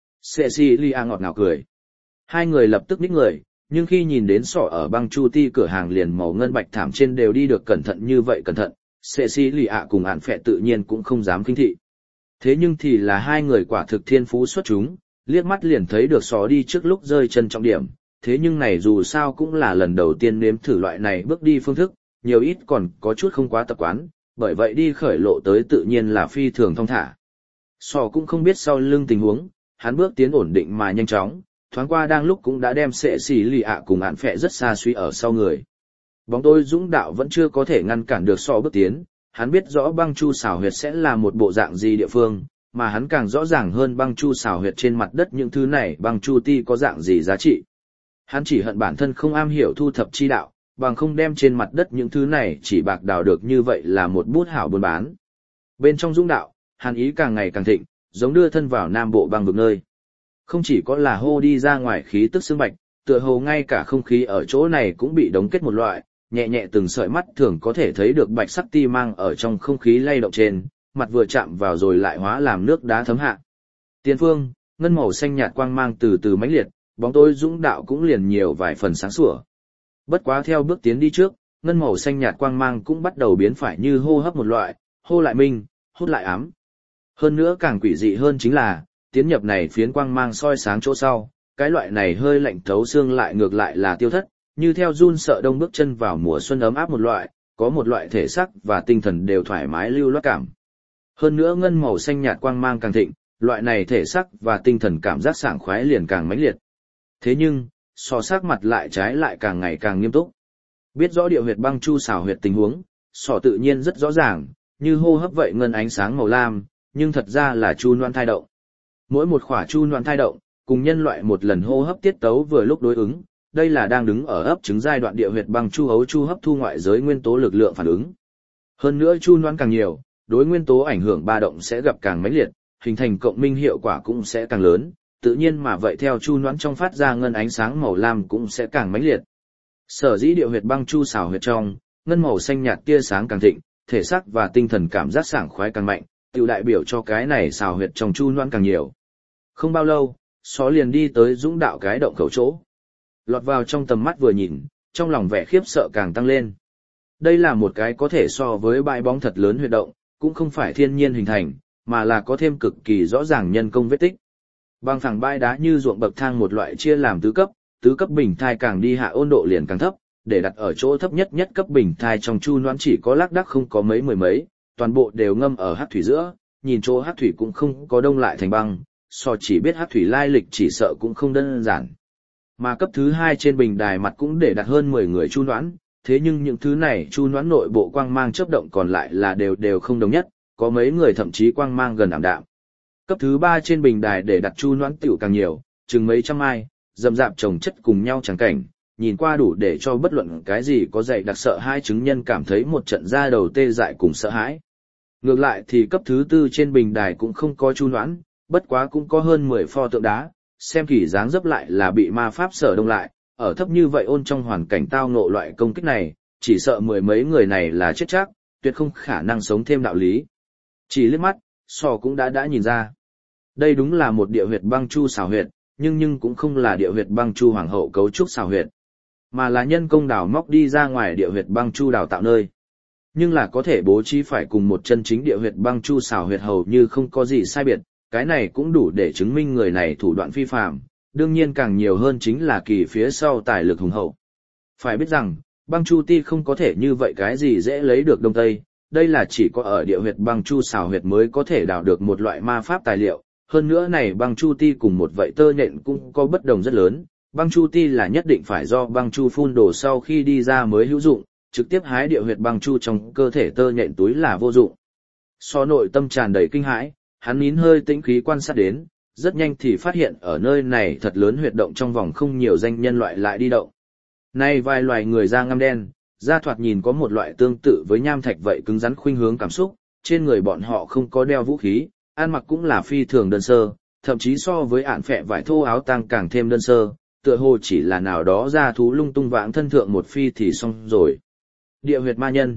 Cecilia ngọt ngào cười. Hai người lập tức ních người, nhưng khi nhìn đến sọ ở băng chu ti cửa hàng liền màu ngân bạch thảm trên đều đi được cẩn thận như vậy cẩn thận, Cecilia cùng Ản Phệ tự nhiên cũng không dám khinh thị. Thế nhưng thì là hai người quả thực thiên phú xuất chúng, liếc mắt liền thấy được sọ đi trước lúc rơi chân trọng điểm, thế nhưng này dù sao cũng là lần đầu tiên nếm thử loại này bước đi phương thức, nhiều ít còn có chút không quá tập quán, bởi vậy đi khởi lộ tới tự nhiên là phi thường thong thả. Sọ cũng không biết sau lưng tình huống, hắn bước tiến ổn định mà nhanh chóng, thoáng qua đang lúc cũng đã đem Cecilia cùng Ản Phệ rất xa suy ở sau người. Bóng tối dũng đạo vẫn chưa có thể ngăn cản được Sọ bước tiến, hắn biết rõ băng chu xào huyệt sẽ là một bộ dạng gì địa phương, mà hắn càng rõ ràng hơn băng chu xào huyệt trên mặt đất những thứ này băng chu ti có dạng gì giá trị. Hắn chỉ hận bản thân không am hiểu thu thập chi đạo, bằng không đem trên mặt đất những thứ này chỉ bạc đào được như vậy là một bút hảo buôn bán. Bên trong dũng đạo, hàn ý càng ngày càng thịnh, giống đưa thân vào nam bộ băng vực nơi. Không chỉ có là hô đi ra ngoài khí tức xương bạch, tựa hồ ngay cả không khí ở chỗ này cũng bị đóng kết một loại, nhẹ nhẹ từng sợi mắt thường có thể thấy được bạch sắc ti mang ở trong không khí lay động trên, mặt vừa chạm vào rồi lại hóa làm nước đá thấm hạ. Tiền phương, ngân màu xanh nhạt quang mang từ từ mãnh liệt, bóng tối dũng đạo cũng liền nhiều vài phần sáng sủa. Bất quá theo bước tiến đi trước, ngân màu xanh nhạt quang mang cũng bắt đầu biến phải như hô hấp một loại, hô lại minh, hút lại ám. Hơn nữa càng quỷ dị hơn chính là, tiến nhập này phiến quang mang soi sáng chỗ sau, cái loại này hơi lạnh thấu xương lại ngược lại là tiêu thất, như theo run sợ đông bước chân vào mùa xuân ấm áp một loại, có một loại thể xác và tinh thần đều thoải mái lưu loát cảm. Hơn nữa ngân màu xanh nhạt quang mang càng thịnh, loại này thể xác và tinh thần cảm giác sảng khoái liền càng mãnh liệt. Thế nhưng, so sắc mặt lại trái lại càng ngày càng nghiêm túc. Biết rõ địa huyệt băng chu xào huyệt tình huống, sọ tự nhiên rất rõ ràng, như hô hấp vậy ngân ánh sáng màu lam, nhưng thật ra là chu noan thai động. Mỗi một khỏa chu noan thai động, cùng nhân loại một lần hô hấp tiết tấu vừa lúc đối ứng, đây là đang đứng ở ấp trứng giai đoạn địa huyệt băng chu hấu chu hấp thu ngoại giới nguyên tố lực lượng phản ứng. Hơn nữa chu noan càng nhiều, đối nguyên tố ảnh hưởng ba động sẽ gặp càng mãnh liệt, hình thành cộng minh hiệu quả cũng sẽ càng lớn, tự nhiên mà vậy theo chu noãn trong phát ra ngân ánh sáng màu lam cũng sẽ càng mãnh liệt. Sở dĩ địa huyệt băng chu xào huyệt trong, ngân màu xanh nhạt tia sáng càng thịnh, thể xác và tinh thần cảm giác sảng khoái càng mạnh, tiểu đại biểu cho cái này xào huyệt trong chu noãn càng nhiều. Không bao lâu, Só liền đi tới dũng đạo cái động khẩu chỗ. Lọt vào trong tầm mắt vừa nhìn, trong lòng vẻ khiếp sợ càng tăng lên. Đây là một cái có thể so với bãi bóng thật lớn huyệt động, cũng không phải thiên nhiên hình thành, mà là có thêm cực kỳ rõ ràng nhân công vết tích. Bằng phẳng bãi đá như ruộng bậc thang một loại chia làm tứ cấp bình thai càng đi hạ ôn độ liền càng thấp, để đặt ở chỗ thấp nhất nhất cấp bình thai trong chu noãn chỉ có lác đác không có mấy mười mấy, toàn bộ đều ngâm ở hắc thủy giữa, nhìn chỗ hắc thủy cũng không có đông lại thành băng, so chỉ biết hắc thủy lai lịch chỉ sợ cũng không đơn giản. Mà cấp thứ hai trên bình đài mặt cũng để đặt hơn 10 người chu noãn, thế nhưng những thứ này chu noãn nội bộ quang mang chớp động còn lại là đều không đồng nhất, có mấy người thậm chí quang mang gần ảm đạm. Cấp thứ ba trên bình đài để đặt chu noãn tiểu càng nhiều, chừng mấy trăm ai, rậm rạp chồng chất cùng nhau chẳng cảnh, nhìn qua đủ để cho bất luận cái gì có dạy đặc sợ hai chứng nhân cảm thấy một trận da đầu tê dại cùng sợ hãi. Ngược lại thì cấp thứ tư trên bình đài cũng không có chu noãn, bất quá cũng có hơn 10 pho tượng đá, xem kỳ dáng dấp lại là bị ma pháp sở đông lại, ở thấp như vậy ôn trong hoàn cảnh tao ngộ loại công kích này, chỉ sợ mười mấy người này là chết chắc, tuyệt không khả năng sống thêm đạo lý. Chỉ liếc mắt, Sò cũng đã nhìn ra. Đây đúng là một địa huyệt băng chu xào huyệt, nhưng cũng không là địa huyệt băng chu hoàng hậu cấu trúc xào huyệt, mà là nhân công đào móc đi ra ngoài địa huyệt băng chu đào tạo nơi. Nhưng là có thể bố trí phải cùng một chân chính địa huyệt băng chu xào huyệt hầu như không có gì sai biệt, cái này cũng đủ để chứng minh người này thủ đoạn phi phàm, đương nhiên càng nhiều hơn chính là kỳ phía sau tài lực hùng hậu. Phải biết rằng, băng chu ti không có thể như vậy cái gì dễ lấy được đông tây, đây là chỉ có ở địa huyệt băng chu xào huyệt mới có thể đào được một loại ma pháp tài liệu, hơn nữa này băng chu ti cùng một vậy tơ nhện cũng có bất đồng rất lớn, băng chu ti là nhất định phải do băng chu phun đổ sau khi đi ra mới hữu dụng, trực tiếp hái địa huyệt băng chu trong cơ thể tơ nhện túi là vô dụng. So nội tâm tràn đầy kinh hãi, hắn nín hơi tĩnh khí quan sát đến, rất nhanh thì phát hiện ở nơi này thật lớn huyệt động trong vòng không nhiều danh nhân loại lại đi động. Nay vài loài người da ngăm đen, da thoạt nhìn có một loại tương tự với nham thạch vậy cứng rắn khuynh hướng cảm xúc, trên người bọn họ không có đeo vũ khí, ăn mặc cũng là phi thường đơn sơ, thậm chí so với ạn phẹ vải thô áo tang càng thêm đơn sơ, tựa hồ chỉ là nào đó ra thú lung tung vãng thân thượng một phi thì xong rồi. Địa huyệt ma nhân.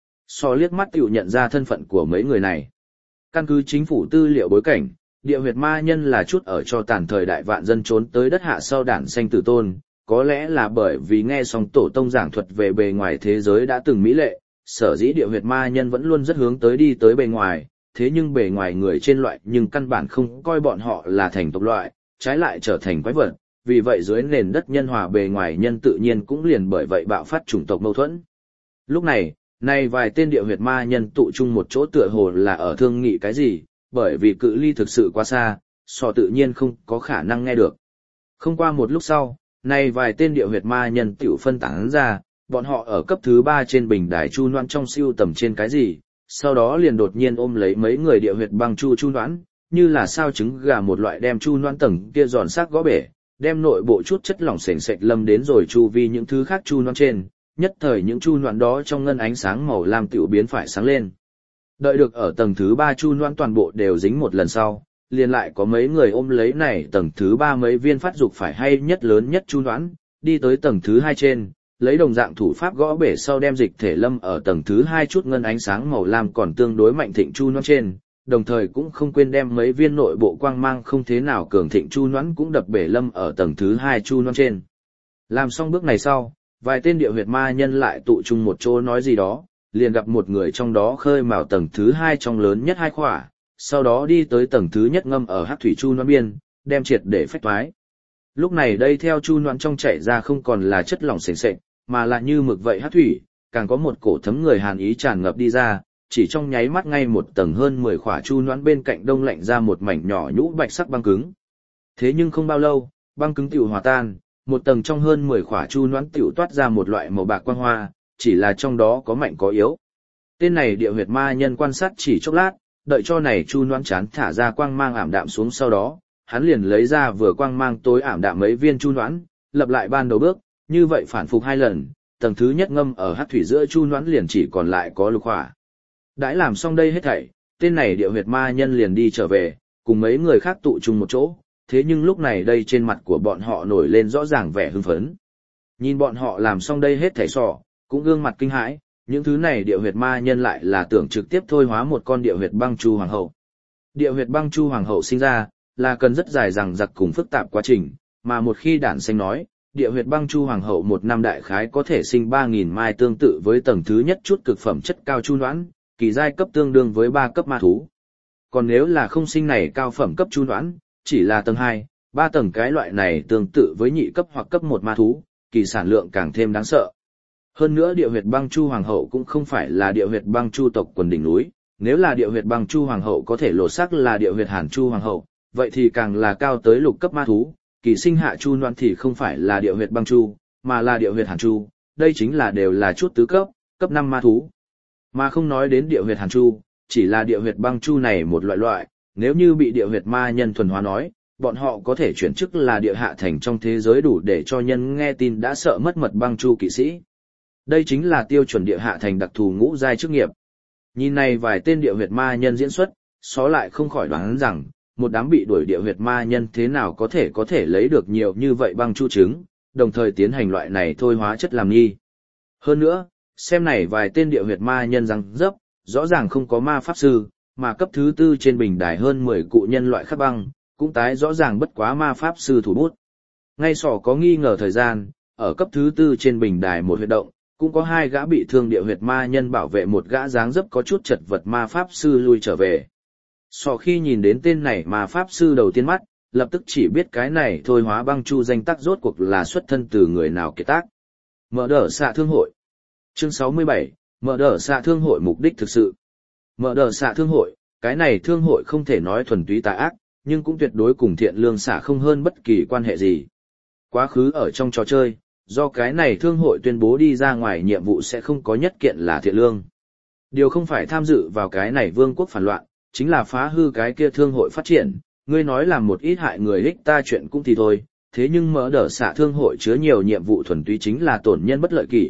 So liếc mắt tiểu nhận ra thân phận của mấy người này. Căn cứ chính phủ tư liệu bối cảnh, địa huyệt ma nhân là chút ở cho tàn thời đại vạn dân trốn tới đất hạ sau đản sanh tử tôn, có lẽ là bởi vì nghe xong tổ tông giảng thuật về bề ngoài thế giới đã từng mỹ lệ, sở dĩ địa huyệt ma nhân vẫn luôn rất hướng tới đi tới bề ngoài, thế nhưng bề ngoài người trên loại nhưng căn bản không coi bọn họ là thành tộc loại, trái lại trở thành quái vật, vì vậy dưới nền đất nhân hòa bề ngoài nhân tự nhiên cũng liền bởi vậy bạo phát chủng tộc mâu thuẫn. Lúc này, vài tên địa huyệt ma nhân tụ chung một chỗ tựa hồ là ở thương nghị cái gì, bởi vì cự ly thực sự quá xa, so tự nhiên không có khả năng nghe được. Không qua một lúc sau, vài tên địa huyệt ma nhân tiểu phân tán ra, bọn họ ở cấp thứ 3 trên bình đài chu noãn trong siêu tầm trên cái gì, sau đó liền đột nhiên ôm lấy mấy người địa huyệt băng chu noãn, như là sao trứng gà một loại đem chu noãn tầng kia giòn xác gõ bể, đem nội bộ chút chất lỏng sền sệt lâm đến rồi chu vi những thứ khác chu noãn trên, nhất thời những chu noãn đó trong ngân ánh sáng màu lam tiểu biến phải sáng lên. Đợi được ở tầng thứ 3 chu noãn toàn bộ đều dính một lần sau, liền lại có mấy người ôm lấy tầng thứ 3 mấy viên phát dục phải hay nhất lớn nhất chu noãn, đi tới tầng thứ 2 trên, lấy đồng dạng thủ pháp gõ bể sau đem dịch thể lâm ở tầng thứ 2 chút ngân ánh sáng màu lam còn tương đối mạnh thịnh chu noãn trên, đồng thời cũng không quên đem mấy viên nội bộ quang mang không thế nào cường thịnh chu noãn cũng đập bể lâm ở tầng thứ 2 chu noãn trên. Làm xong bước này sau, vài tên địa huyệt ma nhân lại tụ chung một chỗ nói gì đó, liền gặp một người trong đó khơi mào tầng thứ 2 trong lớn nhất 2 khỏa, sau đó đi tới tầng thứ nhất ngâm ở hắc thủy chu noãn biên, đem triệt để phách toái. Lúc này đây theo chu noãn trong chảy ra không còn là chất lỏng sền sệt, mà là như mực vậy hắc thủy, càng có một cổ thấm người hàn ý tràn ngập đi ra, chỉ trong nháy mắt ngay một tầng hơn 10 khỏa chu noãn bên cạnh đông lạnh ra một mảnh nhỏ nhũ bạch sắc băng cứng. Thế nhưng không bao lâu, băng cứng tiểu hòa tan, một tầng trong hơn 10 khỏa chu noãn tiểu toát ra một loại màu bạc quang hoa, chỉ là trong đó có mạnh có yếu. Tên này địa huyệt ma nhân quan sát chỉ chốc lát, đợi cho chu noãn chán thả ra quang mang ảm đạm xuống sau đó, hắn liền lấy ra vừa quang mang tối ảm đạm mấy viên chu noãn, lập lại ban đầu bước, như vậy phản phục 2 lần, tầng thứ nhất ngâm ở hắc thủy giữa chu noãn liền chỉ còn lại có lục khỏa. Đãi làm xong đây hết thảy, tên này địa huyệt ma nhân liền đi trở về, cùng mấy người khác tụ chung một chỗ, thế nhưng lúc này đây trên mặt của bọn họ nổi lên rõ ràng vẻ hưng phấn. Nhìn bọn họ làm xong đây hết thảy cũng gương mặt kinh hãi, những thứ này địa huyệt ma nhân lại là tưởng trực tiếp thôi hóa một con địa huyệt băng chu hoàng hậu. Địa huyệt băng chu hoàng hậu sinh ra, là cần rất dài dằng dặc cùng phức tạp quá trình, mà một khi đản sinh nói, địa huyệt băng chu hoàng hậu một năm đại khái có thể sinh 3.000 mai tương tự với tầng thứ nhất chút cực phẩm chất cao chu noãn, kỳ giai cấp tương đương với 3 cấp ma thú. Còn nếu là không sinh này cao phẩm cấp chu noãn, chỉ là tầng 2, 3 tầng cái loại này tương tự với nhị cấp hoặc cấp 1 ma thú, kỳ sản lượng càng thêm đáng sợ. Hơn nữa địa huyệt băng chu hoàng hậu cũng không phải là địa huyệt băng chu tộc quần đỉnh núi, nếu là địa huyệt băng chu hoàng hậu có thể lộ sắc là địa huyệt hàn chu hoàng hậu, vậy thì càng là cao tới lục cấp ma thú, kỳ sinh hạ chu noãn thì không phải là địa huyệt băng chu, mà là địa huyệt hàn chu, đây chính là đều là chút tứ cấp, cấp 5 ma thú. Mà không nói đến địa huyệt hàn chu, chỉ là địa huyệt băng chu này một loại, nếu như bị địa huyệt ma nhân thuần hóa nói, bọn họ có thể chuyển chức là địa hạ thành trong thế giới đủ để cho nhân nghe tin đã sợ mất mật băng chu kỵ sĩ. Đây chính là tiêu chuẩn địa hạ thành đặc thù ngũ giai chức nghiệp. Nhìn này vài tên địa huyệt ma nhân diễn xuất, xó lại không khỏi đoán rằng, một đám bị đuổi địa huyệt ma nhân thế nào có thể lấy được nhiều như vậy băng chu trứng, đồng thời tiến hành loại này thôi hóa chất làm nghi. Hơn nữa, xem này vài tên địa huyệt ma nhân răng dấp, rõ ràng không có ma pháp sư, mà cấp thứ 4 trên bình đài hơn 10 cụ nhân loại khắc băng, cũng tái rõ ràng bất quá ma pháp sư thủ bút. Ngay sỏ có nghi ngờ thời gian, ở cấp thứ 4 trên bình đài một huyệt động, cũng có 2 gã bị thương địa huyệt ma nhân bảo vệ một gã dáng dấp có chút chật vật ma pháp sư lui trở về. Sỏ khi nhìn đến tên này ma pháp sư đầu tiên mắt, lập tức chỉ biết cái này thôi hóa băng chu danh tác rốt cuộc là xuất thân từ người nào kiệt tác. Mở đỡ xạ thương hội. Chương 67, mở đỡ xạ thương hội mục đích thực sự. Mở đỡ xạ thương hội, cái này thương hội không thể nói thuần túy tà ác, nhưng cũng tuyệt đối cùng thiện lương xạ không hơn bất kỳ quan hệ gì. Quá khứ ở trong trò chơi, do cái này thương hội tuyên bố đi ra ngoài nhiệm vụ sẽ không có nhất kiện là thiện lương. Điều không phải tham dự vào cái này vương quốc phản loạn, chính là phá hư cái kia thương hội phát triển, ngươi nói làm một ít hại người ích ta chuyện cũng thì thôi, thế nhưng mở đỡ xạ thương hội chứa nhiều nhiệm vụ thuần túy chính là tổn nhân bất lợi kỷ,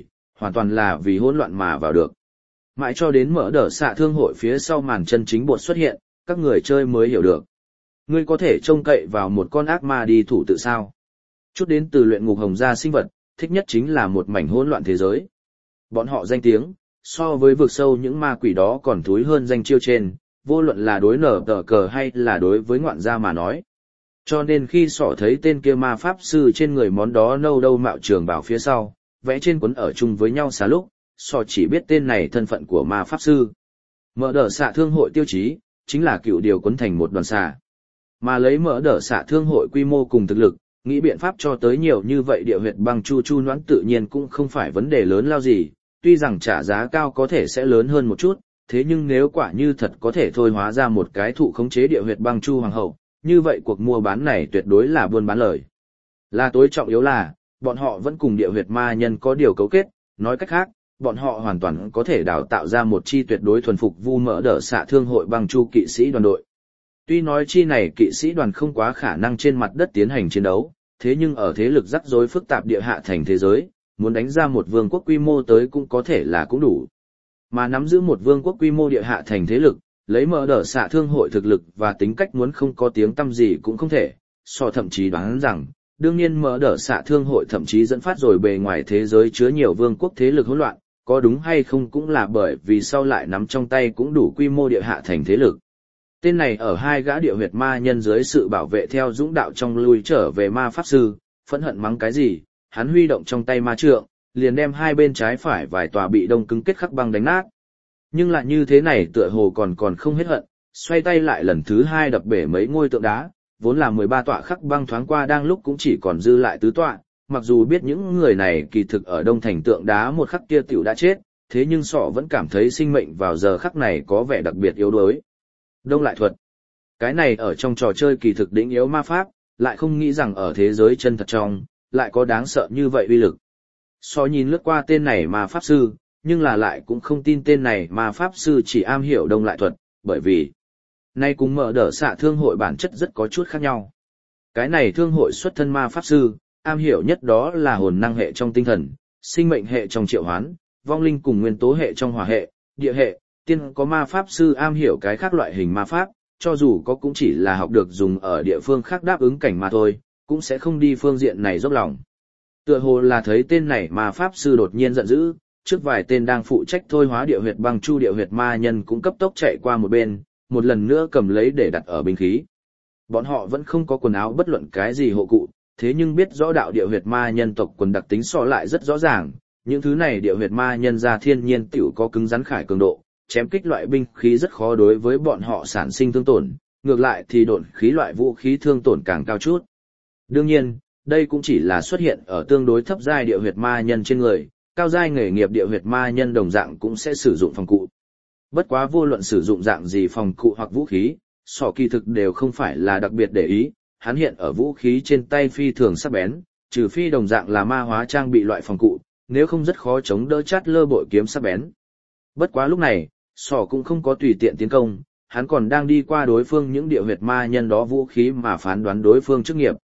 hoàn toàn là vì hỗn loạn mà vào được. Mãi cho đến mở đỡ xạ thương hội phía sau màn chân chính bột xuất hiện, các người chơi mới hiểu được. Ngươi có thể trông cậy vào một con ác ma đi thủ tự sao? Chút đến từ luyện ngục hồng gia sinh vật, thích nhất chính là một mảnh hỗn loạn thế giới. Bọn họ danh tiếng, so với vực sâu những ma quỷ đó còn thúi hơn danh chiêu trên, vô luận là đối nở tờ cờ hay là đối với ngoạn gia mà nói. Cho nên khi sỏ thấy tên kia ma pháp sư trên người món đó nâu đâu mạo trường bảo phía sau, vẽ trên cuốn ở chung với nhau xá lúc, sỏ chỉ biết tên này thân phận của ma pháp sư. Mở đỡ xạ thương hội tiêu chí, chính là cựu điều cuốn thành một đoàn xạ. Mà lấy mở đỡ xạ thương hội quy mô cùng thực lực, nghĩ biện pháp cho tới nhiều như vậy địa huyệt băng chu chu noãn tự nhiên cũng không phải vấn đề lớn lao gì, tuy rằng trả giá cao có thể sẽ lớn hơn một chút, thế nhưng nếu quả như thật có thể thôi hóa ra một cái thụ khống chế địa huyệt băng chu hoàng hậu, như vậy cuộc mua bán này tuyệt đối là buôn bán lời. Là tối trọng yếu là, bọn họ vẫn cùng địa huyệt ma nhân có điều cấu kết, nói cách khác, bọn họ hoàn toàn có thể đào tạo ra một chi tuyệt đối thuần phục vu mở đỡ xạ thương hội băng chu kỵ sĩ đoàn đội. Tuy nói chi này kỵ sĩ đoàn không quá khả năng trên mặt đất tiến hành chiến đấu, thế nhưng ở thế lực rắc rối phức tạp địa hạ thành thế giới, muốn đánh ra một vương quốc quy mô tới cũng có thể là cũng đủ. Mà nắm giữ một vương quốc quy mô địa hạ thành thế lực, lấy mở đỡ xạ thương hội thực lực và tính cách muốn không có tiếng tăm gì cũng không thể, thậm chí đoán rằng, đương nhiên mở đỡ xạ thương hội thậm chí dẫn phát rồi bề ngoài thế giới chứa nhiều vương quốc thế lực hỗn loạn, có đúng hay không cũng là bởi vì sau lại nắm trong tay cũng đủ quy mô địa hạ thành thế lực. Tên này ở hai gã địa huyệt ma nhân dưới sự bảo vệ theo dũng đạo trong lui trở về ma pháp sư, phẫn hận mắng cái gì, hắn huy động trong tay ma trượng, liền đem hai bên trái phải vài tòa bị đông cứng kết khắc băng đánh nát. Nhưng lại như thế này tựa hồ còn không hết hận, xoay tay lại lần thứ hai đập bể mấy ngôi tượng đá, vốn là 13 tọa khắc băng thoáng qua đang lúc cũng chỉ còn dư lại tứ tọa, mặc dù biết những người này kỳ thực ở đông thành tượng đá một khắc kia tiểu đã chết, thế nhưng sọ vẫn cảm thấy sinh mệnh vào giờ khắc này có vẻ đặc biệt yếu đuối. Đông lại thuật. Cái này ở trong trò chơi kỳ thực đỉnh yếu ma pháp, lại không nghĩ rằng ở thế giới chân thật trong, lại có đáng sợ như vậy uy lực. So nhìn lướt qua tên này ma pháp sư, nhưng là lại cũng không tin tên này ma pháp sư chỉ am hiểu đông lại thuật, bởi vì nay cùng mở đỡ xạ thương hội bản chất rất có chút khác nhau. Cái này thương hội xuất thân ma pháp sư, am hiểu nhất đó là hồn năng hệ trong tinh thần, sinh mệnh hệ trong triệu hoán, vong linh cùng nguyên tố hệ trong hỏa hệ, địa hệ, tiên có ma pháp sư am hiểu cái khác loại hình ma pháp, cho dù có cũng chỉ là học được dùng ở địa phương khác đáp ứng cảnh mà thôi, cũng sẽ không đi phương diện này dốc lòng. Tựa hồ là thấy tên này ma pháp sư đột nhiên giận dữ, trước vài tên đang phụ trách thôi hóa địa huyệt băng chu địa huyệt ma nhân cũng cấp tốc chạy qua một bên, một lần nữa cầm lấy để đặt ở binh khí. Bọn họ vẫn không có quần áo bất luận cái gì hộ cụ, thế nhưng biết rõ đạo địa huyệt ma nhân tộc quần đặc tính so lại rất rõ ràng, những thứ này địa huyệt ma nhân ra thiên nhiên tiểu có cứng rắn khải cường độ, chém kích loại binh khí rất khó đối với bọn họ sản sinh thương tổn, ngược lại thì độn khí loại vũ khí thương tổn càng cao chút. Đương nhiên, đây cũng chỉ là xuất hiện ở tương đối thấp giai địa huyệt ma nhân trên người, cao giai nghề nghiệp địa huyệt ma nhân đồng dạng cũng sẽ sử dụng phòng cụ. Bất quá vô luận sử dụng dạng gì phòng cụ hoặc vũ khí, sọ kỳ thực đều không phải là đặc biệt để ý, hắn hiện ở vũ khí trên tay phi thường sắc bén, trừ phi đồng dạng là ma hóa trang bị loại phòng cụ, nếu không rất khó chống đỡ chát lơ bội kiếm sắc bén. Bất quá lúc này, sọ cũng không có tùy tiện tiến công, hắn còn đang đi qua đối phương những địa huyệt ma nhân đó vũ khí mà phán đoán đối phương chức nghiệp.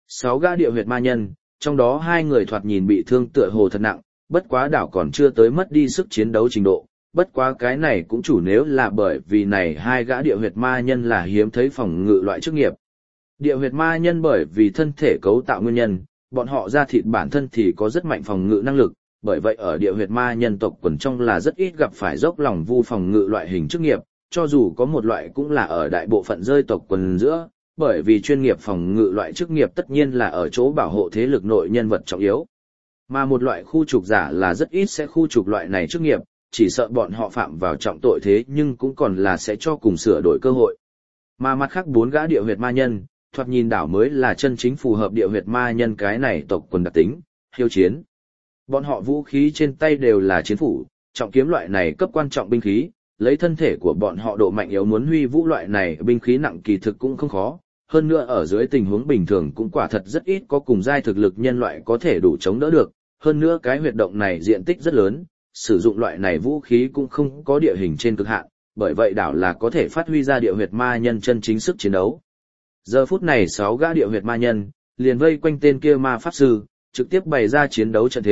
6 gã địa huyệt ma nhân, trong đó 2 người thoạt nhìn bị thương tựa hồ thật nặng, bất quá đảo còn chưa tới mất đi sức chiến đấu trình độ, bất quá cái này cũng chủ nếu là bởi vì này 2 gã địa huyệt ma nhân là hiếm thấy phòng ngự loại chức nghiệp. Địa huyệt ma nhân bởi vì thân thể cấu tạo nguyên nhân, bọn họ da thịt bản thân thì có rất mạnh phòng ngự năng lực, bởi vậy ở địa huyệt ma nhân tộc quần trong là rất ít gặp phải dốc lòng vu phòng ngự loại hình chức nghiệp, cho dù có một loại cũng là ở đại bộ phận rơi tộc quần giữa, bởi vì chuyên nghiệp phòng ngự loại chức nghiệp tất nhiên là ở chỗ bảo hộ thế lực nội nhân vật trọng yếu. Mà một loại khu trục giả là rất ít sẽ khu trục loại này chức nghiệp, chỉ sợ bọn họ phạm vào trọng tội thế nhưng cũng còn là sẽ cho cùng sửa đổi cơ hội. Mà mặt khác 4 gã địa huyệt ma nhân, thoạt nhìn đảo mới là chân chính phù hợp địa huyệt ma nhân cái này tộc quần đặc tính, hiếu chiến. Bọn họ vũ khí trên tay đều là chiến phủ, trọng kiếm loại này cấp quan trọng binh khí, lấy thân thể của bọn họ độ mạnh yếu muốn huy vũ loại này binh khí nặng kỳ thực cũng không khó, hơn nữa ở dưới tình huống bình thường cũng quả thật rất ít có cùng giai thực lực nhân loại có thể đủ chống đỡ được, hơn nữa cái huyệt động này diện tích rất lớn, sử dụng loại này vũ khí cũng không có địa hình trên cực hạn, bởi vậy đảo là có thể phát huy ra địa huyệt ma nhân chân chính sức chiến đấu. Giờ phút này 6 gã địa huyệt ma nhân, liền vây quanh tên kia ma pháp sư, trực tiếp bày ra chiến đấu trận thế,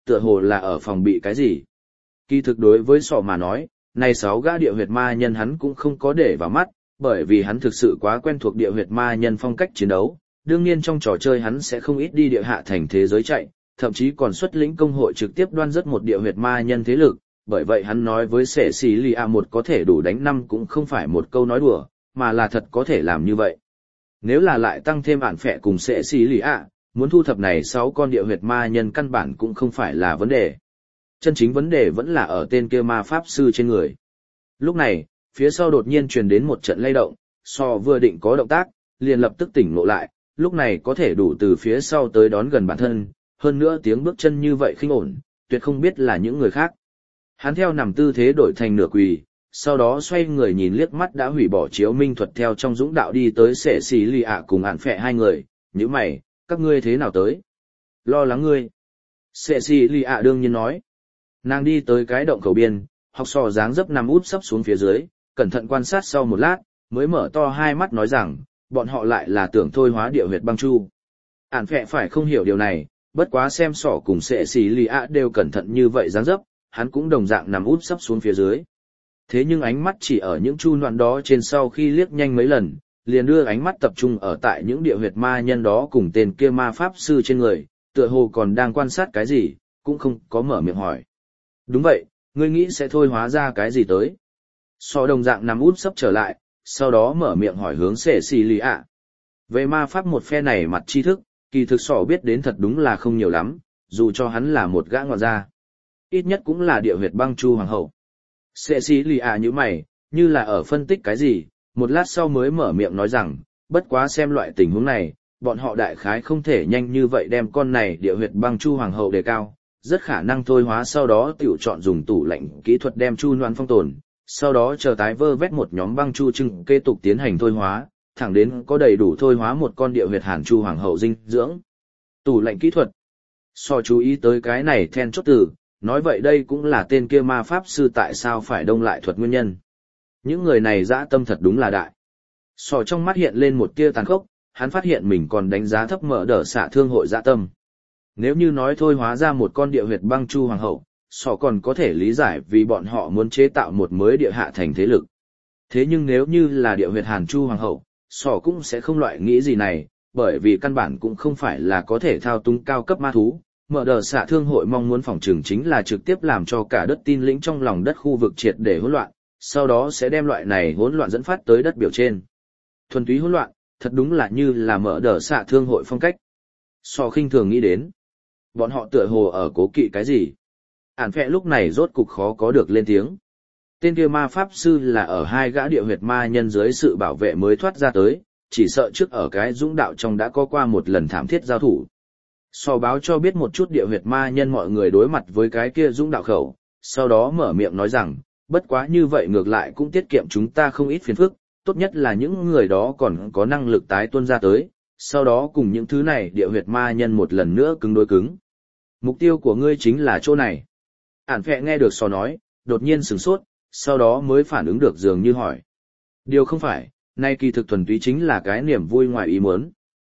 tựa hồ là ở phòng bị cái gì. Kỳ thực đối với sọ mà nói, này 6 gã địa huyệt ma nhân hắn cũng không có để vào mắt, bởi vì hắn thực sự quá quen thuộc địa huyệt ma nhân phong cách chiến đấu, đương nhiên trong trò chơi hắn sẽ không ít đi địa hạ thành thế giới chạy, thậm chí còn xuất lĩnh công hội trực tiếp đoan rất một địa huyệt ma nhân thế lực, bởi vậy hắn nói với sẻ xì lì ạ một có thể đủ đánh 5 cũng không phải một câu nói đùa, mà là thật có thể làm như vậy. Nếu là lại tăng thêm ản phẹ cùng sẻ xì lì ạ, muốn thu thập này 6 con địa huyệt ma nhân căn bản cũng không phải là vấn đề. Chân chính vấn đề vẫn là ở tên kia ma pháp sư trên người. Lúc này, phía sau đột nhiên truyền đến một trận lay động, Sọ vừa định có động tác, liền lập tức tỉnh ngộ lại, lúc này có thể đủ từ phía sau tới đón gần bản thân, hơn nữa tiếng bước chân như vậy khinh ổn, tuyệt không biết là những người khác. Hắn theo nằm tư thế đổi thành nửa quỳ, sau đó xoay người nhìn liếc mắt đã hủy bỏ chiếu minh thuật theo trong dũng đạo đi tới sẻ xì lì ạ cùng ản phẹ hai người, như mày, các ngươi thế nào tới? Lo lắng ngươi. Sẻ xì lì ạ đương nhiên nói. Nàng đi tới cái động khẩu biên, học sò dáng dấp nằm út sấp xuống phía dưới, cẩn thận quan sát sau một lát, mới mở to hai mắt nói rằng, bọn họ lại là tưởng thôi hóa địa huyệt băng chu. Ản phẹ phải không hiểu điều này, bất quá xem sỏ cùng sệ xì lì ạ đều cẩn thận như vậy dáng dấp, hắn cũng đồng dạng nằm út sấp xuống phía dưới. Thế nhưng ánh mắt chỉ ở những chu noạn đó trên sau khi liếc nhanh mấy lần, liền đưa ánh mắt tập trung ở tại những địa huyệt ma nhân đó cùng tên kia ma pháp sư trên người, tựa hồ còn đang quan sát cái gì, cũng không có mở miệng hỏi. Đúng vậy, ngươi nghĩ sẽ thôi hóa ra cái gì tới? So đồng dạng nằm út sấp trở lại, sau đó mở miệng hỏi hướng sệ xì lì ạ. Về ma pháp một phe này mặt tri thức, kỳ thực sỏ biết đến thật đúng là không nhiều lắm, dù cho hắn là một gã ngoại gia. Ít nhất cũng là địa huyệt băng chu hoàng hậu. Sệ xì lì ạ như mày, như là ở phân tích cái gì, một lát sau mới mở miệng nói rằng, bất quá xem loại tình huống này, bọn họ đại khái không thể nhanh như vậy đem con này địa huyệt băng chu hoàng hậu đề cao, rất khả năng thôi hóa sau đó tiểu chọn dùng tủ lạnh kỹ thuật đem chu noan phong tồn, sau đó chờ tái vơ vét một nhóm băng chu trưng kế tục tiến hành thôi hóa, thẳng đến có đầy đủ thôi hóa một con địa huyệt hàn chu hoàng hậu dinh dưỡng. Tủ lạnh kỹ thuật. So chú ý tới cái này then chốt từ, nói vậy đây cũng là tên kia ma pháp sư tại sao phải đông lại thuật nguyên nhân. Những người này dã tâm thật đúng là đại. So trong mắt hiện lên một tia tàn khốc, hắn phát hiện mình còn đánh giá thấp mở đỡ xạ thương hội dã tâm. Nếu như nói thôi hóa ra một con địa huyệt băng chu hoàng hậu, sọ còn có thể lý giải vì bọn họ muốn chế tạo một mới địa hạ thành thế lực. Thế nhưng nếu như là địa huyệt hàn chu hoàng hậu, sọ cũng sẽ không loại nghĩ gì này, bởi vì căn bản cũng không phải là có thể thao túng cao cấp ma thú. Mở đờ xạ thương hội mong muốn phòng trường chính là trực tiếp làm cho cả đất tin lĩnh trong lòng đất khu vực triệt để hỗn loạn, sau đó sẽ đem loại này hỗn loạn dẫn phát tới đất biểu trên. Thuần túy hỗn loạn, thật đúng là như là mở đờ xạ thương hội phong cách. Sọ khinh thường nghĩ đến, bọn họ tựa hồ ở cố kỵ cái gì. Ản phẹ lúc này rốt cục khó có được lên tiếng. Tên kia ma pháp sư là ở hai gã địa huyệt ma nhân dưới sự bảo vệ mới thoát ra tới, chỉ sợ trước ở cái dũng đạo trong đã có qua một lần thảm thiết giao thủ. So báo cho biết một chút địa huyệt ma nhân mọi người đối mặt với cái kia dũng đạo khẩu, sau đó mở miệng nói rằng, bất quá như vậy ngược lại cũng tiết kiệm chúng ta không ít phiền phức, tốt nhất là những người đó còn có năng lực tái tuôn ra tới, sau đó cùng những thứ này địa huyệt ma nhân một lần nữa cứng đối cứng. Mục tiêu của ngươi chính là chỗ này. Ản phẹ nghe được so nói, đột nhiên sửng sốt, sau đó mới phản ứng được dường như hỏi. Điều không phải, nay kỳ thực thuần túy chính là cái niềm vui ngoài ý muốn.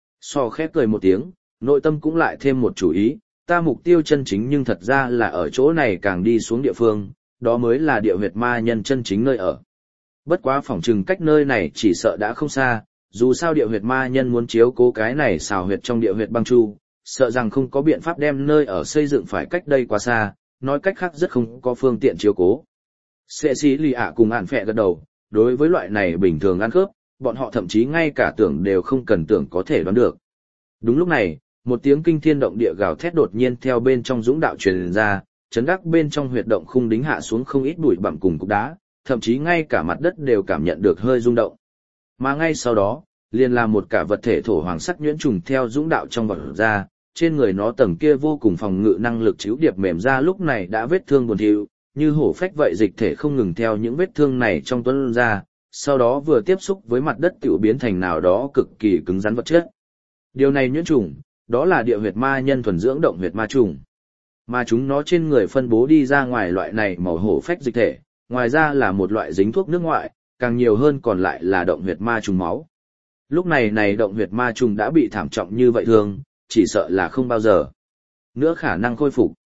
So khép cười một tiếng, nội tâm cũng lại thêm một chủ ý, ta mục tiêu chân chính nhưng thật ra là ở chỗ này càng đi xuống địa phương, đó mới là địa huyệt ma nhân chân chính nơi ở. Bất quá phỏng chừng cách nơi này chỉ sợ đã không xa, dù sao địa huyệt ma nhân muốn chiếu cố cái này xào huyệt trong địa huyệt băng chu, sợ rằng không có biện pháp đem nơi ở xây dựng phải cách đây quá xa, nói cách khác rất không có phương tiện chiếu cố. Sệ xí lì ạ cùng ản phẹ gật đầu, đối với loại này bình thường ăn khớp, bọn họ thậm chí ngay cả tưởng đều không cần tưởng có thể đoán được. Đúng lúc này, một tiếng kinh thiên động địa gào thét đột nhiên theo bên trong dũng đạo truyền ra, chấn gác bên trong huyệt động khung đính hạ xuống không ít bụi bặm cùng cục đá, thậm chí ngay cả mặt đất đều cảm nhận được hơi rung động. Mà ngay sau đó, liền là một cả vật thể thổ hoàng sắc nhuyễn trùng theo dũng đạo trong bọt ra, trên người nó tầng kia vô cùng phòng ngự năng lực chiếu điệp mềm ra lúc này đã vết thương buồn thiu, như hổ phách vậy dịch thể không ngừng theo những vết thương này trong tuấn ra, sau đó vừa tiếp xúc với mặt đất tiểu biến thành nào đó cực kỳ cứng rắn vật chất. Điều này nhuyễn trùng, đó là địa huyệt ma nhân thuần dưỡng động huyệt ma trùng. Mà chúng nó trên người phân bố đi ra ngoài loại này màu hổ phách dịch thể, ngoài ra là một loại dính thuốc nước ngoại, càng nhiều hơn còn lại là động huyệt ma trùng máu. Lúc này động huyệt ma trùng đã bị thảm trọng như vậy thường, chỉ sợ là không bao giờ nữa khả năng khôi phục.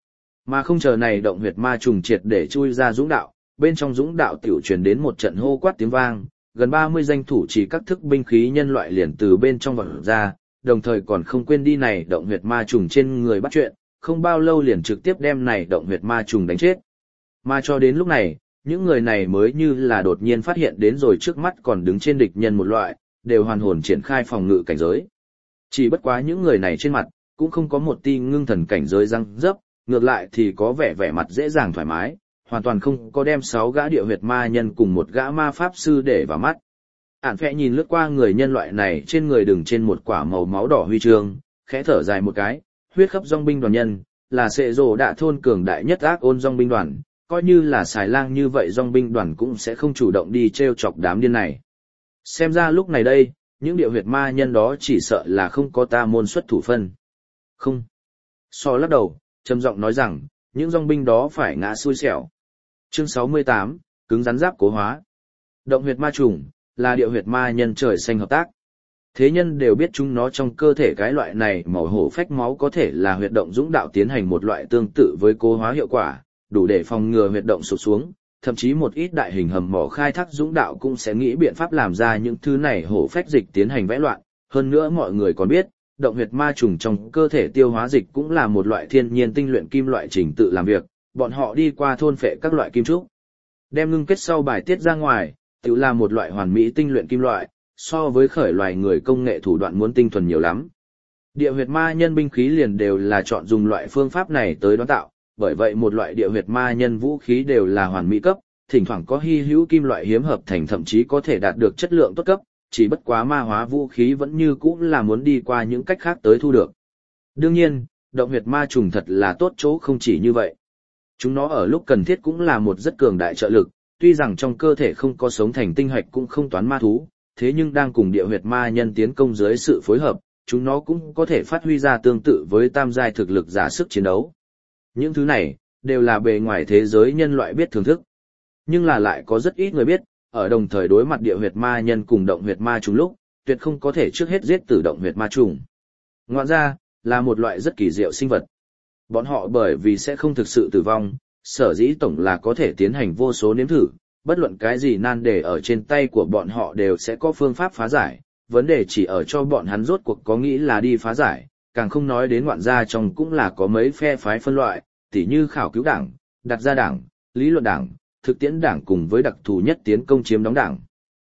Mà không chờ này động huyệt ma trùng triệt để chui ra dũng đạo, bên trong dũng đạo tiểu truyền đến một trận hô quát tiếng vang, gần 30 danh thủ chỉ các thức binh khí nhân loại liền từ bên trong vọt ra, đồng thời còn không quên đi này động huyệt ma trùng trên người bắt chuyện, không bao lâu liền trực tiếp đem này động huyệt ma trùng đánh chết. Mà cho đến lúc này, những người này mới như là đột nhiên phát hiện đến rồi trước mắt còn đứng trên địch nhân một loại, đều hoàn hồn triển khai phòng ngự cảnh giới. Chỉ bất quá những người này trên mặt, cũng không có một ti ngưng thần cảnh giới răng dấp, ngược lại thì có vẻ mặt dễ dàng thoải mái, hoàn toàn không có đem 6 gã địa huyệt ma nhân cùng một gã ma pháp sư để vào mắt. Ản Phệ nhìn lướt qua người nhân loại này trên người đừng trên một quả màu máu đỏ huy chương, khẽ thở dài một cái, huyết khắp dòng binh đoàn nhân, là sệ rồ đạ thôn cường đại nhất ác ôn dòng binh đoàn, coi như là xài lang như vậy dòng binh đoàn cũng sẽ không chủ động đi treo chọc đám điên này. Xem ra lúc này đây, những địa huyệt ma nhân đó chỉ sợ là không có ta môn xuất thủ phân. Không. So lắc đầu, trầm giọng nói rằng, những dòng binh đó phải ngã xui xẻo. Chương 68, cứng rắn giáp cố hóa. Động huyệt ma trùng, là địa huyệt ma nhân trời xanh hợp tác. Thế nhân đều biết chúng nó trong cơ thể cái loại này màu hổ phách máu có thể là huyệt động dũng đạo tiến hành một loại tương tự với cố hóa hiệu quả, đủ để phòng ngừa huyệt động sụt xuống, thậm chí một ít đại hình hầm mỏ khai thác dũng đạo cũng sẽ nghĩ biện pháp làm ra những thứ này hổ phách dịch tiến hành vẽ loạn. Hơn nữa mọi người còn biết, động huyệt ma trùng trong cơ thể tiêu hóa dịch cũng là một loại thiên nhiên tinh luyện kim loại trình tự làm việc, bọn họ đi qua thôn phệ các loại kim trúc, đem ngưng kết sau bài tiết ra ngoài, tự là một loại hoàn mỹ tinh luyện kim loại, so với khởi loài người công nghệ thủ đoạn muốn tinh thuần nhiều lắm. Địa huyệt ma nhân binh khí liền đều là chọn dùng loại phương pháp này tới đoán tạo, bởi vậy một loại địa huyệt ma nhân vũ khí đều là hoàn mỹ cấp, thỉnh thoảng có hy hữu kim loại hiếm hợp thành thậm chí có thể đạt được chất lượng tốt cấp, chỉ bất quá ma hóa vũ khí vẫn như cũ là muốn đi qua những cách khác tới thu được. Đương nhiên, động huyệt ma trùng thật là tốt chỗ không chỉ như vậy. Chúng nó ở lúc cần thiết cũng là một rất cường đại trợ lực, tuy rằng trong cơ thể không có sống thành tinh hạch cũng không toán ma thú, thế nhưng đang cùng địa huyệt ma nhân tiến công dưới sự phối hợp, chúng nó cũng có thể phát huy ra tương tự với tam giai thực lực giả sức chiến đấu. Những thứ này, đều là bề ngoài thế giới nhân loại biết thưởng thức. Nhưng là lại có rất ít người biết, ở đồng thời đối mặt địa huyệt ma nhân cùng động huyệt ma trùng lúc, tuyệt không có thể trước hết giết tử động huyệt ma trùng. Ngoạn ra, là một loại rất kỳ diệu sinh vật. Bọn họ bởi vì sẽ không thực sự tử vong, sở dĩ tổng là có thể tiến hành vô số nếm thử, bất luận cái gì nan đề ở trên tay của bọn họ đều sẽ có phương pháp phá giải, vấn đề chỉ ở cho bọn hắn rốt cuộc có nghĩ là đi phá giải, càng không nói đến ngoạn gia trong cũng là có mấy phe phái phân loại, tỉ như khảo cứu đảng, đặt ra đảng, lý luận đảng, thực tiễn đảng cùng với đặc thù nhất tiến công chiếm đóng đảng.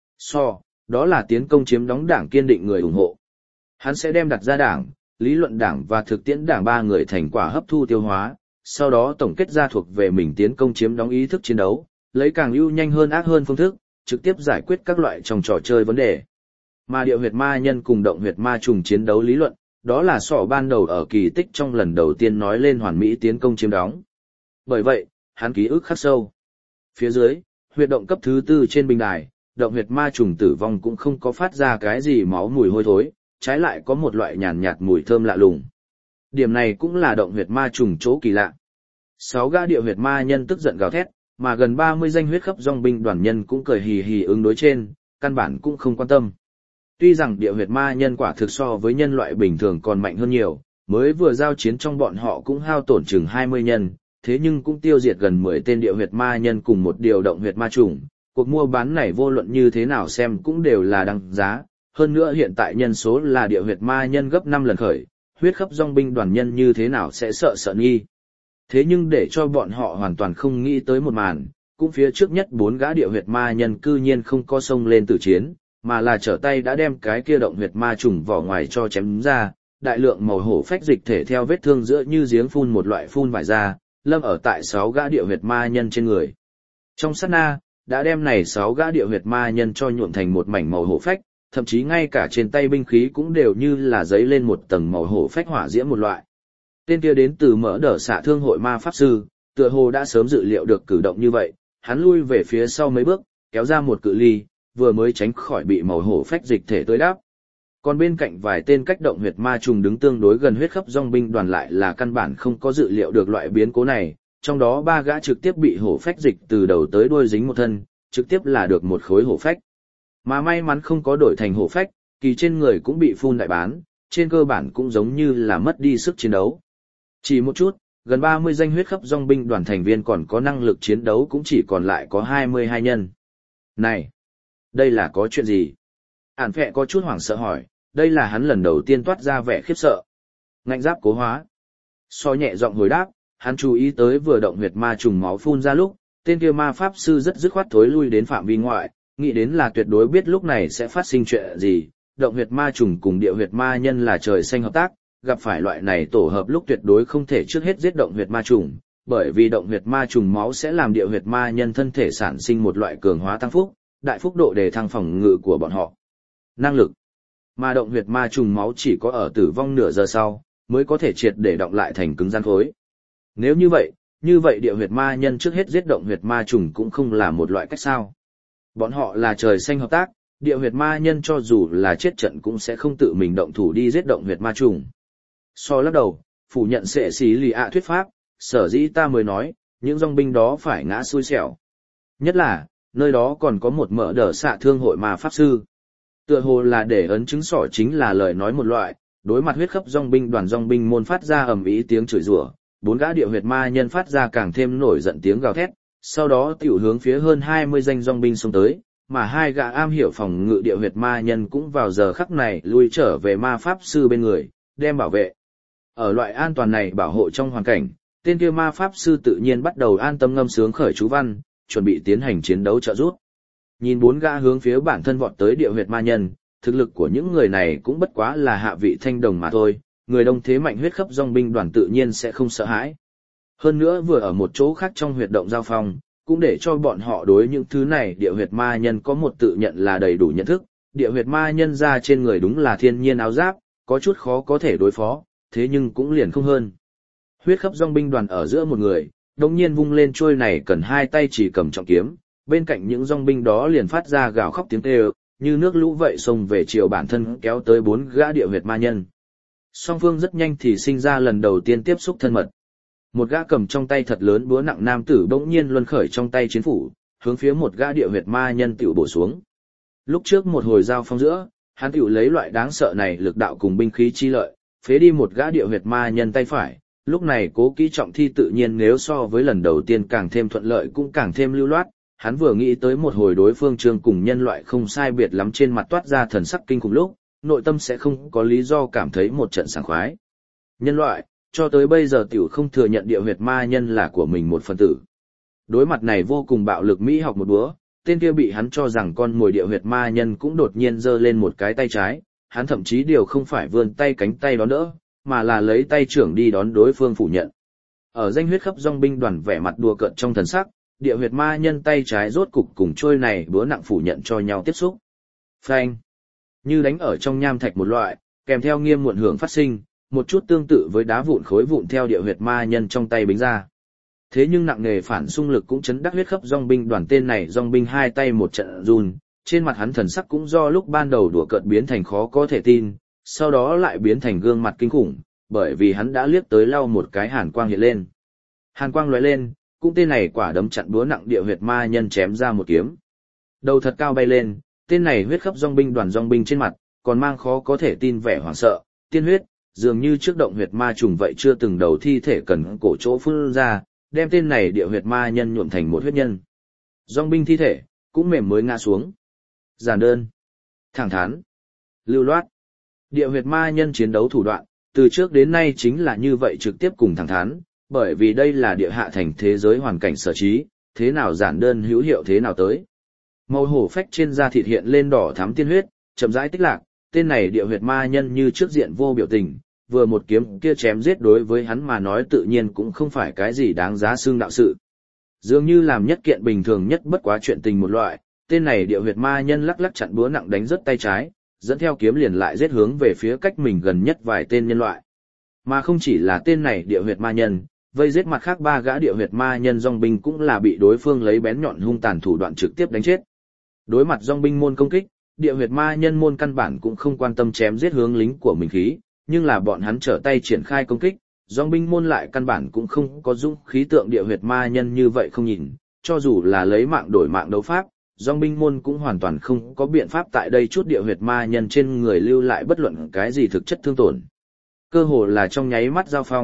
Đó là tiến công chiếm đóng đảng kiên định người ủng hộ. Hắn sẽ đem đặt ra đảng, lý luận đảng và thực tiễn đảng 3 người thành quả hấp thu tiêu hóa, sau đó tổng kết ra thuộc về mình tiến công chiếm đóng ý thức chiến đấu, lấy càng ưu nhanh hơn ác hơn phương thức, trực tiếp giải quyết các loại trong trò chơi vấn đề. Mà địa huyệt ma nhân cùng động huyệt ma trùng chiến đấu lý luận, đó là ban đầu ở kỳ tích trong lần đầu tiên nói lên hoàn mỹ tiến công chiếm đóng. Bởi vậy, hắn ký ức khắc sâu. Phía dưới, huyệt động cấp thứ 4 trên bình đài, động huyệt ma trùng tử vong cũng không có phát ra cái gì máu mùi hôi thối, trái lại có một loại nhàn nhạt mùi thơm lạ lùng. Điểm này cũng là động huyệt ma trùng chỗ kỳ lạ. 6 gã địa huyệt ma nhân tức giận gào thét, mà gần 30 danh huyết khắp dòng binh đoàn nhân cũng cười hì hì ứng đối trên, căn bản cũng không quan tâm. Tuy rằng địa huyệt ma nhân quả thực so với nhân loại bình thường còn mạnh hơn nhiều, mới vừa giao chiến trong bọn họ cũng hao tổn chừng 20 nhân, thế nhưng cũng tiêu diệt gần 10 tên địa huyệt ma nhân cùng một điều động huyệt ma trùng. Cuộc mua bán này vô luận như thế nào xem cũng đều là đăng giá, hơn nữa hiện tại nhân số là địa huyệt ma nhân gấp 5 lần khởi, huyết khắp dòng binh đoàn nhân như thế nào sẽ sợ nghi. Thế nhưng để cho bọn họ hoàn toàn không nghĩ tới một màn, cũng phía trước nhất 4 gã địa huyệt ma nhân cư nhiên không có xông lên tử chiến, mà là trở tay đã đem cái kia động huyệt ma trùng vỏ ngoài cho chém ra, đại lượng màu hổ phách dịch thể theo vết thương giữa như giếng phun một loại phun vải ra, lâm ở tại 6 gã địa huyệt ma nhân trên người. Trong sát na, đã đem này 6 gã địa huyệt ma nhân cho nhuộm thành một mảnh màu hổ phách, thậm chí ngay cả trên tay binh khí cũng đều như là giấy lên một tầng màu hổ phách hỏa diễm một loại. Tên kia đến từ mỡ đỡ xạ thương hội ma pháp sư, tựa hồ đã sớm dự liệu được cử động như vậy, hắn lui về phía sau mấy bước, kéo ra một cự ly, vừa mới tránh khỏi bị màu hổ phách dịch thể tới đáp. Còn bên cạnh vài tên cách động huyệt ma trùng đứng tương đối gần huyết khắp dòng binh đoàn lại là căn bản không có dự liệu được loại biến cố này, trong đó 3 gã trực tiếp bị hổ phách dịch từ đầu tới đuôi dính một thân, trực tiếp là được một khối hổ phách. Mà may mắn không có đổi thành hổ phách, kỳ trên người cũng bị phun đại bán, trên cơ bản cũng giống như là mất đi sức chiến đấu. Chỉ một chút, Gần 30 danh huyết khắp dòng binh đoàn thành viên còn có năng lực chiến đấu cũng chỉ còn lại có 22 nhân. Này, đây là có chuyện gì? Ản Phệ có chút hoảng sợ hỏi, đây là hắn lần đầu tiên toát ra vẻ khiếp sợ. Ngạnh giáp cố hóa. So nhẹ giọng hồi đáp, hắn chú ý tới vừa động huyệt ma trùng máu phun ra lúc, tên kia ma pháp sư rất dứt khoát thối lui đến phạm vi ngoại, nghĩ đến là tuyệt đối biết lúc này sẽ phát sinh chuyện gì. Động huyệt ma trùng cùng địa huyệt ma nhân là trời xanh hợp tác, gặp phải loại này tổ hợp lúc tuyệt đối không thể trước hết giết động huyệt ma trùng, bởi vì động huyệt ma trùng máu sẽ làm địa huyệt ma nhân thân thể sản sinh một loại cường hóa tăng phúc, đại phúc độ đề thăng phòng ngự của bọn họ. Năng lực. Mà động huyệt ma trùng máu chỉ có ở tử vong nửa giờ sau, mới có thể triệt để động lại thành cứng rắn khối. Nếu như vậy địa huyệt ma nhân trước hết giết động huyệt ma trùng cũng không là một loại cách sao. Bọn họ là trời xanh hợp tác, địa huyệt ma nhân cho dù là chết trận cũng sẽ không tự mình động thủ đi giết động huyệt ma trùng. So lắc đầu, phủ nhận sệ xí lì ạ thuyết pháp, sở dĩ ta mới nói, những dòng binh đó phải ngã xui xẻo. Nhất là, nơi đó còn có một mỡ đỡ xạ thương hội ma pháp sư. Tựa hồ là để ấn chứng sỏ chính là lời nói một loại, đối mặt huyết khắp dòng binh đoàn dòng binh môn phát ra ầm ĩ tiếng chửi rủa, 4 gã địa huyệt ma nhân phát ra càng thêm nổi giận tiếng gào thét, sau đó tiểu hướng phía hơn 20 danh dòng binh xông tới, mà 2 gã am hiểu phòng ngự địa huyệt ma nhân cũng vào giờ khắc này lui trở về ma pháp sư bên người, đem bảo vệ. Ở loại an toàn này bảo hộ trong hoàn cảnh, tên kia ma pháp sư tự nhiên bắt đầu an tâm ngâm sướng khởi chú văn, chuẩn bị tiến hành chiến đấu trợ giúp. Nhìn 4 gã hướng phía bản thân vọt tới địa huyệt ma nhân, thực lực của những người này cũng bất quá là hạ vị thanh đồng mà thôi, người đông thế mạnh huyết khắp dòng binh đoàn tự nhiên sẽ không sợ hãi. Hơn nữa vừa ở một chỗ khác trong huyệt động giao phong, cũng để cho bọn họ đối những thứ này địa huyệt ma nhân có một tự nhận là đầy đủ nhận thức, địa huyệt ma nhân ra trên người đúng là thiên nhiên áo giáp, có chút khó có thể đối phó, thế nhưng cũng liền không hơn. Huyết khắp dòng binh đoàn ở giữa một người, đồng nhiên vung lên trôi này cần 2 tay chỉ cầm trọng kiếm, bên cạnh những dòng binh đó liền phát ra gào khóc tiếng kêu, như nước lũ vậy xông về chiều bản thân kéo tới 4 gã địa huyệt ma nhân. Song phương rất nhanh thì sinh ra lần đầu tiên tiếp xúc thân mật. Một gã cầm trong tay thật lớn búa nặng nam tử bỗng nhiên luân khởi trong tay chiến phủ, hướng phía một gã địa huyệt ma nhân tiểu bổ xuống. Lúc trước một hồi giao phong giữa, hắn tiểu lấy loại đáng sợ này lực đạo cùng binh khí chi lợi, phế đi một gã địa huyệt ma nhân tay phải. Lúc này cố kỹ trọng thi tự nhiên nếu so với lần đầu tiên càng thêm thuận lợi cũng càng thêm lưu loát. Hắn vừa nghĩ tới một hồi đối phương trương cùng nhân loại không sai biệt lắm trên mặt toát ra thần sắc kinh khủng lúc, nội tâm sẽ không có lý do cảm thấy một trận sảng khoái. Nhân loại, cho tới bây giờ tiểu không thừa nhận địa huyệt ma nhân là của mình một phần tử. Đối mặt này vô cùng bạo lực Mỹ học một búa, tên kia bị hắn cho rằng con mồi địa huyệt ma nhân cũng đột nhiên giơ lên một cái tay trái, hắn thậm chí điều không phải vươn tay cánh tay đón đỡ, mà là lấy tay trưởng đi đón đối phương phủ nhận. Ở danh huyết khắp dòng binh đoàn vẻ mặt đùa cợt trong thần sắc, địa huyệt ma nhân tay trái rốt cục cùng trôi này búa nặng phủ nhận cho nhau tiếp xúc. Phanh! Như đánh ở trong nham thạch một loại, kèm theo nghiêm muộn hưởng phát sinh, một chút tương tự với đá vụn khối vụn theo địa huyệt ma nhân trong tay bính ra. Thế nhưng nặng nề phản xung lực cũng chấn đắc huyết khắp dòng binh đoàn tên này dòng binh 2 tay một trận run, trên mặt hắn thần sắc cũng do lúc ban đầu đùa cợt biến thành khó có thể tin, sau đó lại biến thành gương mặt kinh khủng, bởi vì hắn đã liếc tới lau một cái hàn quang hiện lên. Hàn quang lóe lên, cũng tên này quả đấm chặn búa nặng địa huyệt ma nhân chém ra một kiếm. Đầu thật cao bay lên, tên này huyết khắp dòng binh đoàn dòng binh trên mặt, còn mang khó có thể tin vẻ hoảng sợ, tiên huyết, dường như trước động huyệt ma trùng vậy chưa từng đầu thi thể cần cổ chỗ phun ra, đem tên này địa huyệt ma nhân nhuộm thành một huyết nhân. Dòng binh thi thể, cũng mềm mới ngã xuống. Giản đơn, thẳng thắn, lưu loát. Địa huyệt ma nhân chiến đấu thủ đoạn, từ trước đến nay chính là như vậy trực tiếp cùng thẳng thắn, bởi vì đây là địa hạ thành thế giới hoàn cảnh sở trí, thế nào giản đơn hữu hiệu thế nào tới. Màu hổ phách trên da thịt hiện lên đỏ thắm tiên huyết, chậm rãi tích lạc, tên này địa huyệt ma nhân như trước diện vô biểu tình, vừa một kiếm kia chém giết đối với hắn mà nói tự nhiên cũng không phải cái gì đáng giá xương đạo sự. Dường như làm nhất kiện bình thường nhất bất quá chuyện tình một loại, tên này địa huyệt ma nhân lắc lắc chặn búa nặng đánh rất tay trái, dẫn theo kiếm liền lại giết hướng về phía cách mình gần nhất vài tên nhân loại. Mà không chỉ là tên này địa huyệt ma nhân, vây giết mặt khác 3 gã địa huyệt ma nhân dòng binh cũng là bị đối phương lấy bén nhọn hung tàn thủ đoạn trực tiếp đánh chết. Đối mặt dòng binh môn công kích, địa huyệt ma nhân môn căn bản cũng không quan tâm chém giết hướng lính của mình khí, nhưng là bọn hắn trở tay triển khai công kích, dòng binh môn lại căn bản cũng không có dũng khí tượng địa huyệt ma nhân như vậy không nhìn, cho dù là lấy mạng đổi mạng đấu pháp, dòng binh môn cũng hoàn toàn không có biện pháp tại đây chút địa huyệt ma nhân trên người lưu lại bất luận cái gì thực chất thương tổn. Cơ hồ là trong nháy mắt giao phong,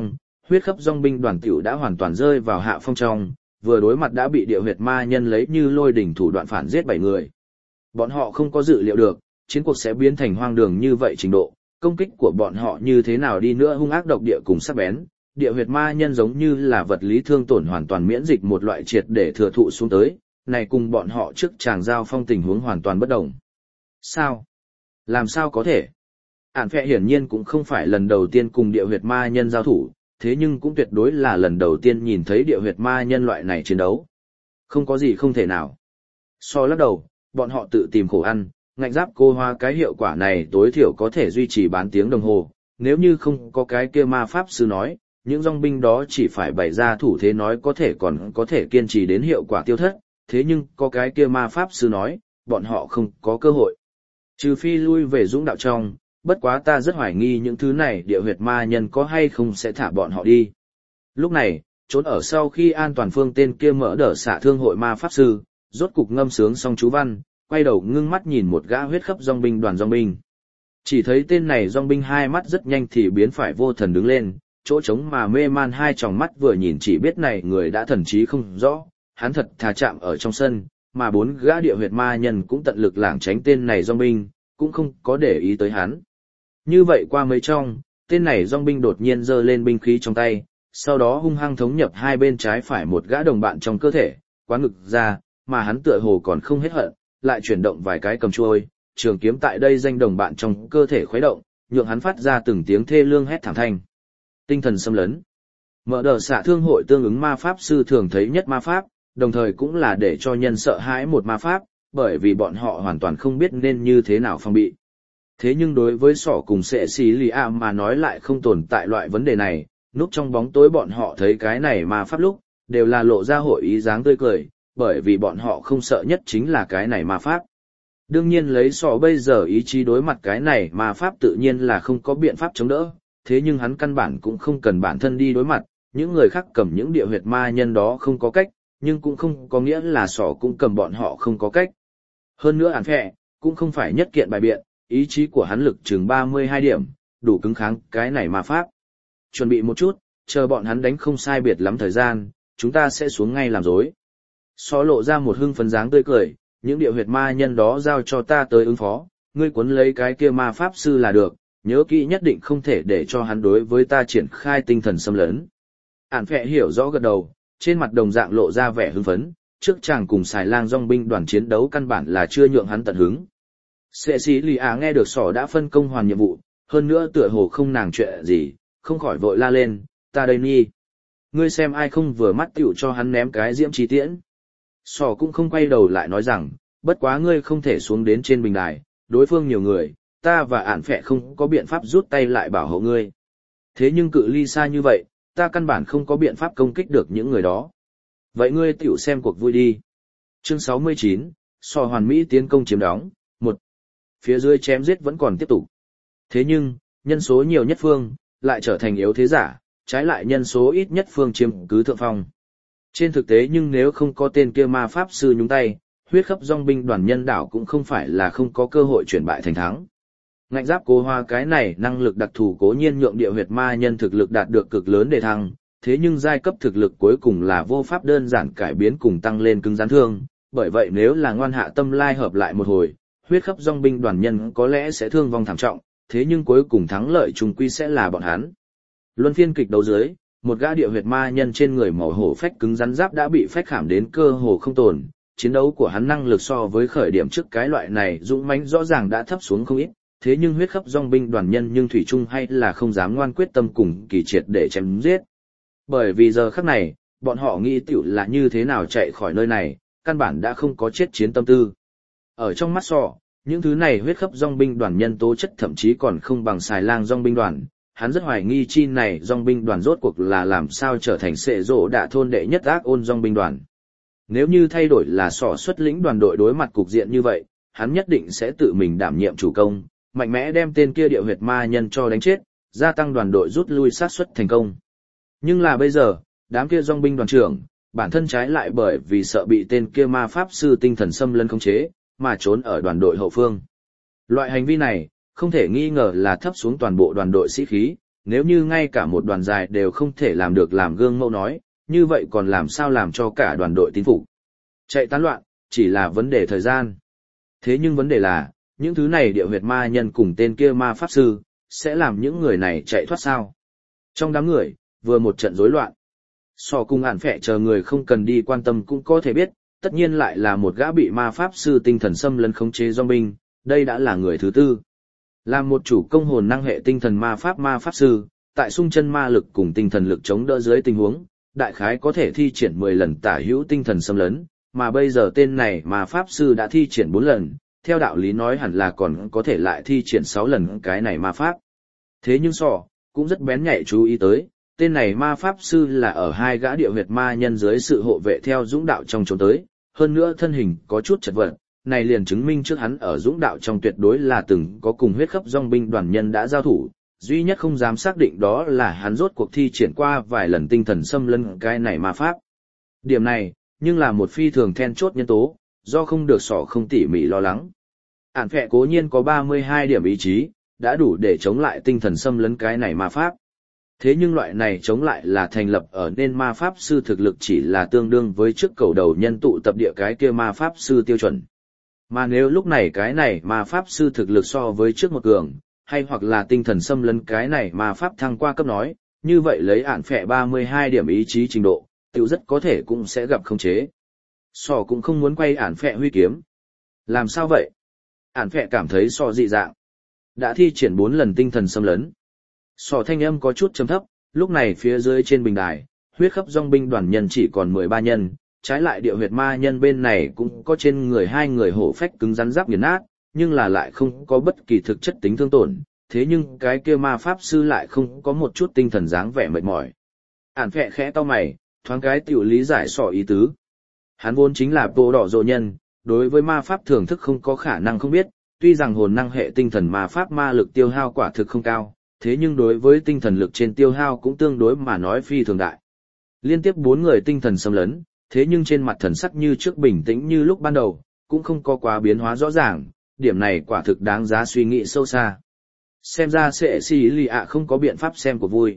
huyết khắp dòng binh đoàn tiểu đã hoàn toàn rơi vào hạ phong trong, vừa đối mặt đã bị địa huyệt ma nhân lấy như lôi đỉnh thủ đoạn phản giết 7 người. Bọn họ không có dự liệu được, chiến cuộc sẽ biến thành hoang đường như vậy trình độ, công kích của bọn họ như thế nào đi nữa hung ác độc địa cùng sắc bén, địa huyệt ma nhân giống như là vật lý thương tổn hoàn toàn miễn dịch một loại triệt để thừa thụ xuống tới, này cùng bọn họ trước chàng giao phong tình huống hoàn toàn bất đồng. Sao? Làm sao có thể? Ản Phệ hiển nhiên cũng không phải lần đầu tiên cùng địa huyệt ma nhân giao thủ, thế nhưng cũng tuyệt đối là lần đầu tiên nhìn thấy địa huyệt ma nhân loại này chiến đấu. Không có gì không thể nào. So lắc đầu, bọn họ tự tìm khổ ăn, ngạnh giáp cô hoa cái hiệu quả này tối thiểu có thể duy trì bán tiếng đồng hồ, nếu như không có cái kia ma pháp sư nói, những dòng binh đó chỉ phải bày ra thủ thế nói có thể còn có thể kiên trì đến hiệu quả tiêu thất, thế nhưng có cái kia ma pháp sư nói, bọn họ không có cơ hội. Trừ phi lui về dũng đạo trong, bất quá ta rất hoài nghi những thứ này địa huyệt ma nhân có hay không sẽ thả bọn họ đi. Lúc này, trốn ở sau khi an toàn phương tên kia mở đỡ xạ thương hội ma pháp sư, rốt cục ngâm sướng xong chú văn, quay đầu ngưng mắt nhìn một gã huyết khắp dòng binh đoàn dòng binh. Chỉ thấy tên này dòng binh hai mắt rất nhanh thì biến phải vô thần đứng lên, chỗ trống mà mê man hai tròng mắt vừa nhìn chỉ biết này người đã thần trí không rõ, hắn thật thà chạm ở trong sân, mà 4 gã địa huyệt ma nhân cũng tận lực lảng tránh tên này dòng binh, cũng không có để ý tới hắn. Như vậy qua mấy trong, tên này dòng binh đột nhiên giơ lên binh khí trong tay, sau đó hung hăng thống nhập hai bên trái phải một gã đồng bạn trong cơ thể, quán ngực ra, mà hắn tựa hồ còn không hết hận, lại chuyển động vài cái cầm chuôi, trường kiếm tại đây danh đồng bạn trong cơ thể khuấy động, nhượng hắn phát ra từng tiếng thê lương hét thảm thanh. Tinh thần xâm lấn. Mở đờ xạ thương hội tương ứng ma pháp sư thường thấy nhất ma pháp, đồng thời cũng là để cho nhân sợ hãi một ma pháp, bởi vì bọn họ hoàn toàn không biết nên như thế nào phòng bị. Thế nhưng đối với sỏ cùng sệ xí lì ạ mà nói lại không tồn tại loại vấn đề này, núp trong bóng tối bọn họ thấy cái này ma pháp lúc, đều là lộ ra hội ý dáng tươi cười, bởi vì bọn họ không sợ nhất chính là cái này ma pháp. Đương nhiên lấy sỏ bây giờ ý chí đối mặt cái này ma pháp tự nhiên là không có biện pháp chống đỡ, thế nhưng hắn căn bản cũng không cần bản thân đi đối mặt, những người khác cầm những địa huyệt ma nhân đó không có cách, nhưng cũng không có nghĩa là sỏ cũng cầm bọn họ không có cách. Hơn nữa Ản Phệ cũng không phải nhất kiện bài biện, ý chí của hắn lực chừng 32 điểm, đủ cứng kháng cái này ma pháp. Chuẩn bị một chút, chờ bọn hắn đánh không sai biệt lắm thời gian, chúng ta sẽ xuống ngay làm rối. Sỏ lộ ra một hưng phấn dáng tươi cười, những địa huyệt ma nhân đó giao cho ta tới ứng phó, ngươi cuốn lấy cái kia ma pháp sư là được, nhớ kỹ nhất định không thể để cho hắn đối với ta triển khai tinh thần xâm lấn. Ản Phệ hiểu rõ gật đầu, trên mặt đồng dạng lộ ra vẻ hưng phấn, trước chàng cùng xài lang dòng binh đoàn chiến đấu căn bản là chưa nhượng hắn tận hứng. Sệ sĩ lì á nghe được sỏ đã phân công hoàn nhiệm vụ, hơn nữa tựa hồ không nàng chuyện gì, không khỏi vội la lên, ta đây nhi. Ngươi xem ai không vừa mắt tiểu cho hắn ném cái diễm chi tiễn. Sỏ cũng không quay đầu lại nói rằng, bất quá ngươi không thể xuống đến trên bình đài, đối phương nhiều người, ta và Ản Phệ không có biện pháp rút tay lại bảo hộ ngươi. Thế nhưng cự ly xa như vậy, ta căn bản không có biện pháp công kích được những người đó. Vậy ngươi tiểu xem cuộc vui đi. Chương 69, sò hoàn mỹ tiến công chiếm đóng, 1. Phía dưới chém giết vẫn còn tiếp tục. Thế nhưng, nhân số nhiều nhất phương, lại trở thành yếu thế giả, trái lại nhân số ít nhất phương chiếm cứ thượng phong. Trên thực tế nhưng nếu không có tên kia ma pháp sư nhúng tay, huyết khắp dòng binh đoàn nhân đảo cũng không phải là không có cơ hội chuyển bại thành thắng. Ngạnh giáp cô hoa cái này năng lực đặc thù cố nhiên nhượng địa huyệt ma nhân thực lực đạt được cực lớn đề thăng, thế nhưng giai cấp thực lực cuối cùng là vô pháp đơn giản cải biến cùng tăng lên cứng rắn thương, bởi vậy nếu là ngoan hạ tâm lai hợp lại một hồi, huyết khắp dòng binh đoàn nhân có lẽ sẽ thương vong thảm trọng, thế nhưng cuối cùng thắng lợi chung quy sẽ là bọn hắn. Luân phiên kịch đấu dưới, một gã địa huyệt ma nhân trên người màu hổ phách cứng rắn giáp đã bị phách khảm đến cơ hồ không tồn, chiến đấu của hắn năng lực so với khởi điểm trước cái loại này dũng mãnh rõ ràng đã thấp xuống không ít, thế nhưng huyết khắp dòng binh đoàn nhân nhưng thủy chung hay là không dám ngoan quyết tâm cùng kỳ triệt để chém giết. Bởi vì giờ khắc này, bọn họ nghĩ tiểu là như thế nào chạy khỏi nơi này, căn bản đã không có chết chiến tâm tư. Ở trong mắt sọ, những thứ này huyết khắp dòng binh đoàn nhân tố chất thậm chí còn không bằng xài lang dòng binh đoàn. Hắn rất hoài nghi chi này dòng binh đoàn rốt cuộc là làm sao trở thành sệ rộ đạ thôn đệ nhất ác ôn dòng binh đoàn. Nếu như thay đổi là sọ xuất lĩnh đoàn đội đối mặt cục diện như vậy, hắn nhất định sẽ tự mình đảm nhiệm chủ công, mạnh mẽ đem tên kia địa huyệt ma nhân cho đánh chết, gia tăng đoàn đội rút lui sát suất thành công. Nhưng là bây giờ, đám kia dòng binh đoàn trưởng, bản thân trái lại bởi vì sợ bị tên kia ma pháp sư tinh thần xâm lấn khống chế, mà trốn ở đoàn đội hậu phương. Loại hành vi này, không thể nghi ngờ là thấp xuống toàn bộ đoàn đội sĩ khí, nếu như ngay cả một đoàn dài đều không thể làm được làm gương mẫu nói, như vậy còn làm sao làm cho cả đoàn đội tín phục. Chạy tán loạn, chỉ là vấn đề thời gian. Thế nhưng vấn đề là, những thứ này địa huyệt ma nhân cùng tên kia ma pháp sư, sẽ làm những người này chạy thoát sao? Trong đám người, vừa một trận rối loạn. So cùng ản phệ chờ người không cần đi quan tâm cũng có thể biết, tất nhiên lại là một gã bị ma pháp sư tinh thần xâm lấn khống chế zombie, đây đã là người thứ tư. Là một chủ công hồn năng hệ tinh thần ma pháp sư, tại xung chân ma lực cùng tinh thần lực chống đỡ dưới tình huống, đại khái có thể thi triển 10 lần tả hữu tinh thần xâm lấn, mà bây giờ tên này ma pháp sư đã thi triển 4 lần, theo đạo lý nói hẳn là còn có thể lại thi triển 6 lần cái này ma pháp. Thế nhưng cũng rất bén nhạy chú ý tới, tên này ma pháp sư là ở hai gã địa huyệt ma nhân dưới sự hộ vệ theo dũng đạo trong trốn tới, hơn nữa thân hình có chút chật vật, này liền chứng minh trước hắn ở dũng đạo trong tuyệt đối là từng có cùng huyết khắp dòng binh đoàn nhân đã giao thủ, duy nhất không dám xác định đó là hắn rốt cuộc thi triển qua vài lần tinh thần xâm lấn cái này ma pháp. Điểm này, nhưng là một phi thường then chốt nhân tố, do không được không tỉ mỉ lo lắng. Ản phệ cố nhiên có 32 điểm ý chí, đã đủ để chống lại tinh thần xâm lấn cái này ma pháp. Thế nhưng loại này chống lại là thành lập ở nên ma pháp sư thực lực chỉ là tương đương với trước cầu đầu nhân tụ tập địa cái kia ma pháp sư tiêu chuẩn. Mà nếu lúc này cái này ma pháp sư thực lực so với trước một cường, hay hoặc là tinh thần xâm lấn cái này ma pháp thăng qua cấp nói, như vậy lấy ản phệ 32 điểm ý chí trình độ, tiểu rất có thể cũng sẽ gặp khống chế. Cũng không muốn quay ản phệ huy kiếm. Làm sao vậy? Ản phệ cảm thấy dị dạng. Đã thi triển 4 lần tinh thần xâm lấn. Thanh âm có chút trầm thấp, lúc này phía dưới trên bình đài, huyết khắp dòng binh đoàn nhân chỉ còn 13 nhân, trái lại địa huyệt ma nhân bên này cũng có trên người 2 người hổ phách cứng rắn giáp nghiền nát, nhưng là lại không có bất kỳ thực chất tính thương tổn, thế nhưng cái kia ma pháp sư lại không có một chút tinh thần dáng vẻ mệt mỏi. Ản phệ khẽ cau mày, thoáng cái tiểu lý giải ý tứ. Hắn vốn chính là bộ đỏ rồ nhân, đối với ma pháp thưởng thức không có khả năng không biết, tuy rằng hồn năng hệ tinh thần ma pháp ma lực tiêu hao quả thực không cao, thế nhưng đối với tinh thần lực trên tiêu hao cũng tương đối mà nói phi thường đại. Liên tiếp 4 người tinh thần xâm lấn, thế nhưng trên mặt thần sắc như trước bình tĩnh như lúc ban đầu, cũng không có quá biến hóa rõ ràng, điểm này quả thực đáng giá suy nghĩ sâu xa. Xem ra sẽ xì lì ạ không có biện pháp xem của vui.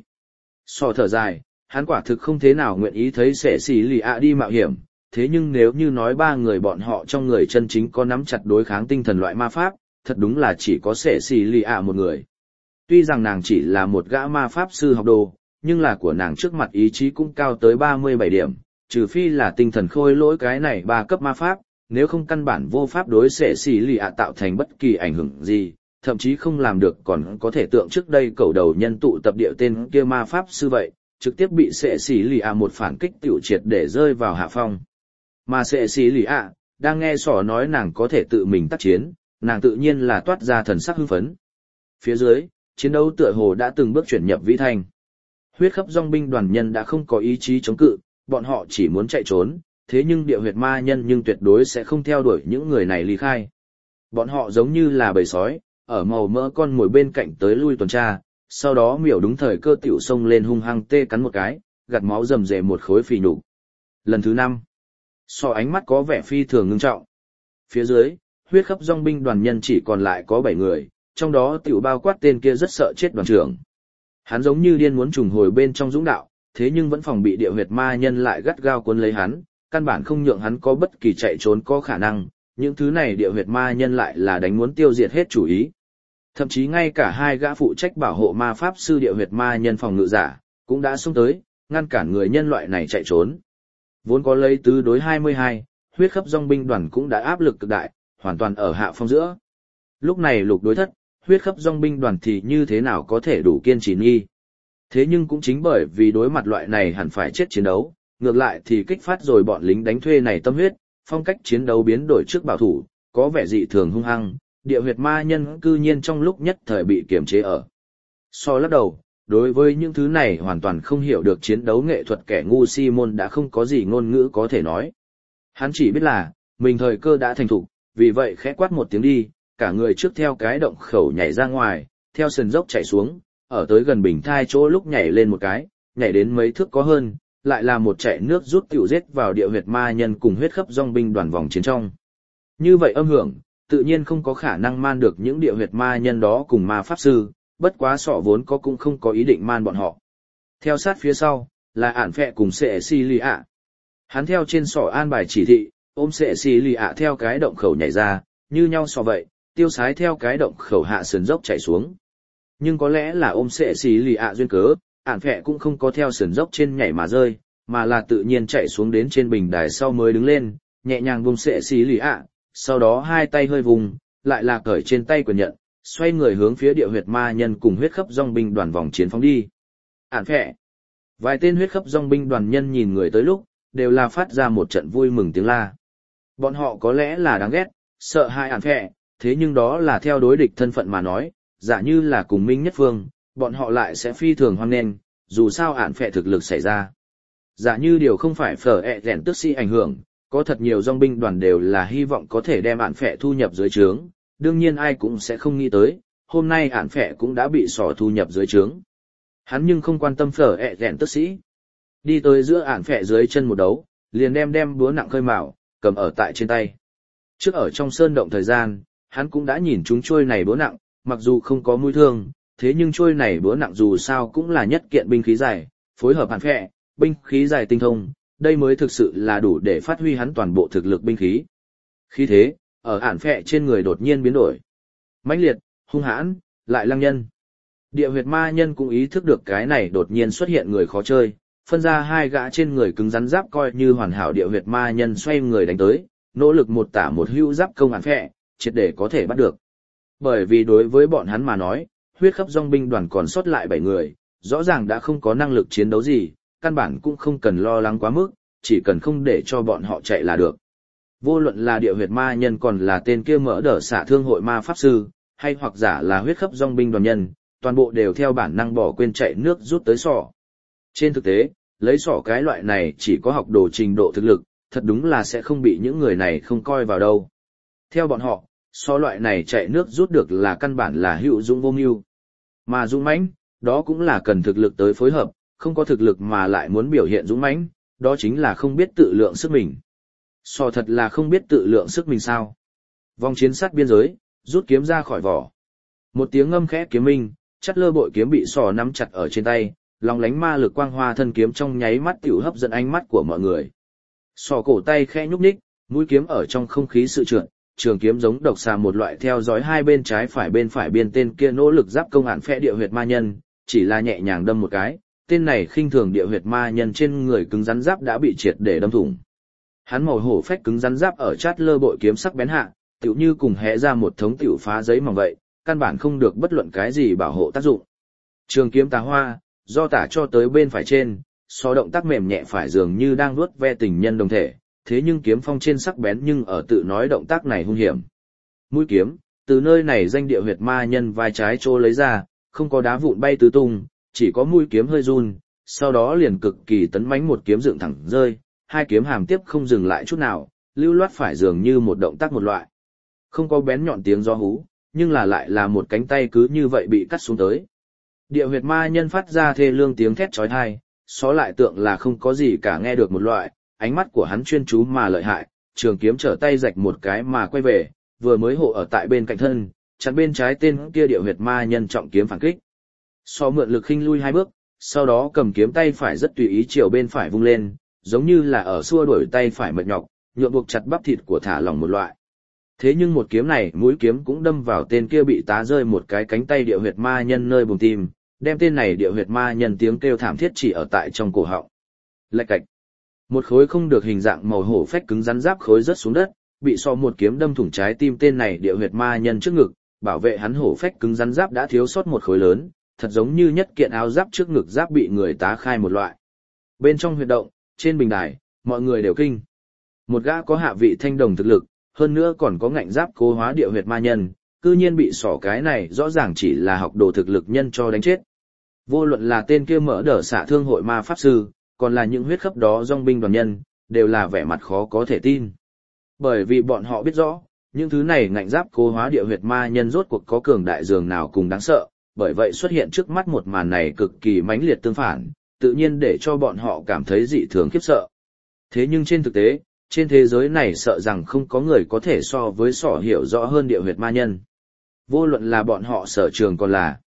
Thở dài, hắn quả thực không thế nào nguyện ý thấy sẽ xì lì ạ đi mạo hiểm, thế nhưng nếu như nói 3 người bọn họ trong người chân chính có nắm chặt đối kháng tinh thần loại ma pháp, thật đúng là chỉ có sẽ xì lì ạ một người. Tuy rằng nàng chỉ là một gã ma pháp sư học đồ, nhưng là của nàng trước mặt ý chí cũng cao tới 37 điểm, trừ phi là tinh thần khôi lỗi cái này 3 cấp ma pháp, nếu không căn bản vô pháp đối sẽ xì lì ạ tạo thành bất kỳ ảnh hưởng gì, thậm chí không làm được còn có thể tượng trước đây cầu đầu nhân tụ tập địa tên kia ma pháp sư vậy, trực tiếp bị sẽ xì lì ạ một phản kích tiểu triệt để rơi vào hạ phong. Mà sẽ xì lì ạ, đang nghe nói nàng có thể tự mình tác chiến, nàng tự nhiên là toát ra thần sắc hưng phấn. Phía dưới, chiến đấu tựa hồ đã từng bước chuyển nhập vĩ thanh. Huyết khắp dòng binh đoàn nhân đã không có ý chí chống cự, bọn họ chỉ muốn chạy trốn, thế nhưng địa huyệt ma nhân nhưng tuyệt đối sẽ không theo đuổi những người này ly khai. Bọn họ giống như là bầy sói, ở màu mỡ con mồi bên cạnh tới lui tuần tra, sau đó miểu đúng thời cơ tiểu xông lên hung hăng tê cắn một cái, gạt máu rầm rề một khối phì nhục. Lần thứ 5, ánh mắt có vẻ phi thường ngưng trọng. Phía dưới, huyết khắp dòng binh đoàn nhân chỉ còn lại có 7 người, trong đó tiểu bao quát tên kia rất sợ chết đoàn trưởng. Hắn giống như điên muốn trùng hồi bên trong dũng đạo, thế nhưng vẫn phòng bị địa huyệt ma nhân lại gắt gao cuốn lấy hắn, căn bản không nhượng hắn có bất kỳ chạy trốn có khả năng, những thứ này địa huyệt ma nhân lại là đánh muốn tiêu diệt hết chủ ý. Thậm chí ngay cả 2 gã phụ trách bảo hộ ma pháp sư địa huyệt ma nhân phòng ngự giả, cũng đã xông tới, ngăn cản người nhân loại này chạy trốn. Vốn có lấy tứ đối 22, huyết khắp dòng binh đoàn cũng đã áp lực cực đại, hoàn toàn ở hạ phong giữa. Lúc này lục đối thất, huyết khắp dòng binh đoàn thì như thế nào có thể đủ kiên trì nghi. Thế nhưng cũng chính bởi vì đối mặt loại này hẳn phải chết chiến đấu, ngược lại thì kích phát rồi bọn lính đánh thuê này tâm huyết, phong cách chiến đấu biến đổi trước bảo thủ, có vẻ dị thường hung hăng, địa huyệt ma nhân cư nhiên trong lúc nhất thời bị kiềm chế ở. Lắc đầu, đối với những thứ này hoàn toàn không hiểu được chiến đấu nghệ thuật kẻ ngu si môn đã không có gì ngôn ngữ có thể nói. Hắn chỉ biết là, mình thời cơ đã thành thục, vì vậy khẽ quát một tiếng đi, cả người trước theo cái động khẩu nhảy ra ngoài, theo sườn dốc chạy xuống, ở tới gần bình thai chỗ lúc nhảy lên một cái, nhảy đến mấy thước có hơn, lại là một chạy nước rút tiểu giết vào địa huyệt ma nhân cùng huyết khắp dòng binh đoàn vòng chiến trong. Như vậy âm hưởng, tự nhiên không có khả năng man được những địa huyệt ma nhân đó cùng ma pháp sư, bất quá sọ vốn có cũng không có ý định man bọn họ. Theo sát phía sau, là ản phẹ cùng sệ xì lì ạ. Hắn theo trên sọ an bài chỉ thị, ôm sệ xì lì ạ theo cái động khẩu nhảy ra, như nhau sọ vậy, tiêu sái theo cái động khẩu hạ sườn dốc chạy xuống. Nhưng có lẽ là ôm sệ xì lì ạ duyên cớ, ản phẹ cũng không có theo sườn dốc trên nhảy mà rơi, mà là tự nhiên chạy xuống đến trên bình đài sau mới đứng lên, nhẹ nhàng buông sệ xì lì ạ, sau đó hai tay hơi vùng, lại là cởi trên tay quyền nhận, xoay người hướng phía địa huyệt ma nhân cùng huyết khắp dòng binh đoàn vòng chiến phóng đi. Ản phẹ. Vài tên huyết khắp dòng binh đoàn nhân nhìn người tới lúc, đều là phát ra một trận vui mừng tiếng la. Bọn họ có lẽ là đáng ghét, sợ hai ản phẹ, thế nhưng đó là theo đối địch thân phận mà nói, giả như là cùng minh nhất phương, bọn họ lại sẽ phi thường hoan nghênh, dù sao ản phẹ thực lực xảy ra. Giả như điều không phải phở rèn tức sĩ ảnh hưởng, có thật nhiều dòng binh đoàn đều là hy vọng có thể đem ản phẹ thu nhập dưới trướng, đương nhiên ai cũng sẽ không nghĩ tới, hôm nay ản phẹ cũng đã bị sỏ thu nhập dưới trướng. Hắn nhưng không quan tâm phở rèn tức sĩ. Đi tới giữa ản phẹ dưới chân một đấu, liền đem búa nặng khơi mào, cầm ở tại trên tay. Trước ở trong sơn động thời gian, hắn cũng đã nhìn chúng trôi này búa nặng, mặc dù không có mũi thương, thế nhưng trôi này búa nặng dù sao cũng là nhất kiện binh khí dài, phối hợp ản phẹ, binh khí dài tinh thông, đây mới thực sự là đủ để phát huy hắn toàn bộ thực lực binh khí. Khi thế, ở ản phẹ trên người đột nhiên biến đổi. Mãnh liệt, hung hãn, lại lăng nhân. Địa huyệt ma nhân cũng ý thức được cái này đột nhiên xuất hiện người khó chơi, phân ra hai gã trên người cứng rắn giáp coi như hoàn hảo địa huyệt ma nhân xoay người đánh tới, nỗ lực một tả một hữu giáp công ản phẹ, triệt để có thể bắt được. Bởi vì đối với bọn hắn mà nói, huyết khắp dòng binh đoàn còn sót lại 7 người, rõ ràng đã không có năng lực chiến đấu gì, căn bản cũng không cần lo lắng quá mức, chỉ cần không để cho bọn họ chạy là được. Vô luận là địa huyệt ma nhân còn là tên kia mỡ đỡ xạ thương hội ma pháp sư, hay hoặc giả là huyết khắp dòng binh đoàn nhân, toàn bộ đều theo bản năng bỏ quên chạy nước rút tới sỏ. Trên thực tế, lấy sỏ cái loại này chỉ có học đồ trình độ thực lực, thật đúng là sẽ không bị những người này không coi vào đâu. Theo bọn họ, so loại này chạy nước rút được là căn bản là hữu dũng vô mưu. Mà dũng mãnh, đó cũng là cần thực lực tới phối hợp, không có thực lực mà lại muốn biểu hiện dũng mãnh, đó chính là không biết tự lượng sức mình. Sò thật là không biết tự lượng sức mình sao. Vòng chiến sát biên giới, rút kiếm ra khỏi vỏ. Một tiếng ngâm khẽ kiếm minh, chắt lơ bội kiếm bị sò nắm chặt ở trên tay, long lánh ma lực quang hoa thân kiếm trong nháy mắt tiểu hấp dẫn ánh mắt của mọi người. Sò cổ tay khẽ nhúc nhích, mũi kiếm ở trong không khí sự trượt, trường kiếm giống độc xà một loại theo dõi hai bên trái phải biên tên kia nỗ lực giáp công ản phệ địa huyệt ma nhân, chỉ là nhẹ nhàng đâm một cái, tên này khinh thường địa huyệt ma nhân trên người cứng rắn giáp đã bị triệt để đâm thủng. Hắn màu hổ phách cứng rắn giáp ở chát lơ bội kiếm sắc bén hạ, tựu như cùng hé ra một thống tiểu phá giấy mỏng vậy, căn bản không được bất luận cái gì bảo hộ tác dụng. Trường kiếm tà hoa, do tả cho tới bên phải trên, so động tác mềm nhẹ phải dường như đang nuốt ve tình nhân đồng thể, thế nhưng kiếm phong trên sắc bén nhưng ở tự nói động tác này hung hiểm. Mũi kiếm, từ nơi này danh địa huyệt ma nhân vai trái chỗ lấy ra, không có đá vụn bay tứ tung, chỉ có mũi kiếm hơi run, sau đó liền cực kỳ tấn mãnh một kiếm dựng thẳng rơi, hai kiếm hàm tiếp không dừng lại chút nào, lưu loát phải dường như một động tác một loại. Không có bén nhọn tiếng gió hú, nhưng là lại là một cánh tay cứ như vậy bị cắt xuống tới. Địa huyệt ma nhân phát ra thê lương tiếng thét chói tai, xó lại tượng là không có gì cả nghe được một loại, ánh mắt của hắn chuyên chú mà lợi hại, trường kiếm trở tay rạch một cái mà quay về, vừa mới hộ ở tại bên cạnh thân, chắn bên trái tên kia địa huyệt ma nhân trọng kiếm phản kích. So mượn lực khinh lui hai bước, sau đó cầm kiếm tay phải rất tùy ý chiều bên phải vung lên, giống như là ở xua đuổi tay phải mệt nhọc, nhuộm buộc chặt bắp thịt của thả lỏng một loại. Thế nhưng một kiếm này, mũi kiếm cũng đâm vào tên kia bị tá rơi một cái cánh tay địa huyệt ma nhân nơi bùng tim, đem tên này địa huyệt ma nhân tiếng kêu thảm thiết chỉ ở tại trong cổ họng. Lạch cạch. Một khối không được hình dạng màu hổ phách cứng rắn giáp khối rớt xuống đất, bị so một kiếm đâm thủng trái tim tên này địa huyệt ma nhân trước ngực, bảo vệ hắn hổ phách cứng rắn giáp đã thiếu sót một khối lớn, thật giống như nhất kiện áo giáp trước ngực giáp bị người tá khai một loại. Bên trong huyệt động, trên bình đài, mọi người đều kinh. Một gã có hạ vị thanh đồng thực lực, hơn nữa còn có ngạnh giáp cố hóa địa huyệt ma nhân, cư nhiên bị sỏ cái này rõ ràng chỉ là học đồ thực lực nhân cho đánh chết. Vô luận là tên kia mở đỡ xạ thương hội ma pháp sư, còn là những huyết khắp đó dòng binh đoàn nhân, đều là vẻ mặt khó có thể tin. Bởi vì bọn họ biết rõ, những thứ này ngạnh giáp cố hóa địa huyệt ma nhân rốt cuộc có cường đại dường nào cùng đáng sợ, bởi vậy xuất hiện trước mắt một màn này cực kỳ mãnh liệt tương phản, tự nhiên để cho bọn họ cảm thấy dị thường khiếp sợ. Thế nhưng trên thực tế, trên thế giới này sợ rằng không có người có thể so với sỏ hiểu rõ hơn địa huyệt ma nhân. Vô luận là bọn họ sở trường còn là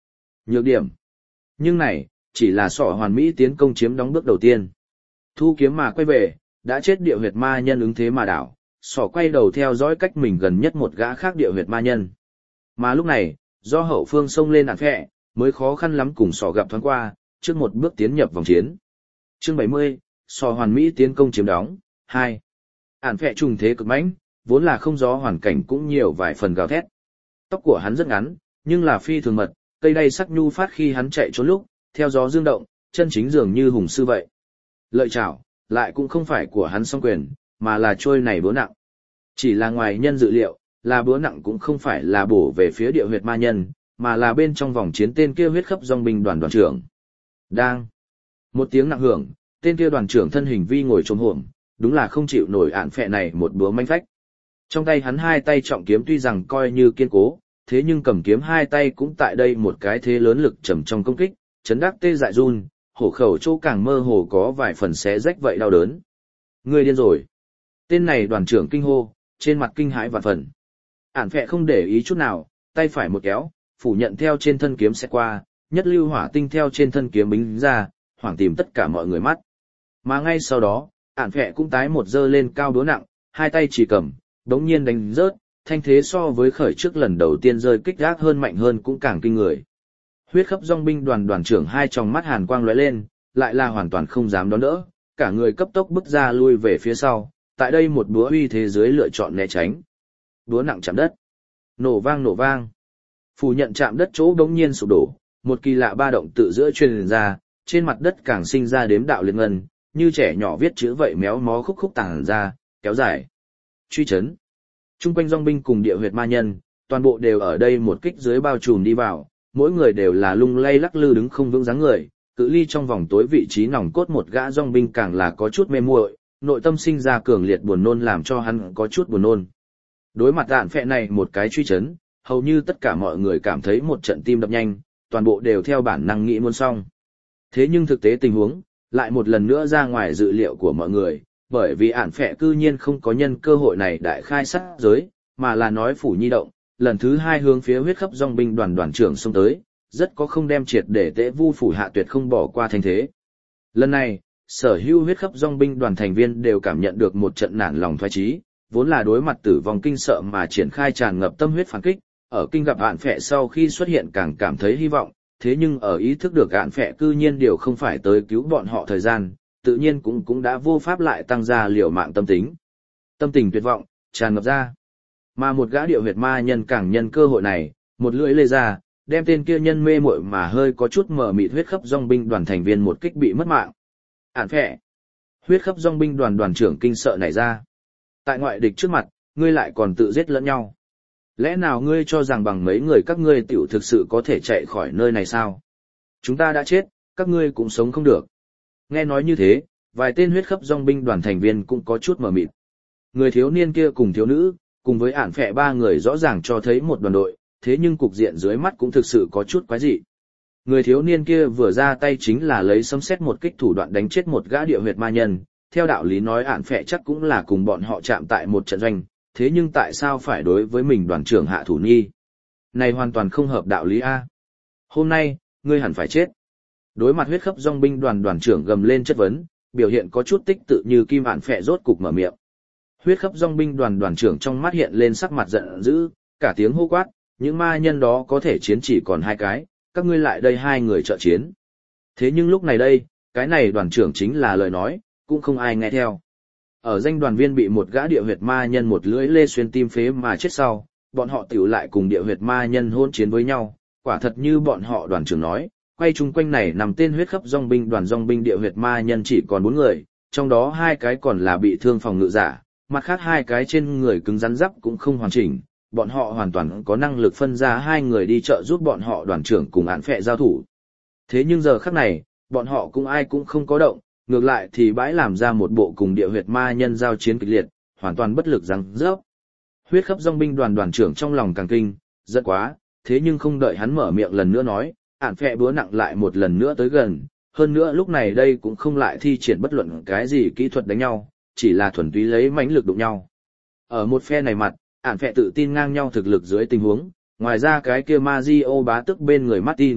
Nhược điểm. Nhưng này, chỉ là sỏ hoàn mỹ tiến công chiếm đóng bước đầu tiên. Thu kiếm mà quay về, đã chết địa huyệt ma nhân ứng thế mà đảo, sỏ quay đầu theo dõi cách mình gần nhất một gã khác địa huyệt ma nhân. Mà lúc này, do hậu phương xông lên ản phẹ, mới khó khăn lắm cùng sỏ gặp thoáng qua, trước một bước tiến nhập vòng chiến. Chương 70, sỏ hoàn mỹ tiến công chiếm đóng, 2. Ản phẹ trùng thế cực mãnh, vốn là không gió hoàn cảnh cũng nhiều vài phần gào thét. Tóc của hắn rất ngắn, nhưng là phi thường mật, cây đay sắc nhu phát khi hắn chạy trốn lúc, theo gió dương động, chân chính dường như hùng sư vậy. Lợi chảo, lại cũng không phải của hắn song quyền, mà là trôi này búa nặng. Chỉ là ngoài nhân dự liệu, là búa nặng cũng không phải là bổ về phía địa huyệt ma nhân, mà là bên trong vòng chiến tên kia huyết khắp dòng binh đoàn trưởng. Đang. Một tiếng nặng hưởng, tên kia đoàn trưởng thân hình vi ngồi trồm hổm, đúng là không chịu nổi ạn phệ này một búa manh phách. Trong tay hắn hai tay trọng kiếm tuy rằng coi như kiên cố, thế nhưng cầm kiếm hai tay cũng tại đây một cái thế lớn lực trầm trong công kích, chấn đắc tê dại run, hổ khẩu chỗ càng mơ hồ có vài phần xé rách vậy đau đớn. Ngươi điên rồi. Tên này đoàn trưởng kinh hô, trên mặt kinh hãi vạn phần. Ản phệ không để ý chút nào, tay phải một kéo, phủ nhận theo trên thân kiếm sẽ qua, nhất lưu hỏa tinh theo trên thân kiếm bính ra, hoảng tìm tất cả mọi người mắt. Mà ngay sau đó, ản phệ cũng tái một giơ lên cao đũa nặng, hai tay chỉ cầm, đống nhiên đánh rớt, thanh thế so với khởi trước lần đầu tiên rơi kích gác hơn mạnh hơn cũng càng kinh người. Huyết khắp dòng binh đoàn trưởng hai tròng mắt hàn quang lóe lên, lại là hoàn toàn không dám đón đỡ, cả người cấp tốc bước ra lui về phía sau, tại đây một búa uy thế dưới lựa chọn né tránh. Búa nặng chạm đất. Nổ vang. Phủ nhận chạm đất chỗ đống nhiên sụp đổ, một kỳ lạ ba động tự giữa truyền ra, trên mặt đất càng sinh ra đếm đạo liên ngân, như trẻ nhỏ viết chữ vậy méo mó khúc khúc tàng ra, kéo dài. Truy chấn. Trung quanh dòng binh cùng địa huyệt ma nhân, toàn bộ đều ở đây một kích dưới bao trùm đi vào, mỗi người đều là lung lay lắc lư đứng không vững dáng người, cự ly trong vòng tối vị trí nòng cốt một gã dòng binh càng là có chút mê muội, nội tâm sinh ra cường liệt buồn nôn làm cho hắn có chút buồn nôn. Đối mặt đạn phệ này một cái truy chấn, hầu như tất cả mọi người cảm thấy một trận tim đập nhanh, toàn bộ đều theo bản năng nghĩ muốn xong. Thế nhưng thực tế tình huống, lại một lần nữa ra ngoài dự liệu của mọi người, bởi vì ản phệ cư nhiên không có nhân cơ hội này đại khai sát giới, mà là nói phủ nhi động, lần thứ hai hướng phía huyết khắp dòng binh đoàn trưởng xông tới, rất có không đem triệt để tễ vu phủ hạ tuyệt không bỏ qua thành thế. Lần này, sở hữu huyết khắp dòng binh đoàn thành viên đều cảm nhận được một trận nản lòng thoái chí, vốn là đối mặt tử vong kinh sợ mà triển khai tràn ngập tâm huyết phản kích, ở kinh gặp ạn phệ sau khi xuất hiện càng cảm thấy hy vọng, thế nhưng ở ý thức được ạn phệ cư nhiên điều không phải tới cứu bọn họ thời gian, tự nhiên cũng đã vô pháp lại tăng ra liều mạng tâm tính. Tâm tình tuyệt vọng, tràn ngập ra. Mà một gã địa huyệt ma nhân càng nhân cơ hội này, một lưỡi lê ra, đem tên kia nhân mê muội mà hơi có chút mờ mịt huyết khắp dòng binh đoàn thành viên một kích bị mất mạng. Ản phệ. Huyết khắp dòng binh đoàn trưởng kinh sợ nảy ra. Tại ngoại địch trước mặt, ngươi lại còn tự giết lẫn nhau. Lẽ nào ngươi cho rằng bằng mấy người các ngươi tiểu thực sự có thể chạy khỏi nơi này sao? Chúng ta đã chết, các ngươi cũng sống không được. Nghe nói như thế, vài tên huyết khắp dòng binh đoàn thành viên cũng có chút mờ mịt. Người thiếu niên kia cùng thiếu nữ, cùng với ản phệ ba người rõ ràng cho thấy một đoàn đội, thế nhưng cục diện dưới mắt cũng thực sự có chút quái dị. Người thiếu niên kia vừa ra tay chính là lấy sấm sét một kích thủ đoạn đánh chết một gã địa huyệt ma nhân, theo đạo lý nói ản phệ chắc cũng là cùng bọn họ chạm tại một trận doanh, thế nhưng tại sao phải đối với mình đoàn trưởng hạ thủ nhi? Này hoàn toàn không hợp đạo lý a. Hôm nay, ngươi hẳn phải chết. Đối mặt huyết khắp dòng binh đoàn trưởng gầm lên chất vấn, biểu hiện có chút tích tự như kim ản phệ rốt cục mở miệng. Huyết khắp dòng binh đoàn trưởng trong mắt hiện lên sắc mặt giận dữ, cả tiếng hô quát, những ma nhân đó có thể chiến chỉ còn hai cái, các ngươi lại đây hai người trợ chiến. Thế nhưng lúc này đây, cái này đoàn trưởng chính là lời nói, cũng không ai nghe theo. Ở danh đoàn viên bị một gã địa huyệt ma nhân một lưỡi lê xuyên tim phế mà chết sau, bọn họ tiểu lại cùng địa huyệt ma nhân hôn chiến với nhau, quả thật như bọn họ đoàn trưởng nói, quay chung quanh này nằm tên huyết khắp dòng binh địa huyệt ma nhân chỉ còn 4 người, trong đó 2 cái còn là bị thương phòng ngự giả, mặt khác 2 cái trên người cứng rắn giáp cũng không hoàn chỉnh, bọn họ hoàn toàn có năng lực phân ra 2 người đi trợ giúp bọn họ đoàn trưởng cùng án phệ giao thủ. Thế nhưng giờ khắc này, bọn họ cũng ai cũng không có động, ngược lại thì bãi làm ra một bộ cùng địa huyệt ma nhân giao chiến kịch liệt, hoàn toàn bất lực răng rớp. Huyết khắp dòng binh đoàn trưởng trong lòng càng kinh, giận quá, thế nhưng không đợi hắn mở miệng lần nữa nói, án phệ búa nặng lại một lần nữa tới gần, hơn nữa lúc này đây cũng không lại thi triển bất luận cái gì kỹ thuật đánh nhau, chỉ là thuần túy lấy mãnh lực đụng nhau. Ở một phe này mặt, án phệ tự tin ngang nhau thực lực dưới tình huống, ngoài ra cái kia Mario bá tức bên người Martin,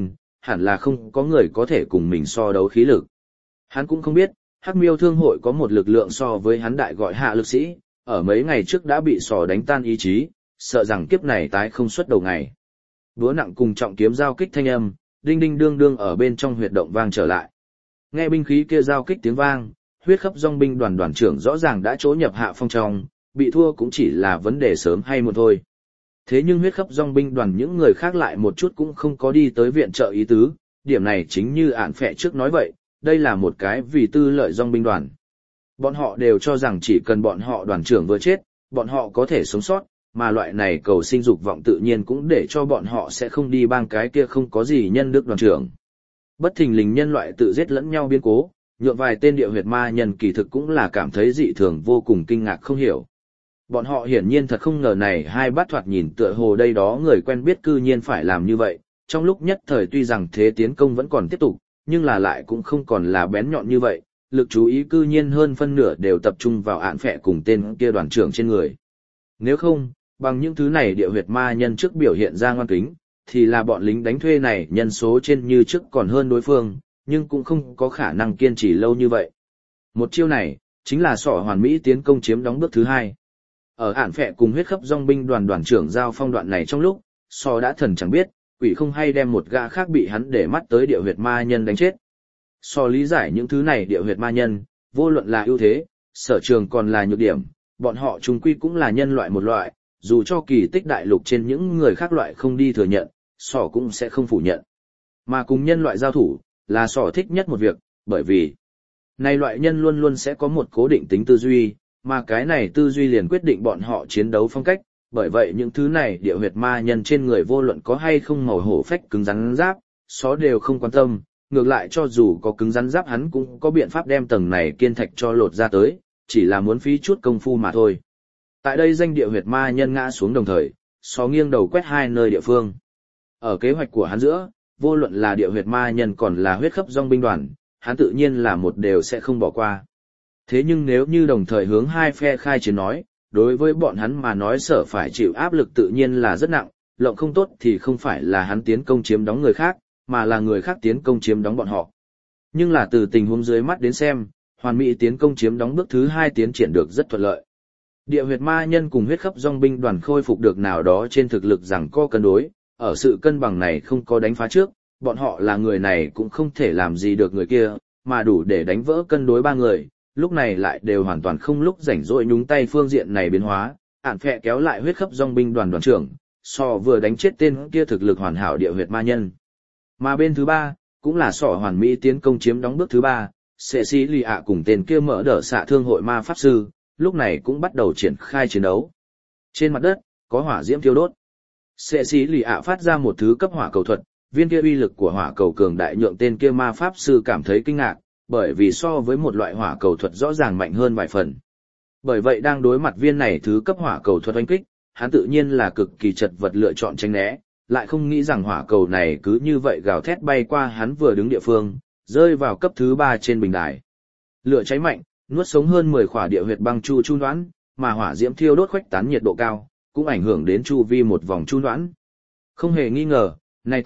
hẳn là không có người có thể cùng mình so đấu khí lực. Hắn cũng không biết, Hắc Miêu Thương hội có một lực lượng so với hắn đại gọi hạ lực sĩ, ở mấy ngày trước đã bị sò đánh tan ý chí, sợ rằng kiếp này tái không xuất đầu ngày. Búa nặng cùng trọng kiếm giao kích thanh âm, đinh đinh đương đương ở bên trong huyệt động vang trở lại. Nghe binh khí kia giao kích tiếng vang, huyết khắp dòng binh đoàn đoàn trưởng rõ ràng đã chỗ nhập hạ phong trong, bị thua cũng chỉ là vấn đề sớm hay muộn thôi. Thế nhưng huyết khắp dòng binh đoàn những người khác lại một chút cũng không có đi tới viện trợ ý tứ, điểm này chính như ản phệ trước nói vậy, đây là một cái vì tư lợi dòng binh đoàn. Bọn họ đều cho rằng chỉ cần bọn họ đoàn trưởng vừa chết, bọn họ có thể sống sót, mà loại này cầu sinh dục vọng tự nhiên cũng để cho bọn họ sẽ không đi bang cái kia không có gì nhân đức đoàn trưởng. Bất thình lình nhân loại tự giết lẫn nhau biến cố, nhượng vài tên địa huyệt ma nhân kỳ thực cũng là cảm thấy dị thường vô cùng kinh ngạc không hiểu. Bọn họ hiển nhiên thật không ngờ này hai bát thoạt nhìn tựa hồ đây đó người quen biết cư nhiên phải làm như vậy, trong lúc nhất thời tuy rằng thế tiến công vẫn còn tiếp tục, nhưng là lại cũng không còn là bén nhọn như vậy, lực chú ý cư nhiên hơn phân nửa đều tập trung vào án phệ cùng tên kia đoàn trưởng trên người. Nếu không, bằng những thứ này địa huyệt ma nhân trước biểu hiện ra ngoan kính, thì là bọn lính đánh thuê này nhân số trên như trước còn hơn đối phương, nhưng cũng không có khả năng kiên trì lâu như vậy. Một chiêu này, chính là sỏ hoàn mỹ tiến công chiếm đóng bước thứ hai. Ở án phệ cùng huyết khắp dòng binh đoàn đoàn trưởng giao phong đoạn này trong lúc, sỏ đã thần chẳng biết, quỷ không hay đem một gã khác bị hắn để mắt tới địa huyệt ma nhân đánh chết. So lý giải những thứ này địa huyệt ma nhân, vô luận là ưu thế, sở trường còn là nhược điểm, bọn họ chung quy cũng là nhân loại một loại, dù cho kỳ tích đại lục trên những người khác loại không đi thừa nhận, sỏ cũng sẽ không phủ nhận. Mà cùng nhân loại giao thủ, là sỏ thích nhất một việc, bởi vì này loại nhân luôn luôn sẽ có một cố định tính tư duy, mà cái này tư duy liền quyết định bọn họ chiến đấu phong cách, bởi vậy những thứ này địa huyệt ma nhân trên người vô luận có hay không màu hổ phách cứng rắn giáp, só đều không quan tâm, ngược lại cho dù có cứng rắn giáp hắn cũng có biện pháp đem tầng này kiên thạch cho lột ra tới, chỉ là muốn phí chút công phu mà thôi. Tại đây danh địa huyệt ma nhân ngã xuống đồng thời, só nghiêng đầu quét hai nơi địa phương. Ở kế hoạch của hắn giữa, vô luận là địa huyệt ma nhân còn là huyết khắp dòng binh đoàn, hắn tự nhiên là một đều sẽ không bỏ qua. Thế nhưng nếu như đồng thời hướng hai phe khai chiến nói, đối với bọn hắn mà nói sở phải chịu áp lực tự nhiên là rất nặng, lộng không tốt thì không phải là hắn tiến công chiếm đóng người khác, mà là người khác tiến công chiếm đóng bọn họ. Nhưng là từ tình huống dưới mắt đến xem, hoàn mỹ tiến công chiếm đóng bước thứ hai tiến triển được rất thuận lợi. Địa huyệt ma nhân cùng huyết khắp dòng binh đoàn khôi phục được nào đó trên thực lực rằng có cân đối, ở sự cân bằng này không có đánh phá trước, bọn họ là người này cũng không thể làm gì được người kia, mà đủ để đánh vỡ cân đối ba người, lúc này lại đều hoàn toàn không lúc rảnh rỗi nhúng tay phương diện này biến hóa, ản phệ kéo lại huyết khắp dòng binh đoàn đoàn trưởng, so vừa đánh chết tên kia thực lực hoàn hảo địa huyệt ma nhân. Mà bên thứ ba, cũng là sỏ hoàn mỹ tiến công chiếm đóng bước thứ ba, Cecilia cùng tên kia mở đỡ xạ thương hội ma pháp sư, lúc này cũng bắt đầu triển khai chiến đấu. Trên mặt đất, có hỏa diễm thiêu đốt. Cecilia phát ra một thứ cấp hỏa cầu thuật, viên kia uy lực của hỏa cầu cường đại nhượng tên kia ma pháp sư cảm thấy kinh ngạc, bởi vì so với một loại hỏa cầu thuật rõ ràng mạnh hơn vài phần. Bởi vậy đang đối mặt viên này thứ cấp hỏa cầu thuật oanh kích, hắn tự nhiên là cực kỳ chật vật lựa chọn tránh né, lại không nghĩ rằng hỏa cầu này cứ như vậy gào thét bay qua hắn vừa đứng địa phương, rơi vào cấp thứ 3 trên bình đài. Lửa cháy mạnh, nuốt sống hơn 10 khỏa địa huyệt băng chu đoán, mà hỏa diễm thiêu đốt khuếch tán nhiệt độ cao, cũng ảnh hưởng đến chu vi một vòng chu đoán. Không hề nghi ngờ, này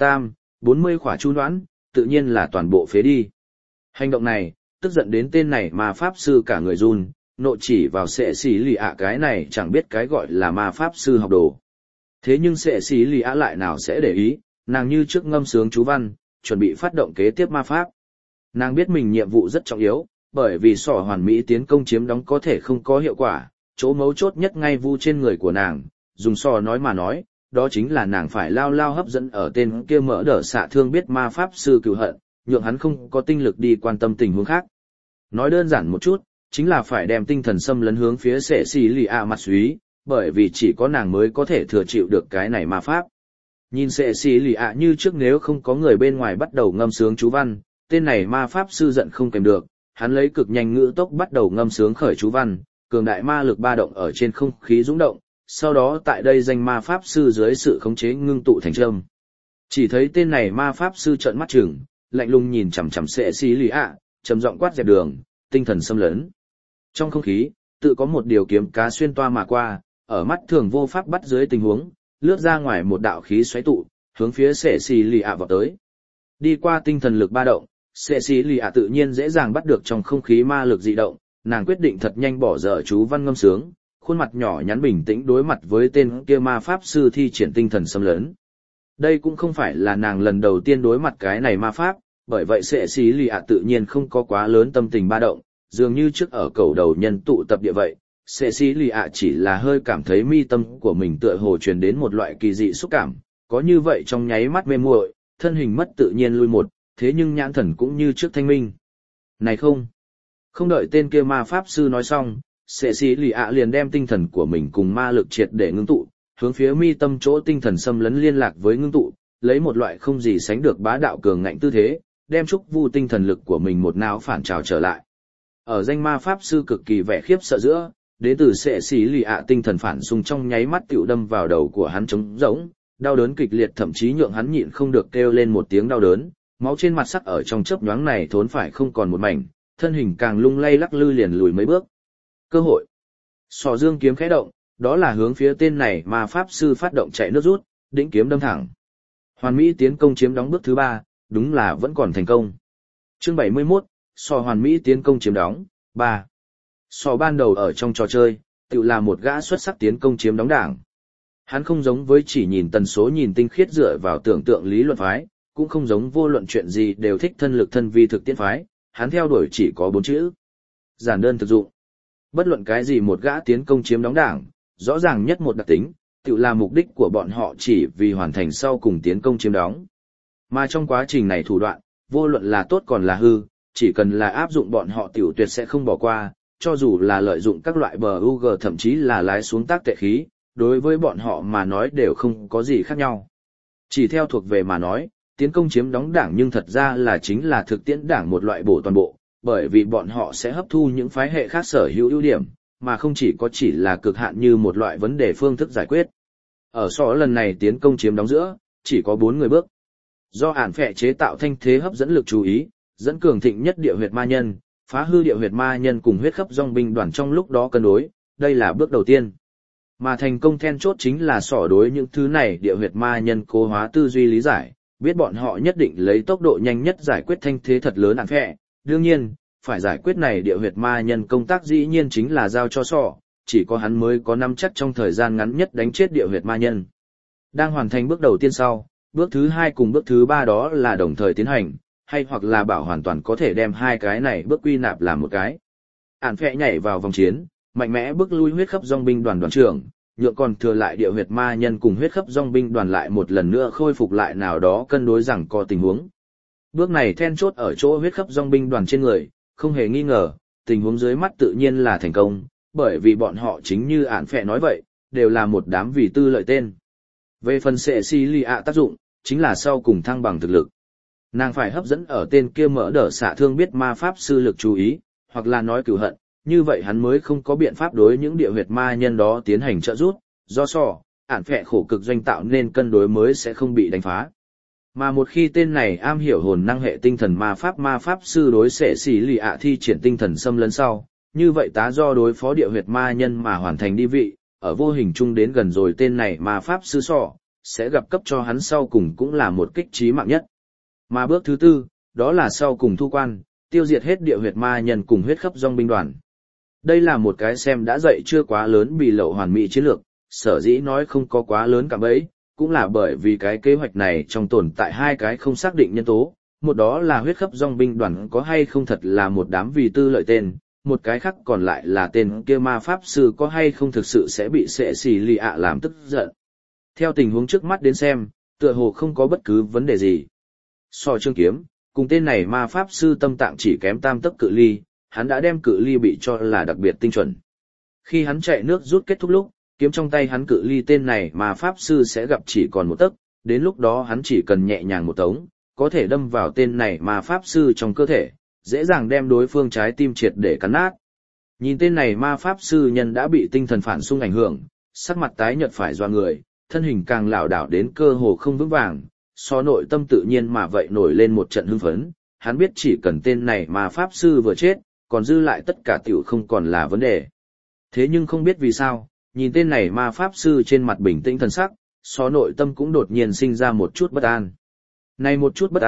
40 khỏa chu đoán, tự nhiên là toàn bộ phế đi. Hành động này, tức giận đến tên này mà pháp sư cả người run, nộ chỉ vào sệ xí lì ạ cái này chẳng biết cái gọi là ma pháp sư học đồ. Thế nhưng sệ xí lì ạ lại nào sẽ để ý, nàng như trước ngâm sướng chú văn, chuẩn bị phát động kế tiếp ma pháp. Nàng biết mình nhiệm vụ rất trọng yếu, bởi vì sỏ hoàn mỹ tiến công chiếm đóng có thể không có hiệu quả, chỗ mấu chốt nhất ngay vu trên người của nàng, dùng sò nói mà nói, đó chính là nàng phải lao hấp dẫn ở tên kia mở đỡ xạ thương biết ma pháp sư cừu hận, nhượng hắn không có tinh lực đi quan tâm tình huống khác. Nói đơn giản một chút, chính là phải đem tinh thần xâm lấn hướng phía sệ xì lì ạ mặt suý, bởi vì chỉ có nàng mới có thể thừa chịu được cái này ma pháp. Nhìn sệ xì lì ạ như trước nếu không có người bên ngoài bắt đầu ngâm sướng chú văn, tên này ma pháp sư giận không kèm được, hắn lấy cực nhanh ngữ tốc bắt đầu ngâm sướng khởi chú văn, cường đại ma lực ba động ở trên không khí dũng động, sau đó tại đây danh ma pháp sư dưới sự khống chế ngưng tụ thành trâm. Chỉ thấy tên này ma pháp sư trợn mắt chừng, lạnh lùng nhìn chằm chằm sệ xì lì ạ, trầm giọng quát dẹp đường, tinh thần xâm lấn. Trong không khí, tự có một điều kiếm cá xuyên toa mà qua, ở mắt thường vô pháp bắt dưới tình huống, lướt ra ngoài một đạo khí xoáy tụ, hướng phía sệ xì lì ạ vào tới. Đi qua tinh thần lực ba động, Cecilia tự nhiên dễ dàng bắt được trong không khí ma lực dị động, nàng quyết định thật nhanh bỏ dở chú văn ngâm sướng, khuôn mặt nhỏ nhắn bình tĩnh đối mặt với tên kia ma pháp sư thi triển tinh thần xâm lấn. Đây cũng không phải là nàng lần đầu tiên đối mặt cái này ma pháp, bởi vậy Cecilia tự nhiên không có quá lớn tâm tình ba động, dường như trước ở cầu đầu nhân tụ tập địa vậy. Cecilia chỉ là hơi cảm thấy mi tâm của mình tựa hồ truyền đến một loại kỳ dị xúc cảm, có như vậy trong nháy mắt mê muội, thân hình mất tự nhiên lui một, thế nhưng nhãn thần cũng như trước thanh minh. Này không đợi tên kia ma pháp sư nói xong, Cecilia liền đem tinh thần của mình cùng ma lực triệt để ngưng tụ, hướng phía mi tâm chỗ tinh thần xâm lấn liên lạc với ngưng tụ, lấy một loại không gì sánh được bá đạo cường ngạnh tư thế, đem trúc vu tinh thần lực của mình một não phản trào trở lại. Ở danh ma pháp sư cực kỳ vẻ khiếp sợ giữa, đến từ Cecilia tinh thần phản xung trong nháy mắt tiểu đâm vào đầu của hắn trống rỗng, đau đớn kịch liệt thậm chí nhượng hắn nhịn không được kêu lên một tiếng đau đớn, máu trên mặt sắc ở trong chớp nhoáng này thốn phải không còn một mảnh, thân hình càng lung lay lắc lư liền lùi mấy bước. Cơ hội. Sò dương kiếm khẽ động, đó là hướng phía tên này mà pháp sư phát động chạy nước rút, đĩnh kiếm đâm thẳng. Hoàn mỹ tiến công chiếm đóng bước thứ 3, đúng là vẫn còn thành công. Chương 71, sò hoàn mỹ tiến công chiếm đóng, 3. Sò ban đầu ở trong trò chơi, tự là một gã xuất sắc tiến công chiếm đóng đảng. Hắn không giống với chỉ nhìn tần số nhìn tinh khiết dựa vào tưởng tượng lý luận phái, cũng không giống vô luận chuyện gì đều thích thân lực thân vi thực tiễn phái, hắn theo đuổi chỉ có 4 chữ. Giản đơn thực dụng. Bất luận cái gì một gã tiến công chiếm đóng đảng, rõ ràng nhất một đặc tính, tự là mục đích của bọn họ chỉ vì hoàn thành sau cùng tiến công chiếm đóng. Mà trong quá trình này thủ đoạn, vô luận là tốt còn là hư, chỉ cần là áp dụng bọn họ tiểu tuyệt sẽ không bỏ qua, cho dù là lợi dụng các loại BUG thậm chí là lái xuống tác tệ khí, đối với bọn họ mà nói đều không có gì khác nhau. Chỉ theo thuộc về mà nói, tiến công chiếm đóng đảng nhưng thật ra là chính là thực tiễn đảng một loại bổ toàn bộ, bởi vì bọn họ sẽ hấp thu những phái hệ khác sở hữu ưu điểm, mà không chỉ là cực hạn như một loại vấn đề phương thức giải quyết. Ở so lần này tiến công chiếm đóng giữa, chỉ có 4 người bước. Do ản phệ chế tạo thanh thế hấp dẫn lực chú ý, dẫn cường thịnh nhất địa huyệt ma nhân, phá hư địa huyệt ma nhân cùng huyết khắp dòng binh đoàn trong lúc đó cân đối, đây là bước đầu tiên. Mà thành công then chốt chính là sỏ đối những thứ này địa huyệt ma nhân cố hóa tư duy lý giải, biết bọn họ nhất định lấy tốc độ nhanh nhất giải quyết thanh thế thật lớn ản phệ. Đương nhiên, phải giải quyết này địa huyệt ma nhân công tác dĩ nhiên chính là giao cho sỏ, chỉ có hắn mới có nắm chắc trong thời gian ngắn nhất đánh chết địa huyệt ma nhân. Đang hoàn thành bước đầu tiên sau, bước thứ 2 cùng bước thứ 3 đó là đồng thời tiến hành, hay hoặc là bảo hoàn toàn có thể đem hai cái này bước quy nạp làm một cái. Ản phệ nhảy vào vòng chiến, mạnh mẽ bước lui huyết khắp dòng binh đoàn đoàn trưởng, nhượng còn thừa lại địa huyệt ma nhân cùng huyết khắp dòng binh đoàn lại một lần nữa khôi phục lại nào đó cân đối rằng có tình huống. Bước này then chốt ở chỗ huyết khắp dòng binh đoàn trên người, không hề nghi ngờ, tình huống dưới mắt tự nhiên là thành công, bởi vì bọn họ chính như Ản phệ nói vậy, đều là một đám vì tư lợi tên. Về phần Cecilia tác dụng, chính là sau cùng thăng bằng thực lực. Nàng phải hấp dẫn ở tên kia mở đỡ xạ thương biết ma pháp sư lực chú ý, hoặc là nói cửu hận, như vậy hắn mới không có biện pháp đối những địa huyệt ma nhân đó tiến hành trợ giúp, do Ản phệ khổ cực doanh tạo nên cân đối mới sẽ không bị đánh phá. Mà một khi tên này am hiểu hồn năng hệ tinh thần ma pháp sư đối Cecilia thi triển tinh thần xâm lấn sau, như vậy tá do đối phó địa huyệt ma nhân mà hoàn thành đi vị, ở vô hình chung đến gần rồi tên này ma pháp sư sẽ gặp cấp cho hắn sau cùng cũng là một kích chí mạng nhất. Mà bước thứ 4, đó là sau cùng thu quan, tiêu diệt hết địa huyệt ma nhân cùng huyết khắp dòng binh đoàn. Đây là một cái xem đã dậy chưa quá lớn bị lậu hoàn mỹ chiến lược, sở dĩ nói không có quá lớn cả bấy, cũng là bởi vì cái kế hoạch này trong tồn tại hai cái không xác định nhân tố, một đó là huyết khắp dòng binh đoàn có hay không thật là một đám vì tư lợi tên, một cái khác còn lại là tên kia ma pháp sư có hay không thực sự sẽ bị Cecilia làm tức giận. Theo tình huống trước mắt đến xem, tựa hồ không có bất cứ vấn đề gì. So chương kiếm, cùng tên này ma pháp sư tâm tạng chỉ kém tam tấc cự ly, hắn đã đem cự ly bị cho là đặc biệt tinh chuẩn. Khi hắn chạy nước rút kết thúc lúc, kiếm trong tay hắn cự ly tên này ma pháp sư sẽ gặp chỉ còn một tấc, đến lúc đó hắn chỉ cần nhẹ nhàng một tống, có thể đâm vào tên này ma pháp sư trong cơ thể, dễ dàng đem đối phương trái tim triệt để cắn nát. Nhìn tên này ma pháp sư nhân đã bị tinh thần phản xung ảnh hưởng, sắc mặt tái nhợt phải doa người, thân hình càng lảo đảo đến cơ hồ không vững vàng, so nội tâm tự nhiên mà vậy nổi lên một trận hưng phấn, hắn biết chỉ cần tên này ma pháp sư vừa chết, còn dư lại tất cả tiểu không còn là vấn đề. Thế nhưng không biết vì sao, nhìn tên này ma pháp sư trên mặt bình tĩnh thần sắc, so nội tâm cũng đột nhiên sinh ra một chút bất an. Này một chút bất an,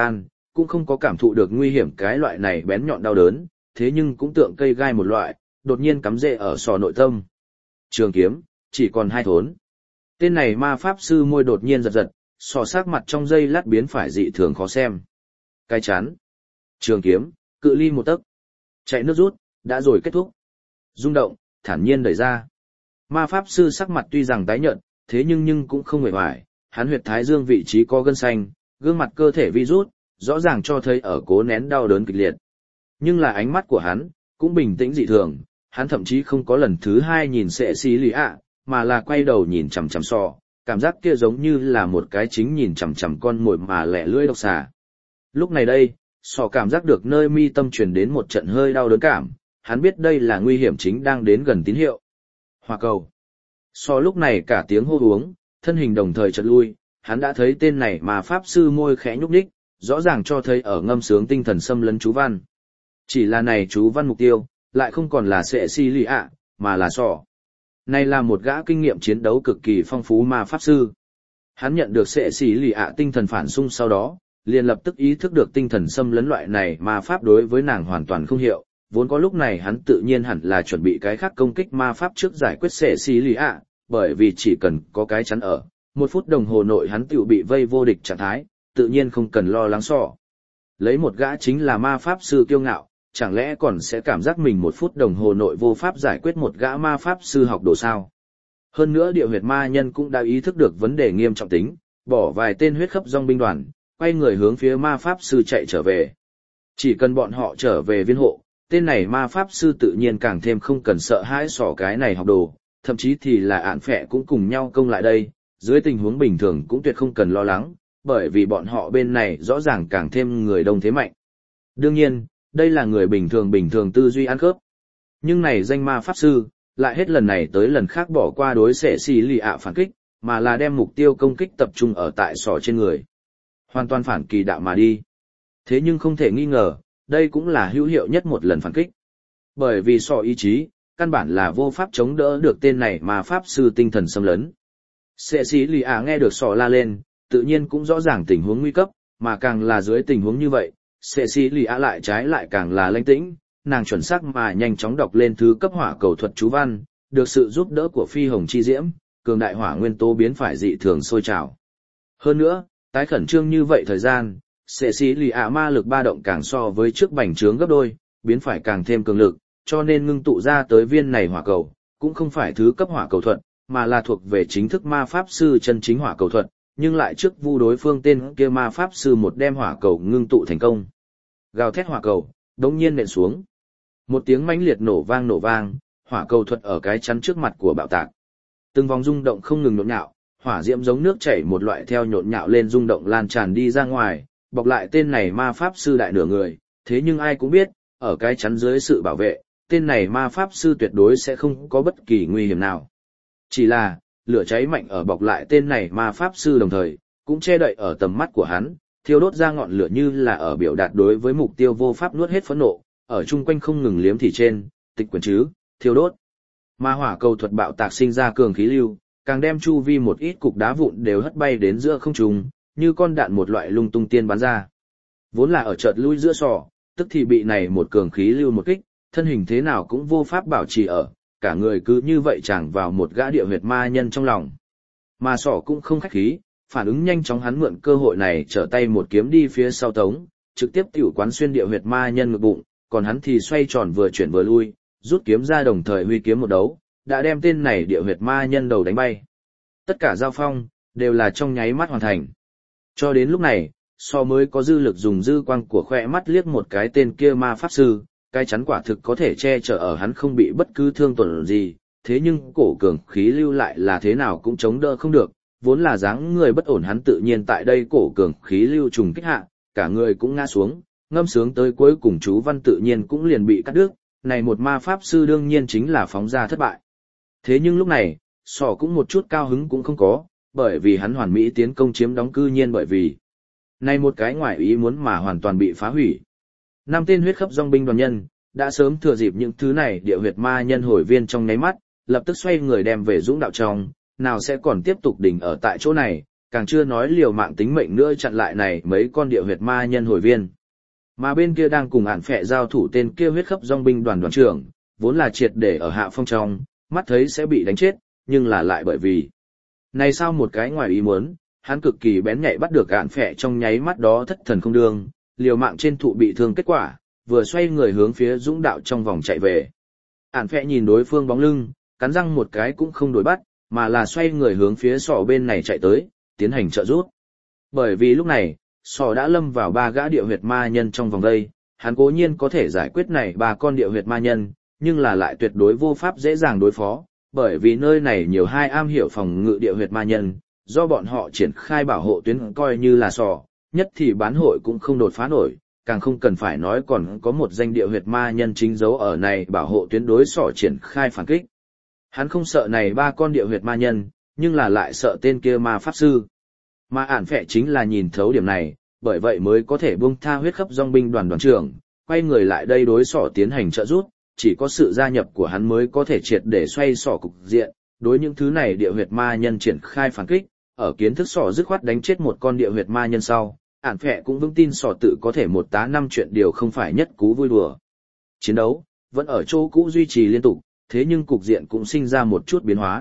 cũng không có cảm thụ được nguy hiểm cái loại này bén nhọn đau đớn, thế nhưng cũng tượng cây gai một loại, đột nhiên cắm rễ ở sọ nội tâm. Trường kiếm, chỉ còn 2 thốn. Tên này ma pháp sư môi đột nhiên giật giật, sọ sắc mặt trong giây lát biến phải dị thường khó xem. Cái chán. Trường kiếm, cự ly 1 tấc. Chạy nước rút, đã rồi kết thúc. Rung động, thản nhiên đẩy ra. Ma pháp sư sắc mặt tuy rằng tái nhợt, thế nhưng cũng không hề hoài, hắn huyệt thái dương vị trí có gân xanh, gương mặt cơ thể vi rút, rõ ràng cho thấy ở cố nén đau đớn kịch liệt. Nhưng là ánh mắt của hắn, cũng bình tĩnh dị thường, hắn thậm chí không có lần thứ 2 nhìn sệ xí lì ạ, mà là quay đầu nhìn chằm chằm sọ, cảm giác kia giống như là một cái chính nhìn chằm chằm con mồi mà lẻ lưỡi độc xà. Lúc này đây, sọ cảm giác được nơi mi tâm truyền đến một trận hơi đau đớn cảm, hắn biết đây là nguy hiểm chính đang đến gần tín hiệu. Hỏa cầu. Sọ lúc này cả tiếng hô uống, thân hình đồng thời chợt lui, hắn đã thấy tên này mà pháp sư môi khẽ nhúc nhích, rõ ràng cho thấy ở ngâm sướng tinh thần xâm lấn chú văn. Chỉ là này chú văn mục tiêu, lại không còn là sệ xì lì ạ, mà là sọ. Này là một gã kinh nghiệm chiến đấu cực kỳ phong phú ma pháp sư. Hắn nhận được sệ xì lì ạ tinh thần phản xung sau đó, liền lập tức ý thức được tinh thần xâm lấn loại này ma pháp đối với nàng hoàn toàn không hiệu. Vốn có lúc này hắn tự nhiên hẳn là chuẩn bị cái khác công kích ma pháp trước giải quyết sệ xì lì ạ, bởi vì chỉ cần có cái chắn ở, 1 phút đồng hồ nội hắn tự bị vây vô địch trạng thái, tự nhiên không cần lo lắng sọ. Lấy một gã chính là ma pháp sư kiêu ngạo, chẳng lẽ còn sẽ cảm giác mình 1 phút đồng hồ nội vô pháp giải quyết một gã ma pháp sư học đồ sao? Hơn nữa địa huyệt ma nhân cũng đã ý thức được vấn đề nghiêm trọng tính, bỏ vài tên huyết khắp dòng binh đoàn, quay người hướng phía ma pháp sư chạy trở về. Chỉ cần bọn họ trở về viên hộ, tên này ma pháp sư tự nhiên càng thêm không cần sợ hãi sỏ cái này học đồ, thậm chí thì là ạn phệ cũng cùng nhau công lại đây, dưới tình huống bình thường cũng tuyệt không cần lo lắng, bởi vì bọn họ bên này rõ ràng càng thêm người đông thế mạnh. Đương nhiên, đây là người bình thường tư duy ăn khớp. Nhưng này danh ma pháp sư, lại hết lần này tới lần khác bỏ qua đối sệ xì lì ạ phản kích, mà là đem mục tiêu công kích tập trung ở tại sọ trên người. Hoàn toàn phản kỳ đạo mà đi. Thế nhưng không thể nghi ngờ, đây cũng là hữu hiệu nhất một lần phản kích. Bởi vì sọ ý chí, căn bản là vô pháp chống đỡ được tên này mà pháp sư tinh thần xâm lấn. Sệ xì lì ạ nghe được sọ la lên, tự nhiên cũng rõ ràng tình huống nguy cấp, mà càng là dưới tình huống như vậy, sệ xì lì ạ lại trái lại càng là lãnh tĩnh, nàng chuẩn xác mà nhanh chóng đọc lên thứ cấp hỏa cầu thuật chú văn, được sự giúp đỡ của phi hồng chi diễm, cường đại hỏa nguyên tố biến phải dị thường sôi trào. Hơn nữa, tái khẩn trương như vậy thời gian, sệ xì lì ạ ma lực ba động càng so với trước bành trướng gấp đôi, biến phải càng thêm cường lực, cho nên ngưng tụ ra tới viên này hỏa cầu, cũng không phải thứ cấp hỏa cầu thuật, mà là thuộc về chính thức ma pháp sư chân chính hỏa cầu thuật, nhưng lại trước vu đối phương tên kia ma pháp sư một đem hỏa cầu ngưng tụ thành công. Gào thét hỏa cầu, đống nhiên nện xuống. Một tiếng mãnh liệt nổ vang, hỏa cầu thuật ở cái chắn trước mặt của bạo tạc. Từng vòng rung động không ngừng nhộn nhạo, hỏa diễm giống nước chảy một loại theo nhộn nhạo lên rung động lan tràn đi ra ngoài, bọc lại tên này ma pháp sư đại nửa người, thế nhưng ai cũng biết, ở cái chắn dưới sự bảo vệ, tên này ma pháp sư tuyệt đối sẽ không có bất kỳ nguy hiểm nào. Chỉ là, lửa cháy mạnh ở bọc lại tên này ma pháp sư đồng thời, cũng che đậy ở tầm mắt của hắn, thiêu đốt ra ngọn lửa như là ở biểu đạt đối với mục tiêu vô pháp nuốt hết phẫn nộ, ở chung quanh không ngừng liếm thì trên, tịch quyển chứ, thiêu đốt. Ma hỏa cầu thuật bạo tạc sinh ra cường khí lưu, càng đem chu vi một ít cục đá vụn đều hất bay đến giữa không trung, như con đạn một loại lung tung tiên bắn ra. Vốn là ở chợt lui giữa sọ, tức thì bị này một cường khí lưu một kích, thân hình thế nào cũng vô pháp bảo trì ở, cả người cứ như vậy chẳng vào một gã địa huyệt ma nhân trong lòng. Mà sọ cũng không khách khí, phản ứng nhanh chóng hắn mượn cơ hội này trở tay một kiếm đi phía sau tống, trực tiếp tiểu quán xuyên địa huyệt ma nhân ngực bụng, còn hắn thì xoay tròn vừa chuyển vừa lui, rút kiếm ra đồng thời huy kiếm một đấu, đã đem tên này địa huyệt ma nhân đầu đánh bay. Tất cả giao phong, đều là trong nháy mắt hoàn thành. Cho đến lúc này, so mới có dư lực dùng dư quang của khỏe mắt liếc một cái tên kia ma pháp sư, cái chắn quả thực có thể che chở ở hắn không bị bất cứ thương tổn gì, thế nhưng cổ cường khí lưu lại là thế nào cũng chống đỡ không được, vốn là dáng người bất ổn hắn tự nhiên tại đây cổ cường khí lưu trùng kích hạ, cả người cũng ngã xuống, ngâm sướng tới cuối cùng chú văn tự nhiên cũng liền bị cắt đứt, này một ma pháp sư đương nhiên chính là phóng ra thất bại. Thế nhưng lúc này, sọ cũng một chút cao hứng cũng không có, bởi vì hắn hoàn mỹ tiến công chiếm đóng cư nhiên bởi vì này một cái ngoại ý muốn mà hoàn toàn bị phá hủy. 5 tên huyết khắp dòng binh đoàn nhân, đã sớm thừa dịp những thứ này địa huyệt ma nhân hồi viên trong nháy mắt, lập tức xoay người đem về dũng đạo trong, nào sẽ còn tiếp tục đỉnh ở tại chỗ này, càng chưa nói liều mạng tính mệnh nữa chặn lại này mấy con địa huyệt ma nhân hồi viên. Mà bên kia đang cùng ản phệ giao thủ tên kia huyết khắp dòng binh đoàn trưởng, vốn là triệt để ở hạ phong trong, mắt thấy sẽ bị đánh chết, nhưng là lại bởi vì. Này sao một cái ngoài ý muốn, hắn cực kỳ bén nhạy bắt được ản phệ trong nháy mắt đó thất thần không đương, liều mạng trên thụ bị thương kết quả, vừa xoay người hướng phía dũng đạo trong vòng chạy về. Ản phệ nhìn đối phương bóng lưng, cắn răng một cái cũng không đổi bắt, mà là xoay người hướng phía sọ bên này chạy tới, tiến hành trợ giúp. Bởi vì lúc này, sọ đã lâm vào 3 gã địa huyệt ma nhân trong vòng đây, hắn cố nhiên có thể giải quyết này 3 con địa huyệt ma nhân, nhưng là lại tuyệt đối vô pháp dễ dàng đối phó, bởi vì nơi này nhiều 2 am hiểu phòng ngự địa huyệt ma nhân, do bọn họ triển khai bảo hộ tuyến coi như là sọ, nhất thì bán hội cũng không đột phá nổi, càng không cần phải nói còn có một danh địa huyệt ma nhân chính dấu ở này bảo hộ tuyến đối sọ triển khai phản kích. Hắn không sợ này 3 con địa huyệt ma nhân, nhưng là lại sợ tên kia ma pháp sư. Mà ản phệ chính là nhìn thấu điểm này, bởi vậy mới có thể buông tha huyết khắp dòng binh đoàn trưởng, quay người lại đây đối sọ tiến hành trợ giúp, chỉ có sự gia nhập của hắn mới có thể triệt để xoay sọ cục diện, đối những thứ này địa huyệt ma nhân triển khai phản kích, ở kiến thức sọ dứt khoát đánh chết một con địa huyệt ma nhân sau, ản phệ cũng vững tin sọ tự có thể một tá 5 chuyện điều không phải nhất cú vui đùa. Chiến đấu vẫn ở chỗ cũ duy trì liên tục, thế nhưng cục diện cũng sinh ra một chút biến hóa.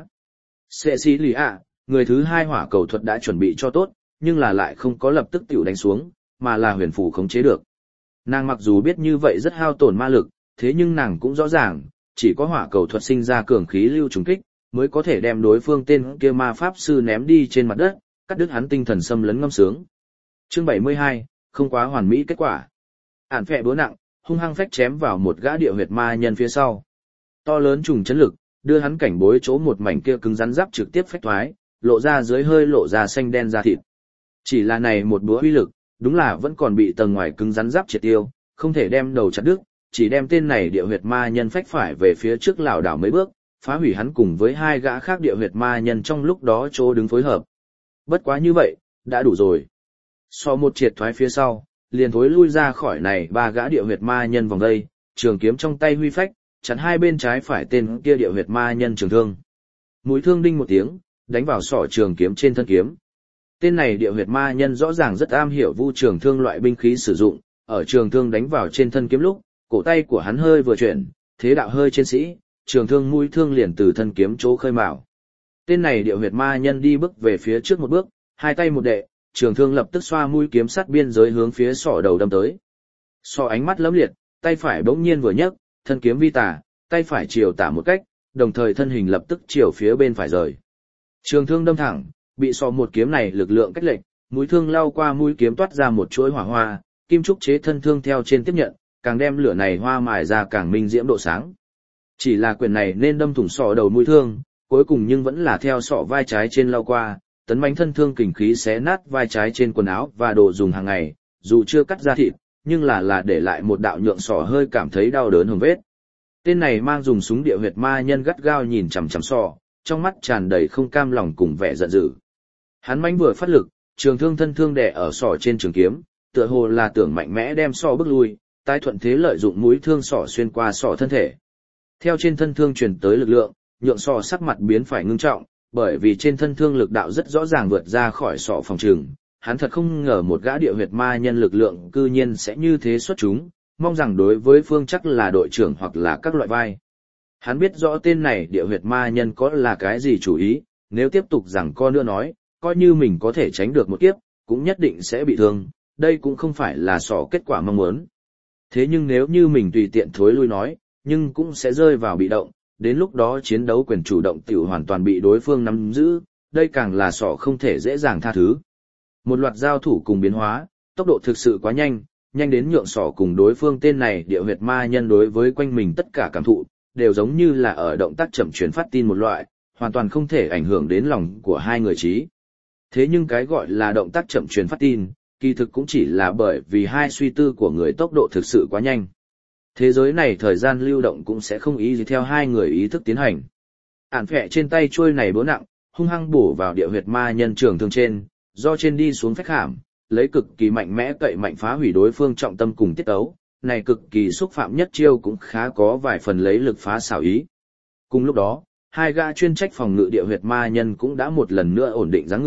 Sệ xí lì ạ, người thứ 2 hỏa cầu thuật đã chuẩn bị cho tốt, nhưng là lại không có lập tức tiểu đánh xuống, mà là huyền phù khống chế được. Nàng mặc dù biết như vậy rất hao tổn ma lực, thế nhưng nàng cũng rõ ràng, chỉ có hỏa cầu thuật sinh ra cường khí lưu trùng kích, mới có thể đem đối phương tên kia ma pháp sư ném đi trên mặt đất, cắt đứt hắn tinh thần xâm lấn ngâm sướng. Chương 72, không quá hoàn mỹ kết quả. Ản phệ búa nặng, hung hăng phách chém vào một gã địa huyệt ma nhân phía sau. To lớn trùng chấn lực, đưa hắn cảnh bối chỗ một mảnh kia cứng rắn giáp trực tiếp phách thoái, lộ ra dưới hơi lộ ra xanh đen da thịt. Chỉ là này một búa uy lực, đúng là vẫn còn bị tầng ngoài cứng rắn giáp triệt tiêu, không thể đem đầu chặt đứt, chỉ đem tên này địa huyệt ma nhân phách phải về phía trước lảo đảo mấy bước, phá hủy hắn cùng với 2 gã khác địa huyệt ma nhân trong lúc đó chỗ đứng phối hợp. Bất quá như vậy, đã đủ rồi. So một triệt thoái phía sau, liền thối lui ra khỏi này 3 gã địa huyệt ma nhân vòng đây, trường kiếm trong tay huy phách, chắn hai bên trái phải tên kia địa huyệt ma nhân trường thương. Mũi thương đinh một tiếng, đánh vào sọ trường kiếm trên thân kiếm. Tên này địa huyệt ma nhân rõ ràng rất am hiểu vu trường thương loại binh khí sử dụng, ở trường thương đánh vào trên thân kiếm lúc, cổ tay của hắn hơi vừa chuyển, thế đạo hơi trên sĩ, trường thương mũi thương liền từ thân kiếm chỗ khơi mào. Tên này địa huyệt ma nhân đi bước về phía trước một bước, 2 tay một đệ, trường thương lập tức xoa mũi kiếm sắt biên giới hướng phía sọ đầu đâm tới. Sọ ánh mắt lấm liệt, tay phải bỗng nhiên vừa nhấc, thân kiếm vi tả, tay phải chiều tả một cách, đồng thời thân hình lập tức chiều phía bên phải rời. Trường thương đâm thẳng, bị sọ một kiếm này lực lượng cách lệch, mũi thương lao qua mũi kiếm toát ra một chuỗi hỏa hoa, kim trúc chế thân thương theo trên tiếp nhận, càng đem lửa này hoa mài ra càng minh diễm độ sáng. Chỉ là quyền này nên đâm thủng sọ đầu mũi thương, cuối cùng nhưng vẫn là theo sọ vai trái trên lao qua, tấn mãnh thân thương kình khí xé nát vai trái trên quần áo và đồ dùng hàng ngày, dù chưa cắt ra thịt, nhưng là để lại một đạo nhượng sọ hơi cảm thấy đau đớn hồng vết. Tên này mang dùng súng địa huyệt ma nhân gắt gao nhìn chằm chằm sọ, trong mắt tràn đầy không cam lòng cùng vẻ giận dữ. Hắn mãnh vừa phát lực, trường thương thân thương đè ở sọ trên trường kiếm, tựa hồ là tưởng mạnh mẽ đem sọ bước lui, tái thuận thế lợi dụng mũi thương sọ xuyên qua sọ thân thể. Theo trên thân thương truyền tới lực lượng, nhượng sọ sắc mặt biến phải ngưng trọng, bởi vì trên thân thương lực đạo rất rõ ràng vượt ra khỏi sọ phòng trường. Hắn thật không ngờ một gã địa huyệt ma nhân lực lượng cư nhiên sẽ như thế xuất chúng, mong rằng đối với phương chắc là đội trưởng hoặc là các loại vai. Hắn biết rõ tên này địa huyệt ma nhân có là cái gì chủ ý, nếu tiếp tục rằng co nữa nói, coi như mình có thể tránh được một kiếp, cũng nhất định sẽ bị thương, đây cũng không phải là sọ kết quả mong muốn. Thế nhưng nếu như mình tùy tiện thối lui nói, nhưng cũng sẽ rơi vào bị động, đến lúc đó chiến đấu quyền chủ động tiểu hoàn toàn bị đối phương nắm giữ, đây càng là sọ không thể dễ dàng tha thứ. Một loạt giao thủ cùng biến hóa, tốc độ thực sự quá nhanh, nhanh đến nhượng sọ cùng đối phương tên này địa huyệt ma nhân đối với quanh mình tất cả cảm thụ, đều giống như là ở động tác chậm truyền phát tin một loại, hoàn toàn không thể ảnh hưởng đến lòng của hai người trí. Thế nhưng cái gọi là động tác chậm truyền phát tin, kỳ thực cũng chỉ là bởi vì hai suy tư của người tốc độ thực sự quá nhanh. Thế giới này thời gian lưu động cũng sẽ không ý gì theo hai người ý thức tiến hành. Ản phệ trên tay chuôi này búa nặng, hung hăng bổ vào địa huyệt ma nhân trường thương trên, do trên đi xuống phách hàm, lấy cực kỳ mạnh mẽ cậy mạnh phá hủy đối phương trọng tâm cùng tiết ấu, này cực kỳ xúc phạm nhất chiêu cũng khá có vài phần lấy lực phá xảo ý. Cùng lúc đó, hai gã chuyên trách phòng ngự địa huyệt ma nhân cũng đã một lần nữa ổn định dáng người,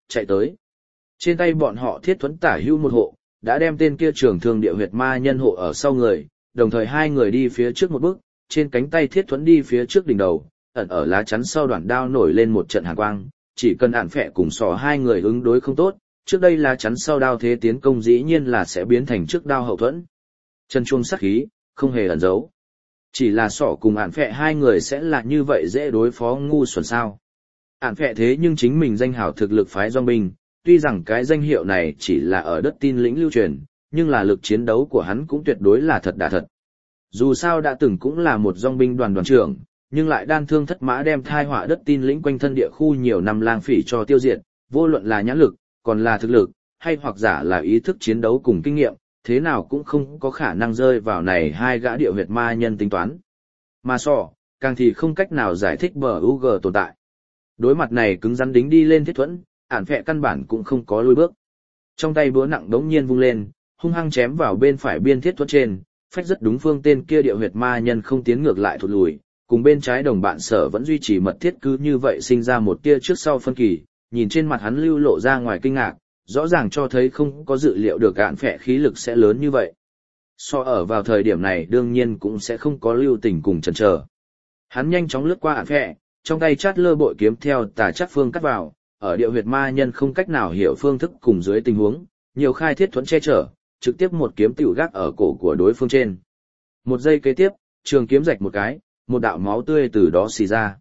chạy tới. Trên tay bọn họ thiết thuẫn tả hữu một hộ, đã đem tên kia trường thương địa huyệt ma nhân hộ ở sau người, đồng thời hai người đi phía trước một bước, trên cánh tay thiết thuẫn đi phía trước đỉnh đầu, ẩn ở lá chắn sau đoạn đao nổi lên một trận hàn quang, chỉ cần ản phệ cùng sỏ hai người ứng đối không tốt, trước đây lá chắn sau đao thế tiến công dĩ nhiên là sẽ biến thành trước đao hậu thuẫn. Chân chuông sắc khí, không hề ẩn giấu. Chỉ là sỏ cùng ản phệ hai người sẽ là như vậy dễ đối phó ngu xuẩn sao. Ản phệ thế nhưng chính mình danh hào thực lực phái dòng binh, tuy rằng cái danh hiệu này chỉ là ở đất tin lĩnh lưu truyền, nhưng là lực chiến đấu của hắn cũng tuyệt đối là thật đả thật. Dù sao đã từng cũng là một dòng binh đoàn trưởng, nhưng lại đan thương thất mã đem thai họa đất tin lĩnh quanh thân địa khu nhiều năm lang phỉ cho tiêu diệt, vô luận là nhãn lực, còn là thực lực, hay hoặc giả là ý thức chiến đấu cùng kinh nghiệm, thế nào cũng không có khả năng rơi vào này hai gã địa huyệt ma nhân tính toán. Mà sọ, càng thì không cách nào giải thích bờ UG tồn tại. Đối mặt này cứng rắn đính đi lên thiết thuẫn, ản phệ căn bản cũng không có lùi bước. Trong tay búa nặng đống nhiên vung lên, hung hăng chém vào bên phải biên thiết thuẫn trên, phách rất đúng phương tên kia địa huyệt ma nhân không tiến ngược lại thụt lùi, cùng bên trái đồng bạn sở vẫn duy trì mật thiết cứ như vậy sinh ra một tia trước sau phân kỳ, nhìn trên mặt hắn lưu lộ ra ngoài kinh ngạc, rõ ràng cho thấy không có dự liệu được ản phệ khí lực sẽ lớn như vậy. So ở vào thời điểm này đương nhiên cũng sẽ không có lưu tình cùng chần chờ. Hắn nhanh chóng lướt qua ản phệ, trong tay chát lơ bội kiếm theo tà chát phương cắt vào, ở địa huyệt ma nhân không cách nào hiểu phương thức cùng dưới tình huống, nhiều khai thiết thuẫn che chở, trực tiếp một kiếm tiểu gác ở cổ của đối phương trên. Một giây kế tiếp, trường kiếm rạch một cái, một đạo máu tươi từ đó xì ra.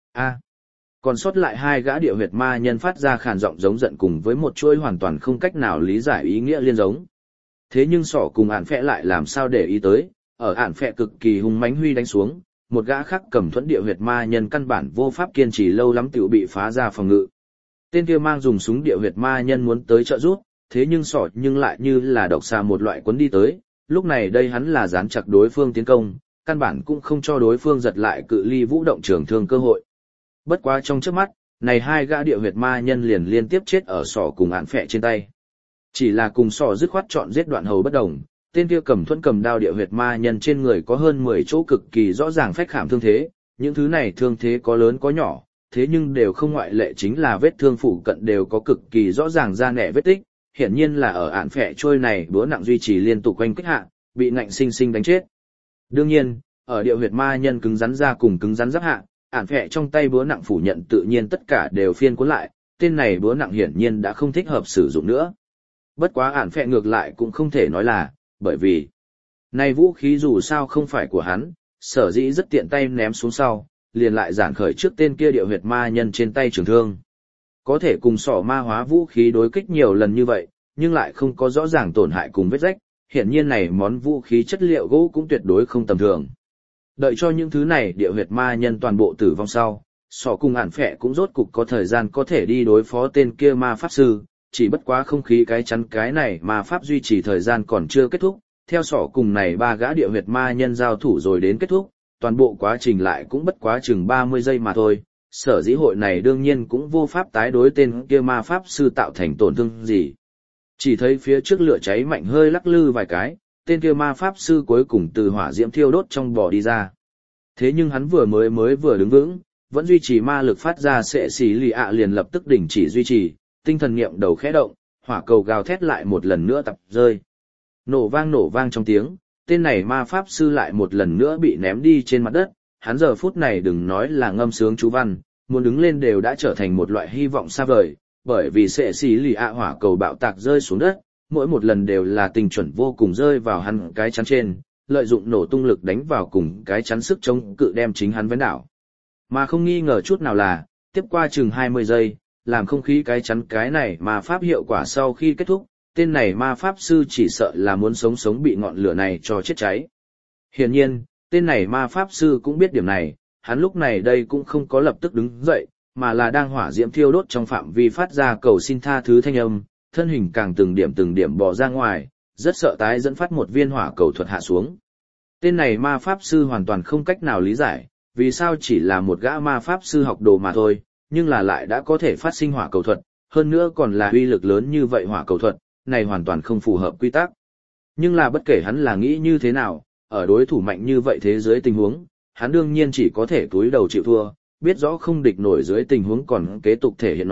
Còn sót lại hai gã địa huyệt ma nhân phát ra khàn giọng giống giận cùng với một chuỗi hoàn toàn không cách nào lý giải ý nghĩa liên giống. Thế nhưng sỏ cùng ản phệ lại làm sao để ý tới, ở ản phệ cực kỳ hung mãnh huy đánh xuống, một gã khác cầm thuẫn địa huyệt ma nhân căn bản vô pháp kiên trì lâu lắm tiểu bị phá ra phòng ngự. Tên kia mang dùng súng địa huyệt ma nhân muốn tới trợ giúp, thế nhưng sỏ nhưng lại như là độc xà một loại cuốn đi tới, lúc này đây hắn là dán chặt đối phương tiến công, căn bản cũng không cho đối phương giật lại cự ly vũ động trường thương cơ hội. Bất quá trong chớp mắt, này hai gã địa huyệt ma nhân liền liên tiếp chết ở sỏ cùng ản phệ trên tay. Chỉ là cùng sỏ dứt khoát chọn giết đoạn hầu bất đồng, tên kia cầm thuẫn cầm đao địa huyệt ma nhân trên người có hơn 10 chỗ cực kỳ rõ ràng phách khảm thương thế, những thứ này thương thế có lớn có nhỏ, thế nhưng đều không ngoại lệ chính là vết thương phụ cận đều có cực kỳ rõ ràng da nẻ vết tích, hiển nhiên là ở ản phệ trôi này búa nặng duy trì liên tục quanh kích hạ, bị nạnh sinh sinh đánh chết. Đương nhiên, ở địa huyệt ma nhân cứng rắn ra cùng cứng rắn giáp hạ, ản phệ trong tay búa nặng phủ nhận tự nhiên tất cả đều phiên cuốn lại, tên này búa nặng hiển nhiên đã không thích hợp sử dụng nữa. Bất quá ản phệ ngược lại cũng không thể nói là, bởi vì này vũ khí dù sao không phải của hắn, sở dĩ rất tiện tay ném xuống sau, liền lại giản khởi trước tên kia địa huyệt ma nhân trên tay trường thương. Có thể cùng sỏ ma hóa vũ khí đối kích nhiều lần như vậy, nhưng lại không có rõ ràng tổn hại cùng vết rách, hiển nhiên này món vũ khí chất liệu gỗ cũng tuyệt đối không tầm thường. Đợi cho những thứ này địa huyệt ma nhân toàn bộ tử vong sau, sỏ cùng ản phệ cũng rốt cục có thời gian có thể đi đối phó tên kia ma pháp sư, chỉ bất quá không khí cái chắn cái này ma pháp duy trì thời gian còn chưa kết thúc, theo sỏ cùng này ba gã địa huyệt ma nhân giao thủ rồi đến kết thúc, toàn bộ quá trình lại cũng bất quá chừng 30 giây mà thôi, sở dĩ hội này đương nhiên cũng vô pháp tái đối tên kia ma pháp sư tạo thành tổn thương gì. Chỉ thấy phía trước lửa cháy mạnh hơi lắc lư vài cái, tên kia ma pháp sư cuối cùng từ hỏa diễm thiêu đốt trong bò đi ra. Thế nhưng hắn vừa đứng vững, vẫn duy trì ma lực phát ra sệ xì lì ạ liền lập tức đình chỉ duy trì, tinh thần niệm đầu khẽ động, hỏa cầu gào thét lại một lần nữa tập rơi. Nổ vang trong tiếng, tên này ma pháp sư lại một lần nữa bị ném đi trên mặt đất, hắn giờ phút này đừng nói là ngâm sướng chú văn, muốn đứng lên đều đã trở thành một loại hy vọng xa vời, bởi vì sệ xì lì ạ hỏa cầu bạo tạc rơi xuống đất, mỗi một lần đều là tình chuẩn vô cùng rơi vào hắn cái chắn trên, lợi dụng nổ tung lực đánh vào cùng cái chắn sức chống cự đem chính hắn vén đảo. Mà không nghi ngờ chút nào là, tiếp qua chừng 20 giây, làm không khí cái chắn cái này mà pháp hiệu quả sau khi kết thúc, tên này ma pháp sư chỉ sợ là muốn sống bị ngọn lửa này cho chết cháy. Hiển nhiên, tên này ma pháp sư cũng biết điểm này, hắn lúc này đây cũng không có lập tức đứng dậy, mà là đang hỏa diễm thiêu đốt trong phạm vi phát ra cầu xin tha thứ thanh âm, thân hình càng từng điểm bò ra ngoài, rất sợ tái dẫn phát một viên hỏa cầu thuật hạ xuống. Tên này ma pháp sư hoàn toàn không cách nào lý giải, vì sao chỉ là một gã ma pháp sư học đồ mà thôi, nhưng là lại đã có thể phát sinh hỏa cầu thuật, hơn nữa còn là uy lực lớn như vậy hỏa cầu thuật, này hoàn toàn không phù hợp quy tắc. Nhưng là bất kể hắn là nghĩ như thế nào, ở đối thủ mạnh như vậy thế giới tình huống, hắn đương nhiên chỉ có thể cúi đầu chịu thua, biết rõ không địch nổi dưới tình huống còn kế tục thể hiện nói,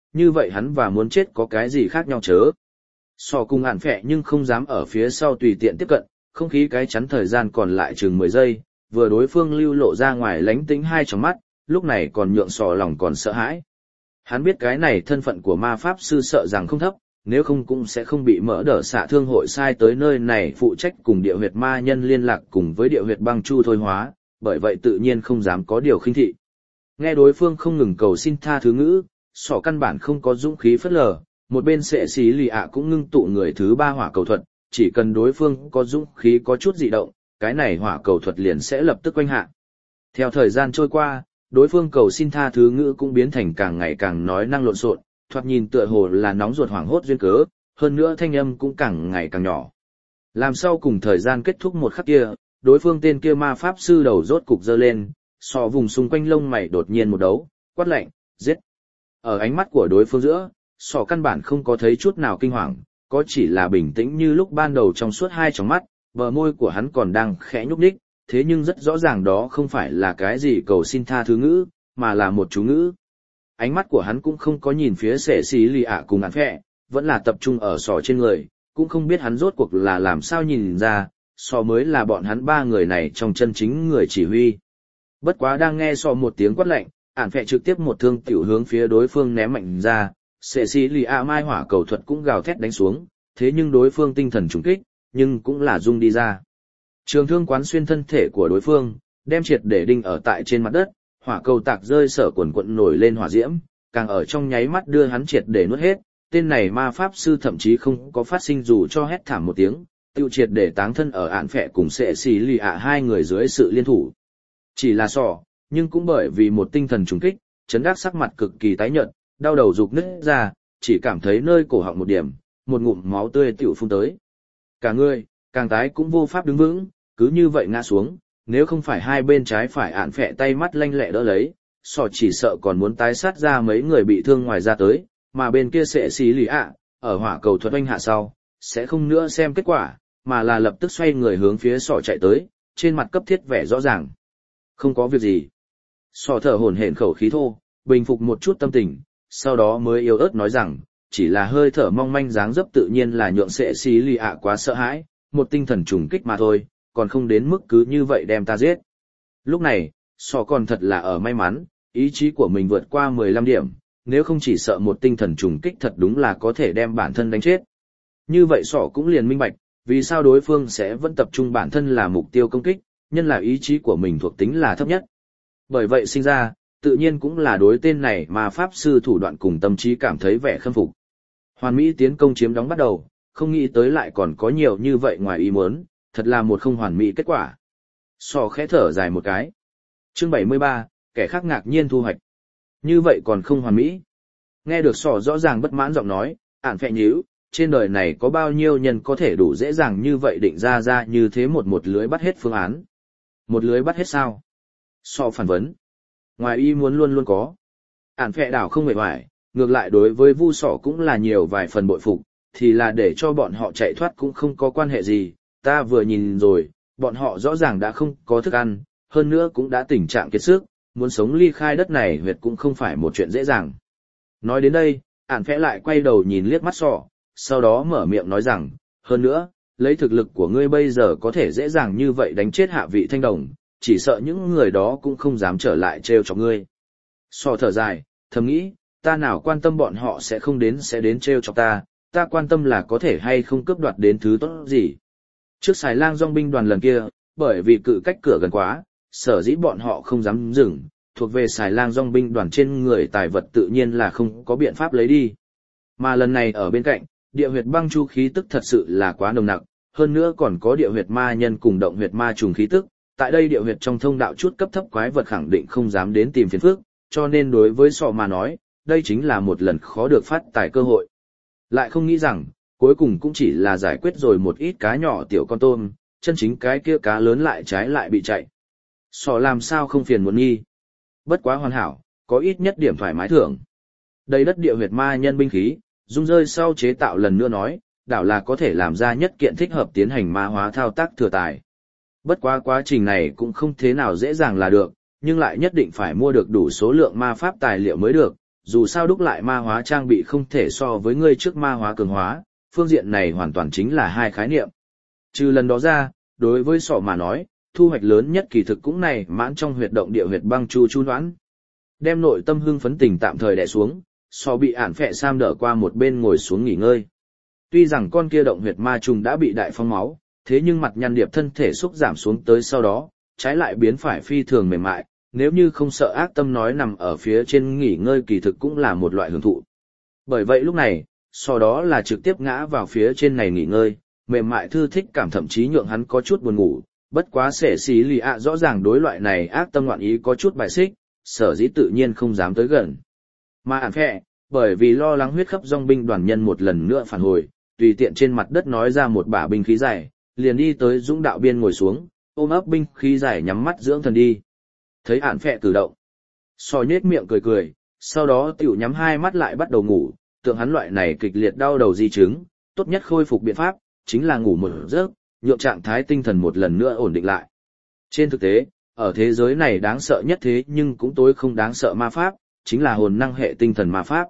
như vậy hắn và muốn chết có cái gì khác nhau chớ. Sò cùng ản phẹ nhưng không dám ở phía sau tùy tiện tiếp cận, không khí cái chắn thời gian còn lại chừng 10 giây, vừa đối phương lưu lộ ra ngoài lánh tính hai tròng mắt, lúc này còn nhượng sò lòng còn sợ hãi. Hắn biết cái này thân phận của ma pháp sư sợ rằng không thấp, nếu không cũng sẽ không bị mỡ đỡ xạ thương hội sai tới nơi này phụ trách cùng địa huyệt ma nhân liên lạc cùng với địa huyệt băng chu thôi hóa, bởi vậy tự nhiên không dám có điều khinh thị. Nghe đối phương không ngừng cầu xin tha thứ ngữ, sỏ căn bản không có dũng khí phớt lờ, một bên sệ xí lì ạ cũng ngưng tụ người thứ ba hỏa cầu thuật, chỉ cần đối phương có dũng khí có chút dị động, cái này hỏa cầu thuật liền sẽ lập tức quanh hạ. Theo thời gian trôi qua, đối phương cầu xin tha thứ ngữ cũng biến thành càng ngày càng nói năng lộn xộn, thoạt nhìn tựa hồ là nóng ruột hoảng hốt duyên cớ, hơn nữa thanh âm cũng càng ngày càng nhỏ. Làm sau cùng thời gian kết thúc một khắc kia, đối phương tên kia ma pháp sư đầu rốt cục giơ lên, sọ vùng xung quanh lông mày đột nhiên một đấu, quát lạnh, giết. Ở ánh mắt của đối phương giữa, sọ căn bản không có thấy chút nào kinh hoàng, có chỉ là bình tĩnh như lúc ban đầu trong suốt hai tròng mắt, bờ môi của hắn còn đang khẽ nhúc nhích, thế nhưng rất rõ ràng đó không phải là cái gì cầu xin tha thứ ngữ, mà là một chú ngữ. Ánh mắt của hắn cũng không có nhìn phía sệ xí lì ạ cùng án phẹ, vẫn là tập trung ở sọ trên người, cũng không biết hắn rốt cuộc là làm sao nhìn ra, sọ mới là bọn hắn ba người này trong chân chính người chỉ huy. Bất quá đang nghe sọ một tiếng quát lạnh, án phẹ trực tiếp một thương tiểu hướng phía đối phương ném mạnh ra, sệ xí lì ạ mai hỏa cầu thuật cũng gào thét đánh xuống, thế nhưng đối phương tinh thần trùng kích, nhưng cũng là rung đi ra. Trường thương quán xuyên thân thể của đối phương, đem triệt để đinh ở tại trên mặt đất, hỏa cầu tạc rơi sở quần quận nổi lên hỏa diễm, càng ở trong nháy mắt đưa hắn triệt để nuốt hết, tên này ma pháp sư thậm chí không có phát sinh dù cho hét thảm một tiếng, tiêu triệt để táng thân ở án phẹ cùng sệ xì lì ạ hai người dưới sự liên thủ. Chỉ là sọ, nhưng cũng bởi vì một tinh thần trùng kích, chấn đắc sắc mặt cực kỳ tái nhợt, đau đầu rục nứt ra, chỉ cảm thấy nơi cổ họng một điểm, một ngụm máu tươi tiểu phun tới. Cả người, càng tái cũng vô pháp đứng vững, cứ như vậy ngã xuống, nếu không phải hai bên trái phải án phẹ tay mắt lanh lẹ đỡ lấy, sọ chỉ sợ còn muốn tái sát ra mấy người bị thương ngoài ra tới, mà bên kia sẽ xí lì ạ, ở hỏa cầu thuật oanh hạ sau, sẽ không nữa xem kết quả, mà là lập tức xoay người hướng phía sọ chạy tới, trên mặt cấp thiết vẻ rõ ràng. Không có việc gì. Sọ thở hổn hển khẩu khí thô, bình phục một chút tâm tình, sau đó mới yếu ớt nói rằng, chỉ là hơi thở mong manh dáng dấp tự nhiên là nhượng sẽ xí lì ạ quá sợ hãi, một tinh thần trùng kích mà thôi, còn không đến mức cứ như vậy đem ta giết. Lúc này, sọ còn thật là ở may mắn, ý chí của mình vượt qua 15 điểm, nếu không chỉ sợ một tinh thần trùng kích thật đúng là có thể đem bản thân đánh chết. Như vậy sọ cũng liền minh bạch, vì sao đối phương sẽ vẫn tập trung bản thân là mục tiêu công kích, nhân là ý chí của mình thuộc tính là thấp nhất. Bởi vậy sinh ra, tự nhiên cũng là đối tên này mà pháp sư thủ đoạn cùng tâm trí cảm thấy vẻ khâm phục. Hoàn Mỹ tiến công chiếm đóng bắt đầu, không nghĩ tới lại còn có nhiều như vậy ngoài ý muốn, thật là một không hoàn mỹ kết quả. Sọ khẽ thở dài một cái. Chương 73, kẻ khác ngạc nhiên thu hoạch. Như vậy còn không hoàn mỹ. Nghe được sọ rõ ràng bất mãn giọng nói, ản phẹ nhíu, trên đời này có bao nhiêu nhân có thể đủ dễ dàng như vậy định ra như thế một lưới bắt hết phương án. Một lưới bắt hết sao? Sọ phản vấn. Ngoài ý muốn luôn luôn có. Ản phẹ đảo không hề hoài, ngược lại đối với Vu Sọ cũng là nhiều vài phần bội phục, thì là để cho bọn họ chạy thoát cũng không có quan hệ gì, ta vừa nhìn rồi, bọn họ rõ ràng đã không có thức ăn, hơn nữa cũng đã tình trạng kiệt sức, muốn sống ly khai đất này huyệt cũng không phải một chuyện dễ dàng. Nói đến đây, ản phẽ lại quay đầu nhìn liếc mắt Sọ, sau đó mở miệng nói rằng, hơn nữa, lấy thực lực của ngươi bây giờ có thể dễ dàng như vậy đánh chết hạ vị thanh đồng, chỉ sợ những người đó cũng không dám trở lại trêu chọc ngươi. Sọ thở dài, thầm nghĩ, ta nào quan tâm bọn họ sẽ đến trêu chọc ta quan tâm là có thể hay không cướp đoạt đến thứ tốt gì. Trước xài lang dòng binh đoàn lần kia, bởi vì cự cách cửa gần quá, sở dĩ bọn họ không dám dừng, thuộc về xài lang dòng binh đoàn trên người tài vật tự nhiên là không có biện pháp lấy đi. Mà lần này ở bên cạnh, địa huyệt băng chu khí tức thật sự là quá nồng nặc, hơn nữa còn có địa huyệt ma nhân cùng động huyệt ma trùng khí tức, tại đây địa huyệt trong thông đạo chút cấp thấp quái vật khẳng định không dám đến tìm phiền phức, cho nên đối với Sọ mà nói, đây chính là một lần khó được phát tài cơ hội. Lại không nghĩ rằng, cuối cùng cũng chỉ là giải quyết rồi một ít cá nhỏ tiểu con tôm, chân chính cái kia cá lớn lại trái lại bị chạy. Sọ làm sao không phiền muốn nghi. Bất quá hoàn hảo, có ít nhất điểm thoải mái thưởng. Đây đất địa huyệt ma nhân binh khí, dung rơi sau chế tạo lần nữa nói, đảo là có thể làm ra nhất kiện thích hợp tiến hành ma hóa thao tác thừa tài. Bất quá quá trình này cũng không thế nào dễ dàng là được, nhưng lại nhất định phải mua được đủ số lượng ma pháp tài liệu mới được, dù sao đúc lại ma hóa trang bị không thể so với ngươi trước ma hóa cường hóa, phương diện này hoàn toàn chính là hai khái niệm. Trừ lần đó ra, đối với sọ mà nói, thu hoạch lớn nhất kỳ thực cũng này mãn trong huyệt động địa huyệt băng chu chu đoán. Đem nội tâm hưng phấn tình tạm thời đè xuống, sọ bị ản phệ sam đỡ qua một bên ngồi xuống nghỉ ngơi. Tuy rằng con kia động huyệt ma trùng đã bị đại phong máu, thế nhưng mặt nhăn điệp thân thể xúc giảm xuống tới sau đó, trái lại biến phải phi thường mềm mại, nếu như không sợ ác tâm nói nằm ở phía trên nghỉ ngơi kỳ thực cũng là một loại hưởng thụ. Bởi vậy lúc này, sau đó là trực tiếp ngã vào phía trên này nghỉ ngơi, mềm mại thư thích cảm thậm chí nhượng hắn có chút buồn ngủ, bất quá sẻ xí lì ạ rõ ràng đối loại này ác tâm loạn ý có chút bài xích, sở dĩ tự nhiên không dám tới gần. Mà ản phệ, bởi vì lo lắng huyết khắp dòng binh đoàn nhân một lần nữa phản hồi, tùy tiện trên mặt đất nói ra một bả binh khí dài, liền đi tới dũng đạo biên ngồi xuống, ôm ấp binh khí dài nhắm mắt dưỡng thần đi. Thấy ản phệ cử động, sò nhếch miệng cười cười, sau đó tiểu nhắm hai mắt lại bắt đầu ngủ, tượng hắn loại này kịch liệt đau đầu di chứng, tốt nhất khôi phục biện pháp, chính là ngủ một giấc, nhượng trạng thái tinh thần một lần nữa ổn định lại. Trên thực tế, ở thế giới này đáng sợ nhất thế nhưng cũng tối không đáng sợ ma pháp, chính là hồn năng hệ tinh thần ma pháp.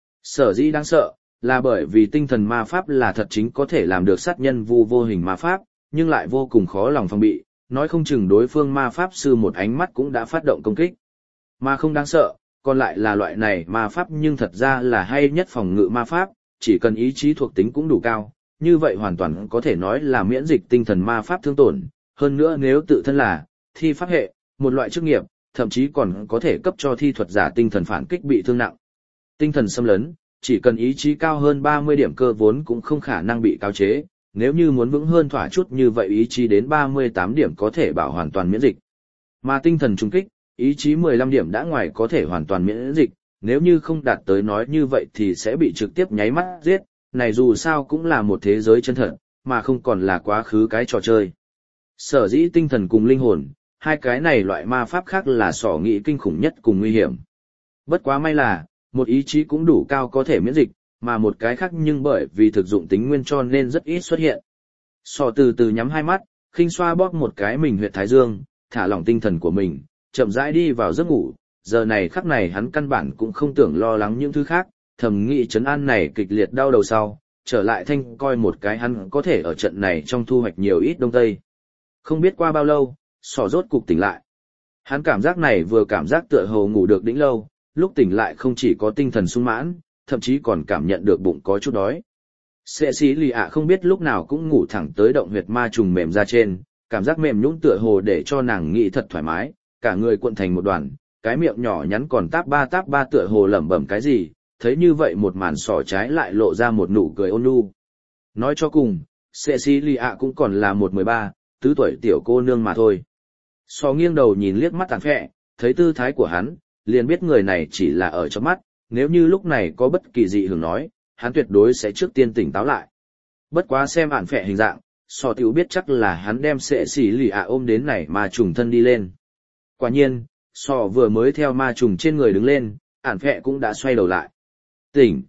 Sở dĩ đáng sợ, là bởi vì tinh thần ma pháp là thật chính có thể làm được sát nhân vu vô hình ma pháp, nhưng lại vô cùng khó lòng phòng bị, nói không chừng đối phương ma pháp sư một ánh mắt cũng đã phát động công kích. Mà không đáng sợ, còn lại là loại này ma pháp nhưng thật ra là hay nhất phòng ngự ma pháp, chỉ cần ý chí thuộc tính cũng đủ cao, như vậy hoàn toàn có thể nói là miễn dịch tinh thần ma pháp thương tổn, hơn nữa nếu tự thân là thi pháp hệ, một loại chức nghiệp, thậm chí còn có thể cấp cho thi thuật giả tinh thần phản kích bị thương nặng. Tinh thần xâm lấn, chỉ cần ý chí cao hơn 30 điểm cơ vốn cũng không khả năng bị cáo chế, nếu như muốn vững hơn thỏa chút như vậy ý chí đến 38 điểm có thể bảo hoàn toàn miễn dịch. Mà tinh thần trùng kích, ý chí 15 điểm đã ngoài có thể hoàn toàn miễn dịch, nếu như không đạt tới nói như vậy thì sẽ bị trực tiếp nháy mắt giết, này dù sao cũng là một thế giới chân thật, mà không còn là quá khứ cái trò chơi. Sở dĩ tinh thần cùng linh hồn, hai cái này loại ma pháp khác là sỏ nghĩ kinh khủng nhất cùng nguy hiểm. Bất quá may là, một ý chí cũng đủ cao có thể miễn dịch, mà một cái khác nhưng bởi vì thực dụng tính nguyên cho nên rất ít xuất hiện. Sọ từ từ nhắm hai mắt, khinh xoa bóp một cái mình huyệt thái dương, thả lỏng tinh thần của mình, chậm rãi đi vào giấc ngủ, giờ này khắc này hắn căn bản cũng không tưởng lo lắng những thứ khác, thầm nghĩ trấn an này kịch liệt đau đầu sau, trở lại thanh coi một cái hắn có thể ở trận này trong thu hoạch nhiều ít đông tây. Không biết qua bao lâu, sọ rốt cục tỉnh lại. Hắn cảm giác này vừa cảm giác tựa hồ ngủ được đĩnh lâu, lúc tỉnh lại không chỉ có tinh thần sung mãn, thậm chí còn cảm nhận được bụng có chút đói. Sệ xí lì ạ không biết lúc nào cũng ngủ thẳng tới động huyệt ma trùng mềm ra trên, cảm giác mềm nhũn tựa hồ để cho nàng nghĩ thật thoải mái, cả người cuộn thành một đoàn, cái miệng nhỏ nhắn còn táp ba tựa hồ lẩm bẩm cái gì, thấy như vậy một màn sỏ trái lại lộ ra một nụ cười ôn nhu. Nói cho cùng, sệ xí lì ạ cũng còn là một 13, tứ tuổi tiểu cô nương mà thôi. Sò nghiêng đầu nhìn liếc mắt tàn phệ, thấy tư thái của hắn, liền biết người này chỉ là ở trong mắt, nếu như lúc này có bất kỳ dị hưởng nói, hắn tuyệt đối sẽ trước tiên tỉnh táo lại. Bất quá xem ản phệ hình dạng, sò tiểu biết chắc là hắn đem sệ xỉ lì ạ ôm đến này ma trùng thân đi lên. Quả nhiên, sò vừa mới theo ma trùng trên người đứng lên, ản phệ cũng đã xoay đầu lại. Tỉnh.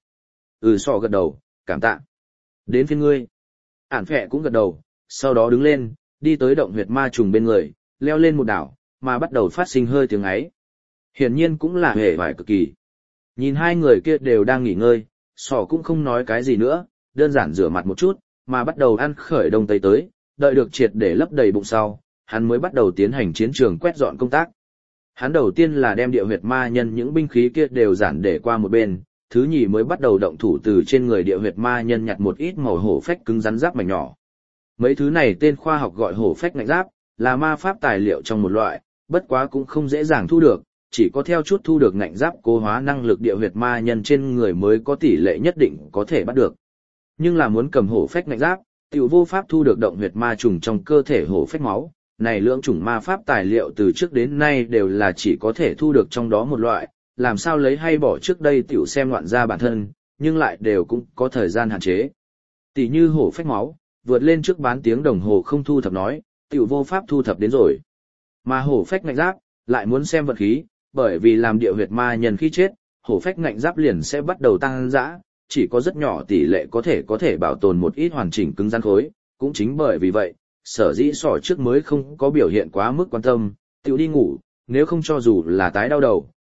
Sò gật đầu, cảm tạ. Đến phiên ngươi. Ản phệ cũng gật đầu, sau đó đứng lên, đi tới động huyệt ma trùng bên người, leo lên một đảo, mà bắt đầu phát sinh hơi tiếng ấy. Hiển nhiên cũng là hề vải cực kỳ. Nhìn hai người kia đều đang nghỉ ngơi, sò cũng không nói cái gì nữa, đơn giản rửa mặt một chút, mà bắt đầu ăn khởi đông tây tới, đợi được triệt để lấp đầy bụng sau, hắn mới bắt đầu tiến hành chiến trường quét dọn công tác. Hắn đầu tiên là đem địa huyệt ma nhân những binh khí kia đều giản để qua một bên, thứ nhì mới bắt đầu động thủ từ trên người địa huyệt ma nhân nhặt một ít màu hổ phách cứng rắn giáp mảnh nhỏ. Mấy thứ này tên khoa học gọi hổ phách ngạnh giáp, là ma pháp tài liệu trong một loại, bất quá cũng không dễ dàng thu được, chỉ có theo chút thu được ngạnh giáp cố hóa năng lực địa huyệt ma nhân trên người mới có tỷ lệ nhất định có thể bắt được. Nhưng là muốn cầm hổ phách ngạnh giáp, tiểu vô pháp thu được động huyệt ma trùng trong cơ thể hổ phách máu. Này lượng chủng ma pháp tài liệu từ trước đến nay đều là chỉ có thể thu được trong đó một loại, làm sao lấy hay bỏ trước đây tiểu xem loạn ra bản thân, nhưng lại đều cũng có thời gian hạn chế. Tỷ như hổ phách máu, vượt lên trước bán tiếng đồng hồ không thu thập nói, tiểu vô pháp thu thập đến rồi. Mà hổ phách ngạnh giáp, lại muốn xem vật khí, bởi vì làm địa huyệt ma nhân khi chết, hổ phách ngạnh giáp liền sẽ bắt đầu tăng dã, chỉ có rất nhỏ tỷ lệ có thể bảo tồn một ít hoàn chỉnh cứng rắn khối, cũng chính bởi vì vậy, sở dĩ sỏ trước mới không có biểu hiện quá mức quan tâm, tiểu đi ngủ, nếu không cho dù là tái đau đầu,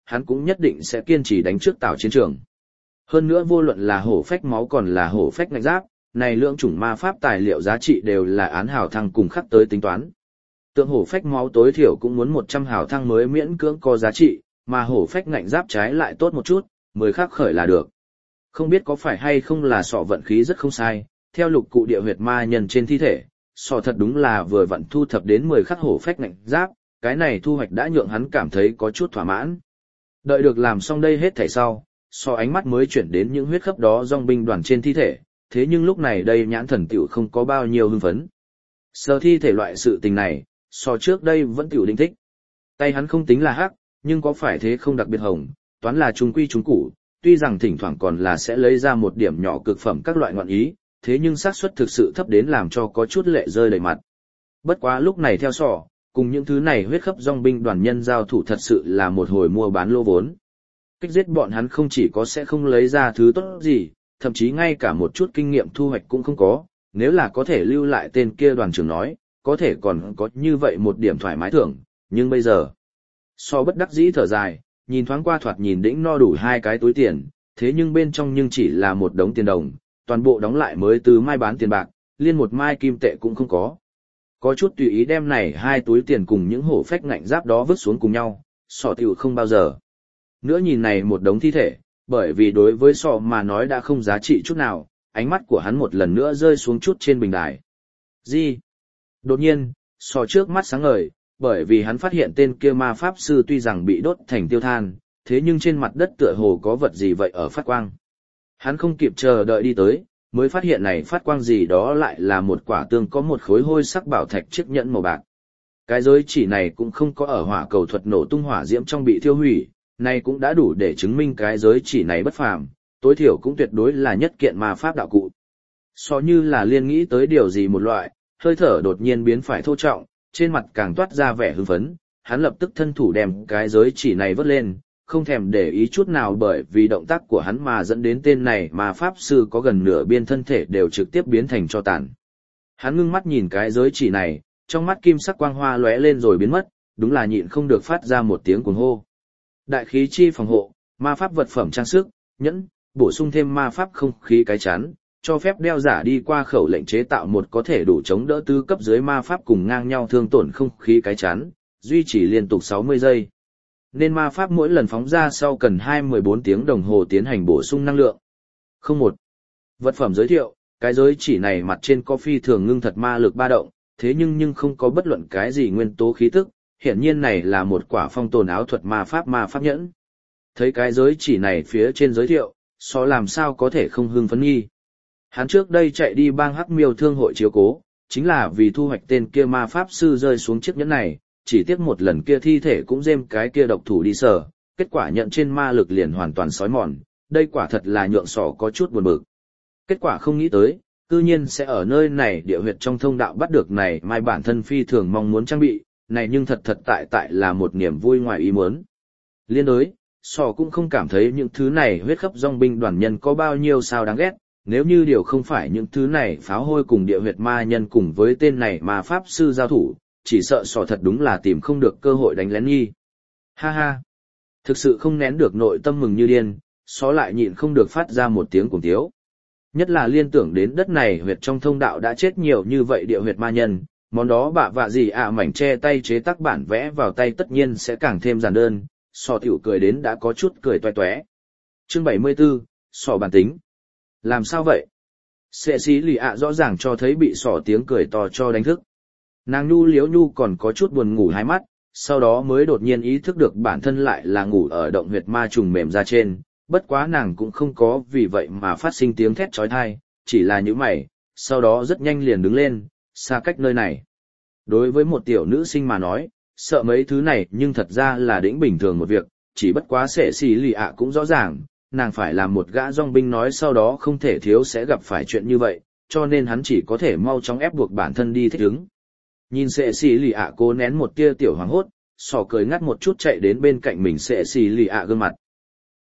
hắn cũng nhất định sẽ kiên trì đánh trước Tào Chiến Trường. Hơn nữa vô luận là hổ phách máu còn là hổ phách ngạnh giáp, này lượng chủng ma pháp tài liệu giá trị đều là án hào thăng cùng khắc tới tính toán. Tượng hổ phách máu tối thiểu cũng muốn 100 hào thăng mới miễn cưỡng có giá trị, mà hổ phách ngạnh giáp trái lại tốt một chút, 10 khắc khởi là được. Không biết có phải hay không là sọ vận khí rất không sai, theo lục cụ địa huyệt ma nhân trên thi thể, sọ thật đúng là vừa vận thu thập đến 10 khắc hổ phách ngạnh giáp, cái này thu hoạch đã nhượng hắn cảm thấy có chút thỏa mãn. Đợi được làm xong đây hết thảy sau, sọ ánh mắt mới chuyển đến những huyết khắp đó dòng binh đoàn trên thi thể, thế nhưng lúc này đây nhãn thần tiểu không có bao nhiêu hưng phấn. Sờ thi thể loại sự tình này, sọ trước đây vẫn tiểu định thích. Tay hắn không tính là hắc, nhưng có phải thế không đặc biệt hồng, toán là trung quy trung củ, tuy rằng thỉnh thoảng còn là sẽ lấy ra một điểm nhỏ cực phẩm các loại ngọn ý, thế nhưng xác suất thực sự thấp đến làm cho có chút lệ rơi đầy mặt. Bất quá lúc này theo sọ, cùng những thứ này huyết khắp dòng binh đoàn nhân giao thủ thật sự là một hồi mua bán lô vốn. Cách giết bọn hắn không chỉ có sẽ không lấy ra thứ tốt gì, thậm chí ngay cả một chút kinh nghiệm thu hoạch cũng không có, nếu là có thể lưu lại tên kia đoàn trưởng nói, có thể còn có như vậy một điểm thoải mái thưởng, nhưng bây giờ, so bất đắc dĩ thở dài, nhìn thoáng qua thoạt nhìn đĩnh no đủ 2 cái túi tiền, thế nhưng bên trong nhưng chỉ là một đống tiền đồng, toàn bộ đóng lại mới từ mai bán tiền bạc, liên một mai kim tệ cũng không có. Có chút tùy ý đem này 2 túi tiền cùng những hổ phách ngạnh giáp đó vứt xuống cùng nhau, sọ tiểu không bao giờ. Nữa nhìn này một đống thi thể, bởi vì đối với sọ mà nói đã không giá trị chút nào, ánh mắt của hắn một lần nữa rơi xuống chút trên bình đài. Gì? Đột nhiên, sọ trước mắt sáng ngời, bởi vì hắn phát hiện tên kia ma pháp sư tuy rằng bị đốt thành tiêu than, thế nhưng trên mặt đất tựa hồ có vật gì vậy ở phát quang. Hắn không kịp chờ đợi đi tới, mới phát hiện này phát quang gì đó lại là một quả tương có một khối hôi sắc bảo thạch chiếc nhẫn màu bạc. Cái giới chỉ này cũng không có ở hỏa cầu thuật nổ tung hỏa diễm trong bị thiêu hủy, này cũng đã đủ để chứng minh cái giới chỉ này bất phàm, tối thiểu cũng tuyệt đối là nhất kiện ma pháp đạo cụ. So như là liên nghĩ tới điều gì một loại, hơi thở đột nhiên biến phải thô trọng, trên mặt càng toát ra vẻ hưng phấn, hắn lập tức thân thủ đem cái giới chỉ này vớt lên, không thèm để ý chút nào bởi vì động tác của hắn mà dẫn đến tên này mà pháp sư có gần nửa biên thân thể đều trực tiếp biến thành tro tàn. Hắn ngưng mắt nhìn cái giới chỉ này, trong mắt kim sắc quang hoa lóe lên rồi biến mất, đúng là nhịn không được phát ra một tiếng cuồng hô. Đại khí chi phòng hộ, ma pháp vật phẩm trang sức, nhẫn, bổ sung thêm ma pháp không khí cái chắn, cho phép đeo giả đi qua khẩu lệnh chế tạo một có thể đủ chống đỡ tứ cấp dưới ma pháp cùng ngang nhau thương tổn không khí cái chắn, duy trì liên tục 60 giây. Nên ma pháp mỗi lần phóng ra sau cần 14 tiếng đồng hồ tiến hành bổ sung năng lượng. 01. Vật phẩm giới thiệu, cái giới chỉ này mặt trên có phi thường ngưng thật ma lực ba động, thế nhưng không có bất luận cái gì nguyên tố khí tức, hiển nhiên này là một quả phong tồn áo thuật ma pháp nhẫn. Thấy cái giới chỉ này phía trên giới thiệu, so làm sao có thể không hưng phấn nghi. Hắn trước đây chạy đi bang Hắc Miêu thương hội chiếu cố, chính là vì thu hoạch tên kia ma pháp sư rơi xuống chiếc nhẫn này, chỉ tiếc một lần kia thi thể cũng dêm cái kia độc thủ đi sờ, kết quả nhận trên ma lực liền hoàn toàn sói mòn, đây quả thật là nhượng sọ có chút buồn bực. Kết quả không nghĩ tới, cư nhiên sẽ ở nơi này địa huyệt trong thông đạo bắt được này mai bản thân phi thường mong muốn trang bị, này nhưng thật tại là một niềm vui ngoài ý muốn. Liên đối, sọ cũng không cảm thấy những thứ này huyết khắp dòng binh đoàn nhân có bao nhiêu sao đáng ghét, nếu như điều không phải những thứ này pháo hôi cùng địa huyệt ma nhân cùng với tên này mà pháp sư giao thủ, chỉ sợ sọ thật đúng là tìm không được cơ hội đánh lén nghi. Ha ha! Thực sự không nén được nội tâm mừng như điên, sọ lại nhịn không được phát ra một tiếng cuồng tiếu. Nhất là liên tưởng đến đất này huyệt trong thông đạo đã chết nhiều như vậy địa huyệt ma nhân, món đó bạ vạ gì mảnh che tay chế tác bản vẽ vào tay tất nhiên sẽ càng thêm giản đơn, sọ tiểu cười đến đã có chút cười toe toé. Chương 74, sọ bản tính. Làm sao vậy? Sệ xí lì rõ ràng cho thấy bị sọ tiếng cười to cho đánh thức. Nàng nhu liếu nhu còn có chút buồn ngủ hai mắt, sau đó mới đột nhiên ý thức được bản thân lại là ngủ ở động huyệt ma trùng mềm ra trên, bất quá nàng cũng không có vì vậy mà phát sinh tiếng thét chói tai, chỉ là nhíu mày, sau đó rất nhanh liền đứng lên, xa cách nơi này. Đối với một tiểu nữ sinh mà nói, sợ mấy thứ này nhưng thật ra là đĩnh bình thường một việc, chỉ bất quá sệ xì lì cũng rõ ràng, nàng phải làm một gã dòng binh nói sau đó không thể thiếu sẽ gặp phải chuyện như vậy, cho nên hắn chỉ có thể mau chóng ép buộc bản thân đi thích ứng. Nhìn sệ xì lì cố nén một tia tiểu hoảng hốt, sỏ cười ngắt một chút chạy đến bên cạnh mình sệ xì lì gương mặt.